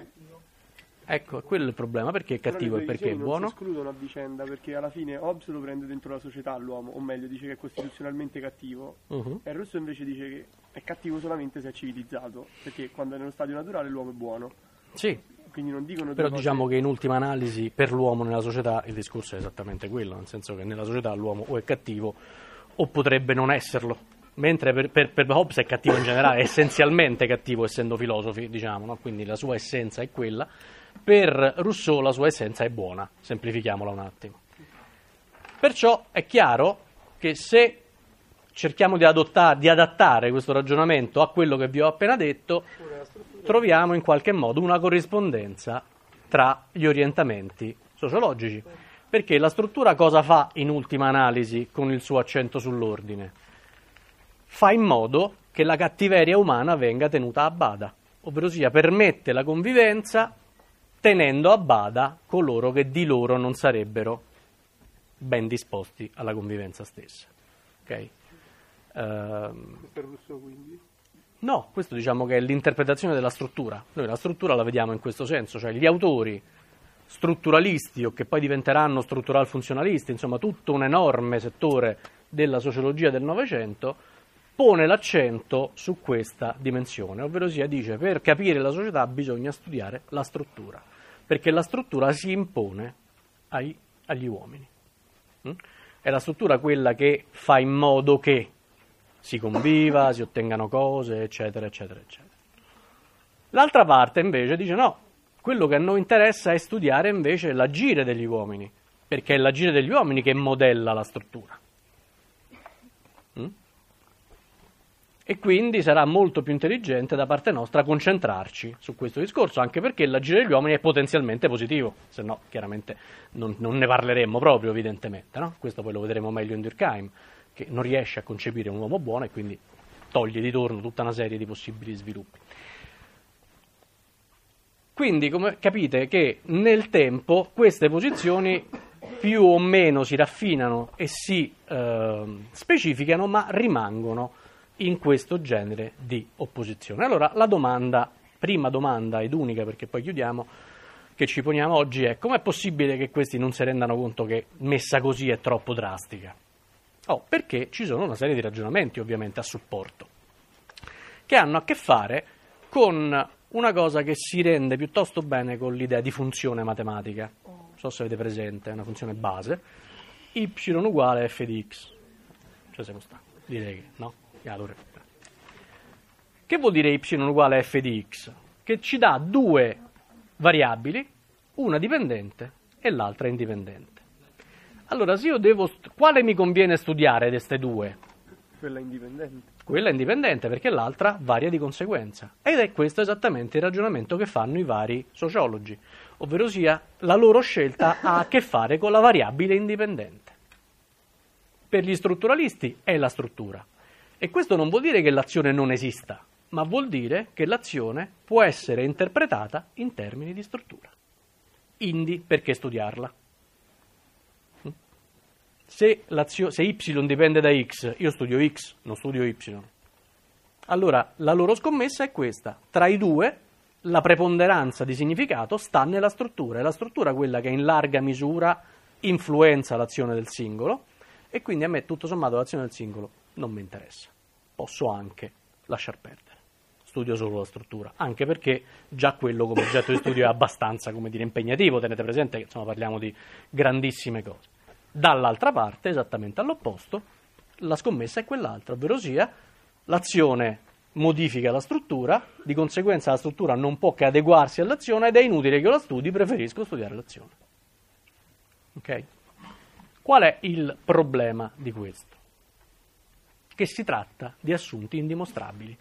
Ecco, quello è il problema, perché è cattivo e perché è buono. Non si escludono a vicenda, perché alla fine Hobbes lo prende dentro la società l'uomo, o meglio dice che è costituzionalmente cattivo, e Rousseau invece dice che è cattivo solamente se è civilizzato, perché quando è nello stadio naturale l'uomo è buono. Sì. Quindi non dicono però diciamo che in ultima analisi per l'uomo nella società il discorso è esattamente quello, nel senso che nella società l'uomo o è cattivo o potrebbe non esserlo, mentre per Hobbes è cattivo in generale, è essenzialmente cattivo essendo filosofi, diciamo, no? Quindi la sua essenza è quella. Per Rousseau la sua essenza è buona, semplifichiamola un attimo. Perciò è chiaro che se cerchiamo di adattare questo ragionamento a quello che vi ho appena detto, troviamo in qualche modo una corrispondenza tra gli orientamenti sociologici. Perché la struttura cosa fa in ultima analisi con il suo accento sull'ordine? Fa in modo che la cattiveria umana venga tenuta a bada, ovvero sia permette la convivenza tenendo a bada coloro che di loro non sarebbero ben disposti alla convivenza stessa. Ok? Per Rousseau quindi? No, questo diciamo che è l'interpretazione della struttura. Noi la struttura la vediamo in questo senso, cioè gli autori strutturalisti o che poi diventeranno struttural funzionalisti, insomma tutto un enorme settore della sociologia del Novecento pone l'accento su questa dimensione, ovvero sia dice per capire la società bisogna studiare la struttura, perché la struttura si impone agli uomini. È la struttura quella che fa in modo che si conviva, si ottengano cose, eccetera, eccetera, eccetera. L'altra parte invece dice no, quello che a noi interessa è studiare invece l'agire degli uomini, perché è l'agire degli uomini che modella la struttura. E quindi sarà molto più intelligente da parte nostra concentrarci su questo discorso, anche perché l'agire degli uomini è potenzialmente positivo, se no chiaramente non ne parleremmo proprio, evidentemente, no? Questo poi lo vedremo meglio in Durkheim, che non riesce a concepire un uomo buono e quindi toglie di torno tutta una serie di possibili sviluppi. Quindi, come capite che nel tempo queste posizioni più o meno si raffinano e si specificano, ma rimangono in questo genere di opposizione. Allora, prima domanda ed unica, perché poi chiudiamo, che ci poniamo oggi è: com'è possibile che questi non si rendano conto che messa così è troppo drastica? Perché ci sono una serie di ragionamenti ovviamente a supporto, che hanno a che fare con una cosa che si rende piuttosto bene con l'idea di funzione matematica. Non so se avete presente, è una funzione base, y uguale f di x. Cioè, se sta, direi che no? Allora, che vuol dire y uguale f di x? Che ci dà due variabili, una dipendente e l'altra indipendente. Allora, se io quale mi conviene studiare di queste due? Quella indipendente. Quella indipendente, perché l'altra varia di conseguenza. Ed è questo esattamente il ragionamento che fanno i vari sociologi, ovvero sia la loro scelta ha a che fare con la variabile indipendente. Per gli strutturalisti è la struttura. E questo non vuol dire che l'azione non esista, ma vuol dire che l'azione può essere interpretata in termini di struttura. Indi, perché studiarla? Se y dipende da x, io studio x, non studio y. Allora, la loro scommessa è questa. Tra i due, la preponderanza di significato sta nella struttura. È la struttura quella che in larga misura influenza l'azione del singolo, e quindi a me, tutto sommato, l'azione del singolo non mi interessa. Posso anche lasciar perdere. Studio solo la struttura, anche perché già quello come oggetto di studio è abbastanza, impegnativo. Tenete presente che parliamo di grandissime cose. Dall'altra parte, esattamente all'opposto, la scommessa è quell'altra, ovvero sia l'azione modifica la struttura, di conseguenza la struttura non può che adeguarsi all'azione ed è inutile che io la studi, preferisco studiare l'azione. Ok? Qual è il problema di questo? Che si tratta di assunti indimostrabili.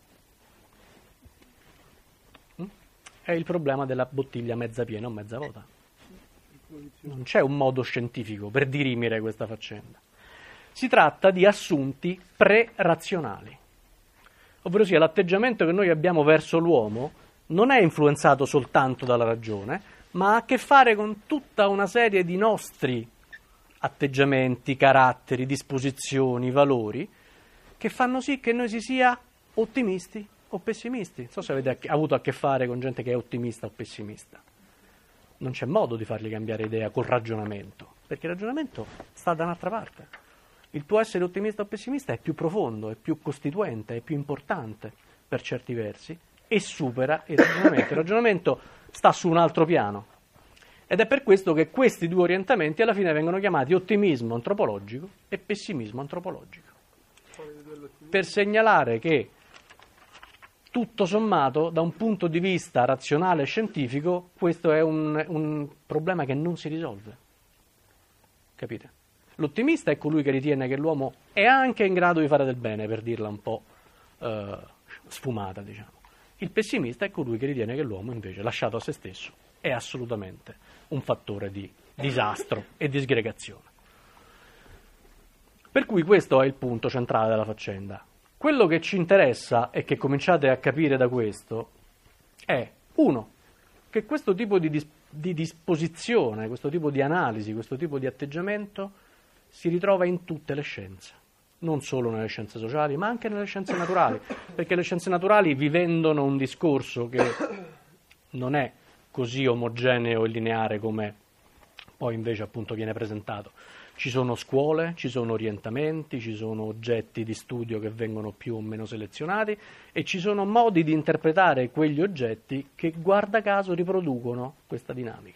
È il problema della bottiglia mezza piena o mezza vuota. Non c'è un modo scientifico per dirimere questa faccenda. Si tratta di assunti pre-razionali, ovvero sia l'atteggiamento che noi abbiamo verso l'uomo non è influenzato soltanto dalla ragione, ma ha a che fare con tutta una serie di nostri atteggiamenti, caratteri, disposizioni, valori, che fanno sì che noi si sia ottimisti o pessimisti. Non so se avete avuto a che fare con gente che è ottimista o pessimista. Non c'è modo di fargli cambiare idea col ragionamento, perché il ragionamento sta da un'altra parte. Il tuo essere ottimista o pessimista è più profondo, è più costituente, è più importante per certi versi e supera il ragionamento. Il ragionamento sta su un altro piano. Ed è per questo che questi due orientamenti alla fine vengono chiamati ottimismo antropologico e pessimismo antropologico. Per segnalare che tutto sommato, da un punto di vista razionale e scientifico, questo è un problema che non si risolve. Capite? L'ottimista è colui che ritiene che l'uomo è anche in grado di fare del bene, per dirla un po' sfumata, diciamo. Il pessimista è colui che ritiene che l'uomo, invece, lasciato a se stesso, è assolutamente un fattore di disastro e disgregazione. Per cui questo è il punto centrale della faccenda. Quello che ci interessa e che cominciate a capire da questo è, uno, che questo tipo di disposizione, questo tipo di analisi, questo tipo di atteggiamento si ritrova in tutte le scienze, non solo nelle scienze sociali, ma anche nelle scienze naturali, perché le scienze naturali vi vendono un discorso che non è così omogeneo e lineare come poi invece appunto viene presentato. Ci sono scuole, ci sono orientamenti, ci sono oggetti di studio che vengono più o meno selezionati e ci sono modi di interpretare quegli oggetti che, guarda caso, riproducono questa dinamica.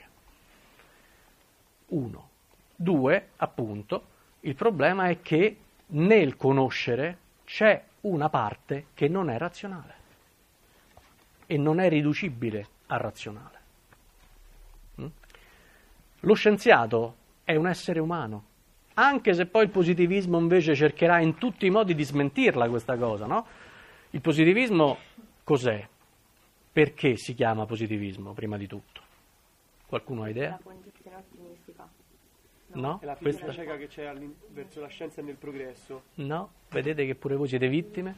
1. 2, appunto, il problema è che nel conoscere c'è una parte che non è razionale e non è riducibile a razionale. Lo scienziato è un essere umano anche se poi il positivismo invece cercherà in tutti i modi di smentirla questa cosa, no? Il positivismo cos'è? Perché si chiama positivismo, prima di tutto? Qualcuno ha idea? La concezione ottimistica. No? È la fiducia cieca che c'è verso la scienza e nel progresso. No? Vedete che pure voi siete vittime?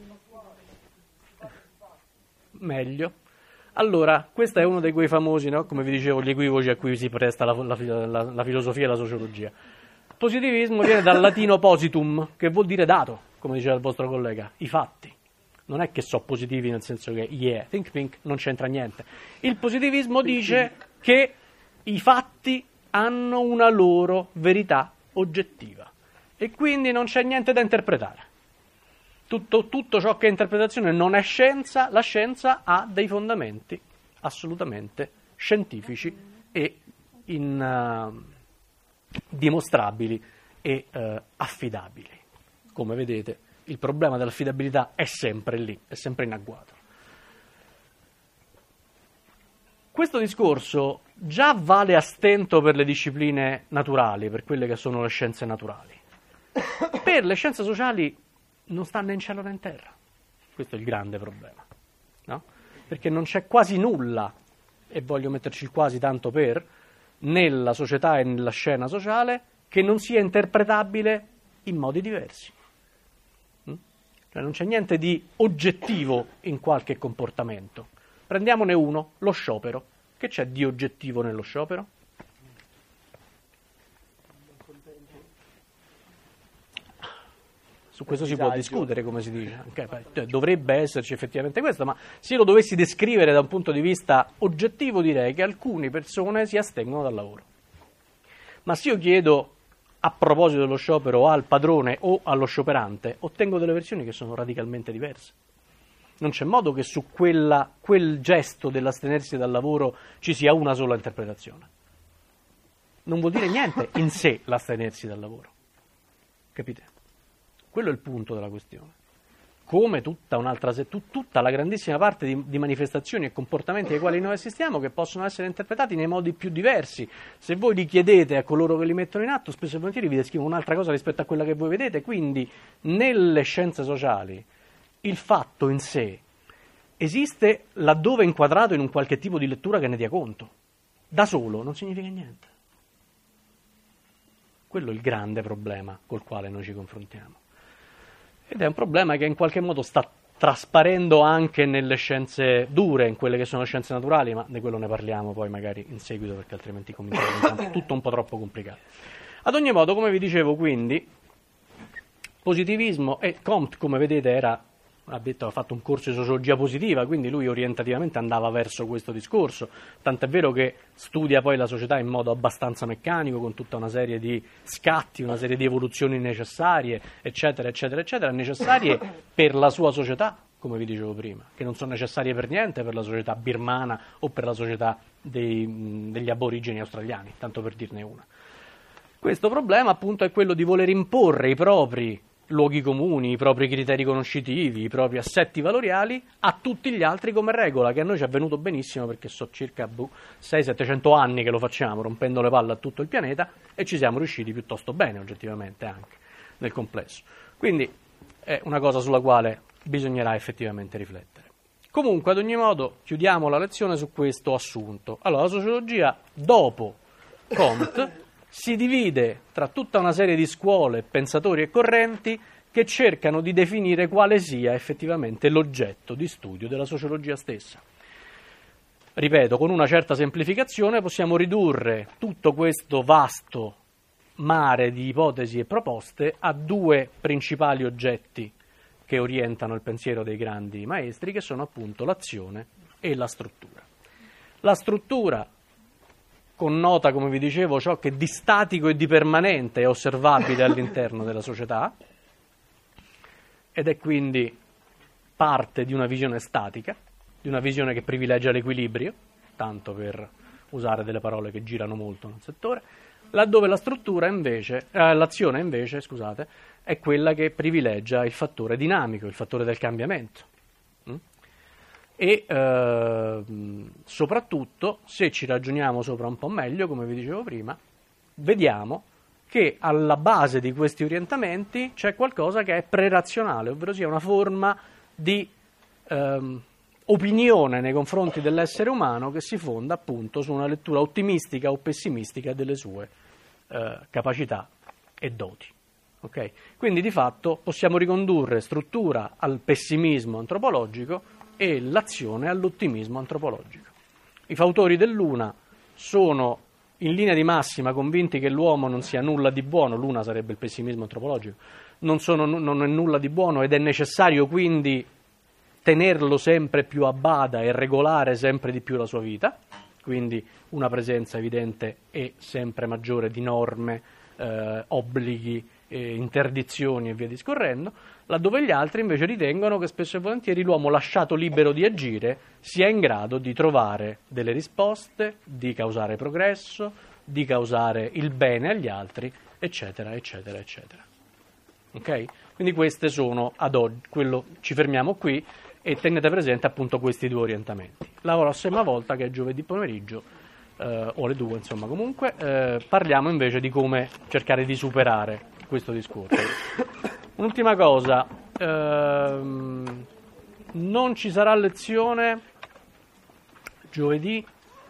Meglio. Allora, questo è uno di quei famosi, no? Come vi dicevo, gli equivoci a cui si presta la filosofia e la sociologia. Positivismo viene dal latino positum, che vuol dire dato, come diceva il vostro collega, i fatti. Non è che so positivi nel senso che think pink non c'entra niente. Il positivismo dice che i fatti hanno una loro verità oggettiva e quindi non c'è niente da interpretare. Tutto ciò che è interpretazione non è scienza, la scienza ha dei fondamenti assolutamente scientifici e dimostrabili e affidabili. Come vedete, il problema dell'affidabilità è sempre lì, è sempre in agguato. Questo discorso già vale a stento per le discipline naturali, per quelle che sono le scienze naturali. Per le scienze sociali non sta né in cielo né in terra. Questo è il grande problema, no? Perché non c'è quasi nulla, e voglio metterci il quasi tanto per, nella società e nella scena sociale che non sia interpretabile in modi diversi. Cioè non c'è niente di oggettivo in qualche comportamento. Prendiamone uno, lo sciopero. Che c'è di oggettivo nello sciopero? Su questo si può discutere, come si dice. Dovrebbe esserci effettivamente questo, ma se io lo dovessi descrivere da un punto di vista oggettivo direi che alcune persone si astengono dal lavoro. Ma se io chiedo a proposito dello sciopero al padrone o allo scioperante, ottengo delle versioni che sono radicalmente diverse. Non c'è modo che su quel gesto dell'astenersi dal lavoro ci sia una sola interpretazione. Non vuol dire niente in sé l'astenersi dal lavoro. Capite? Quello è il punto della questione. Come tutta la grandissima parte di manifestazioni e comportamenti ai quali noi assistiamo che possono essere interpretati nei modi più diversi. Se voi li chiedete a coloro che li mettono in atto, spesso e volentieri vi descrivono un'altra cosa rispetto a quella che voi vedete. Quindi, nelle scienze sociali, il fatto in sé esiste laddove è inquadrato in un qualche tipo di lettura che ne dia conto. Da solo non significa niente. Quello è il grande problema col quale noi ci confrontiamo. Ed è un problema che in qualche modo sta trasparendo anche nelle scienze dure, in quelle che sono scienze naturali, ma di quello ne parliamo poi magari in seguito, perché altrimenti comincia a diventare tutto un po' troppo complicato. Ad ogni modo, come vi dicevo, quindi, positivismo e Comte, come vedete, ha fatto un corso di sociologia positiva, quindi lui orientativamente andava verso questo discorso, tant'è vero che studia poi la società in modo abbastanza meccanico, con tutta una serie di scatti, una serie di evoluzioni necessarie, eccetera, eccetera, eccetera, necessarie per la sua società, come vi dicevo prima, che non sono necessarie per niente per la società birmana o per la società degli aborigeni australiani, tanto per dirne una. Questo problema appunto è quello di voler imporre i propri luoghi comuni, i propri criteri conoscitivi, i propri assetti valoriali a tutti gli altri come regola, che a noi ci è venuto benissimo perché so circa 600-700 anni che lo facciamo, rompendo le palle a tutto il pianeta, e ci siamo riusciti piuttosto bene oggettivamente anche nel complesso. Quindi è una cosa sulla quale bisognerà effettivamente riflettere. Comunque, ad ogni modo, chiudiamo la lezione su questo assunto. Allora, la sociologia, dopo Comte, si divide tra tutta una serie di scuole, pensatori e correnti che cercano di definire quale sia effettivamente l'oggetto di studio della sociologia stessa. Ripeto, con una certa semplificazione possiamo ridurre tutto questo vasto mare di ipotesi e proposte a due principali oggetti che orientano il pensiero dei grandi maestri, che sono appunto l'azione e la struttura. La struttura connota, come vi dicevo, ciò che di statico e di permanente è osservabile all'interno della società ed è quindi parte di una visione statica, di una visione che privilegia l'equilibrio, tanto per usare delle parole che girano molto nel settore, laddove la struttura invece, l'azione invece, scusate, è quella che privilegia il fattore dinamico, il fattore del cambiamento. E soprattutto, se ci ragioniamo sopra un po' meglio, come vi dicevo prima, vediamo che alla base di questi orientamenti c'è qualcosa che è prerazionale, ovvero sia una forma di opinione nei confronti dell'essere umano che si fonda appunto su una lettura ottimistica o pessimistica delle sue capacità e doti. Okay? Quindi di fatto possiamo ricondurre struttura al pessimismo antropologico e l'azione all'ottimismo antropologico. I fautori dell'una sono in linea di massima convinti che l'uomo non sia nulla di buono, l'una sarebbe il pessimismo antropologico, non è nulla di buono ed è necessario quindi tenerlo sempre più a bada e regolare sempre di più la sua vita, quindi una presenza evidente e sempre maggiore di norme, obblighi, interdizioni e via discorrendo, laddove gli altri invece ritengono che spesso e volentieri l'uomo lasciato libero di agire sia in grado di trovare delle risposte, di causare progresso, di causare il bene agli altri, eccetera, eccetera, eccetera. Ok? Quindi queste sono ad oggi, ci fermiamo qui e tenete presente appunto questi due orientamenti. La prossima volta, che è giovedì pomeriggio, o alle 2 insomma comunque, parliamo invece di come cercare di superare questo discorso. Un'ultima cosa, non ci sarà lezione giovedì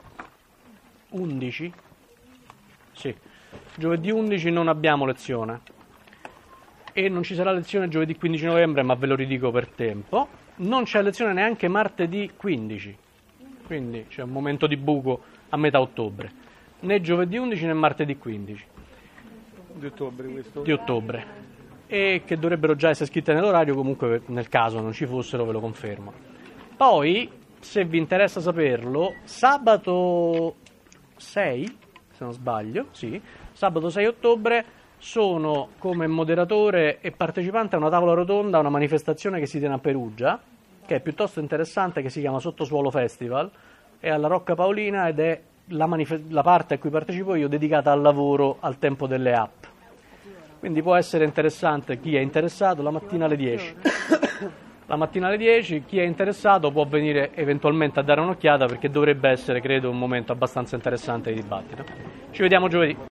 11? Sì, giovedì 11 non abbiamo lezione e non ci sarà lezione giovedì 15 novembre, ma ve lo ridico per tempo. Non c'è lezione neanche martedì 15, quindi c'è un momento di buco a metà ottobre, né giovedì 11 né martedì 15 di ottobre questo? Di ottobre, e che dovrebbero già essere scritte nell'orario, comunque nel caso non ci fossero ve lo confermo. Poi, se vi interessa saperlo, sabato 6, se non sbaglio, sì, sabato 6 ottobre sono come moderatore e partecipante a una tavola rotonda a una manifestazione che si tiene a Perugia, che è piuttosto interessante, che si chiama Sottosuolo Festival, è alla Rocca Paolina ed è la parte a cui partecipo io dedicata al lavoro al tempo delle app. Quindi può essere interessante chi è interessato, la mattina alle 10. La mattina alle 10 chi è interessato può venire eventualmente a dare un'occhiata, perché dovrebbe essere, credo, un momento abbastanza interessante di dibattito. Ci vediamo giovedì.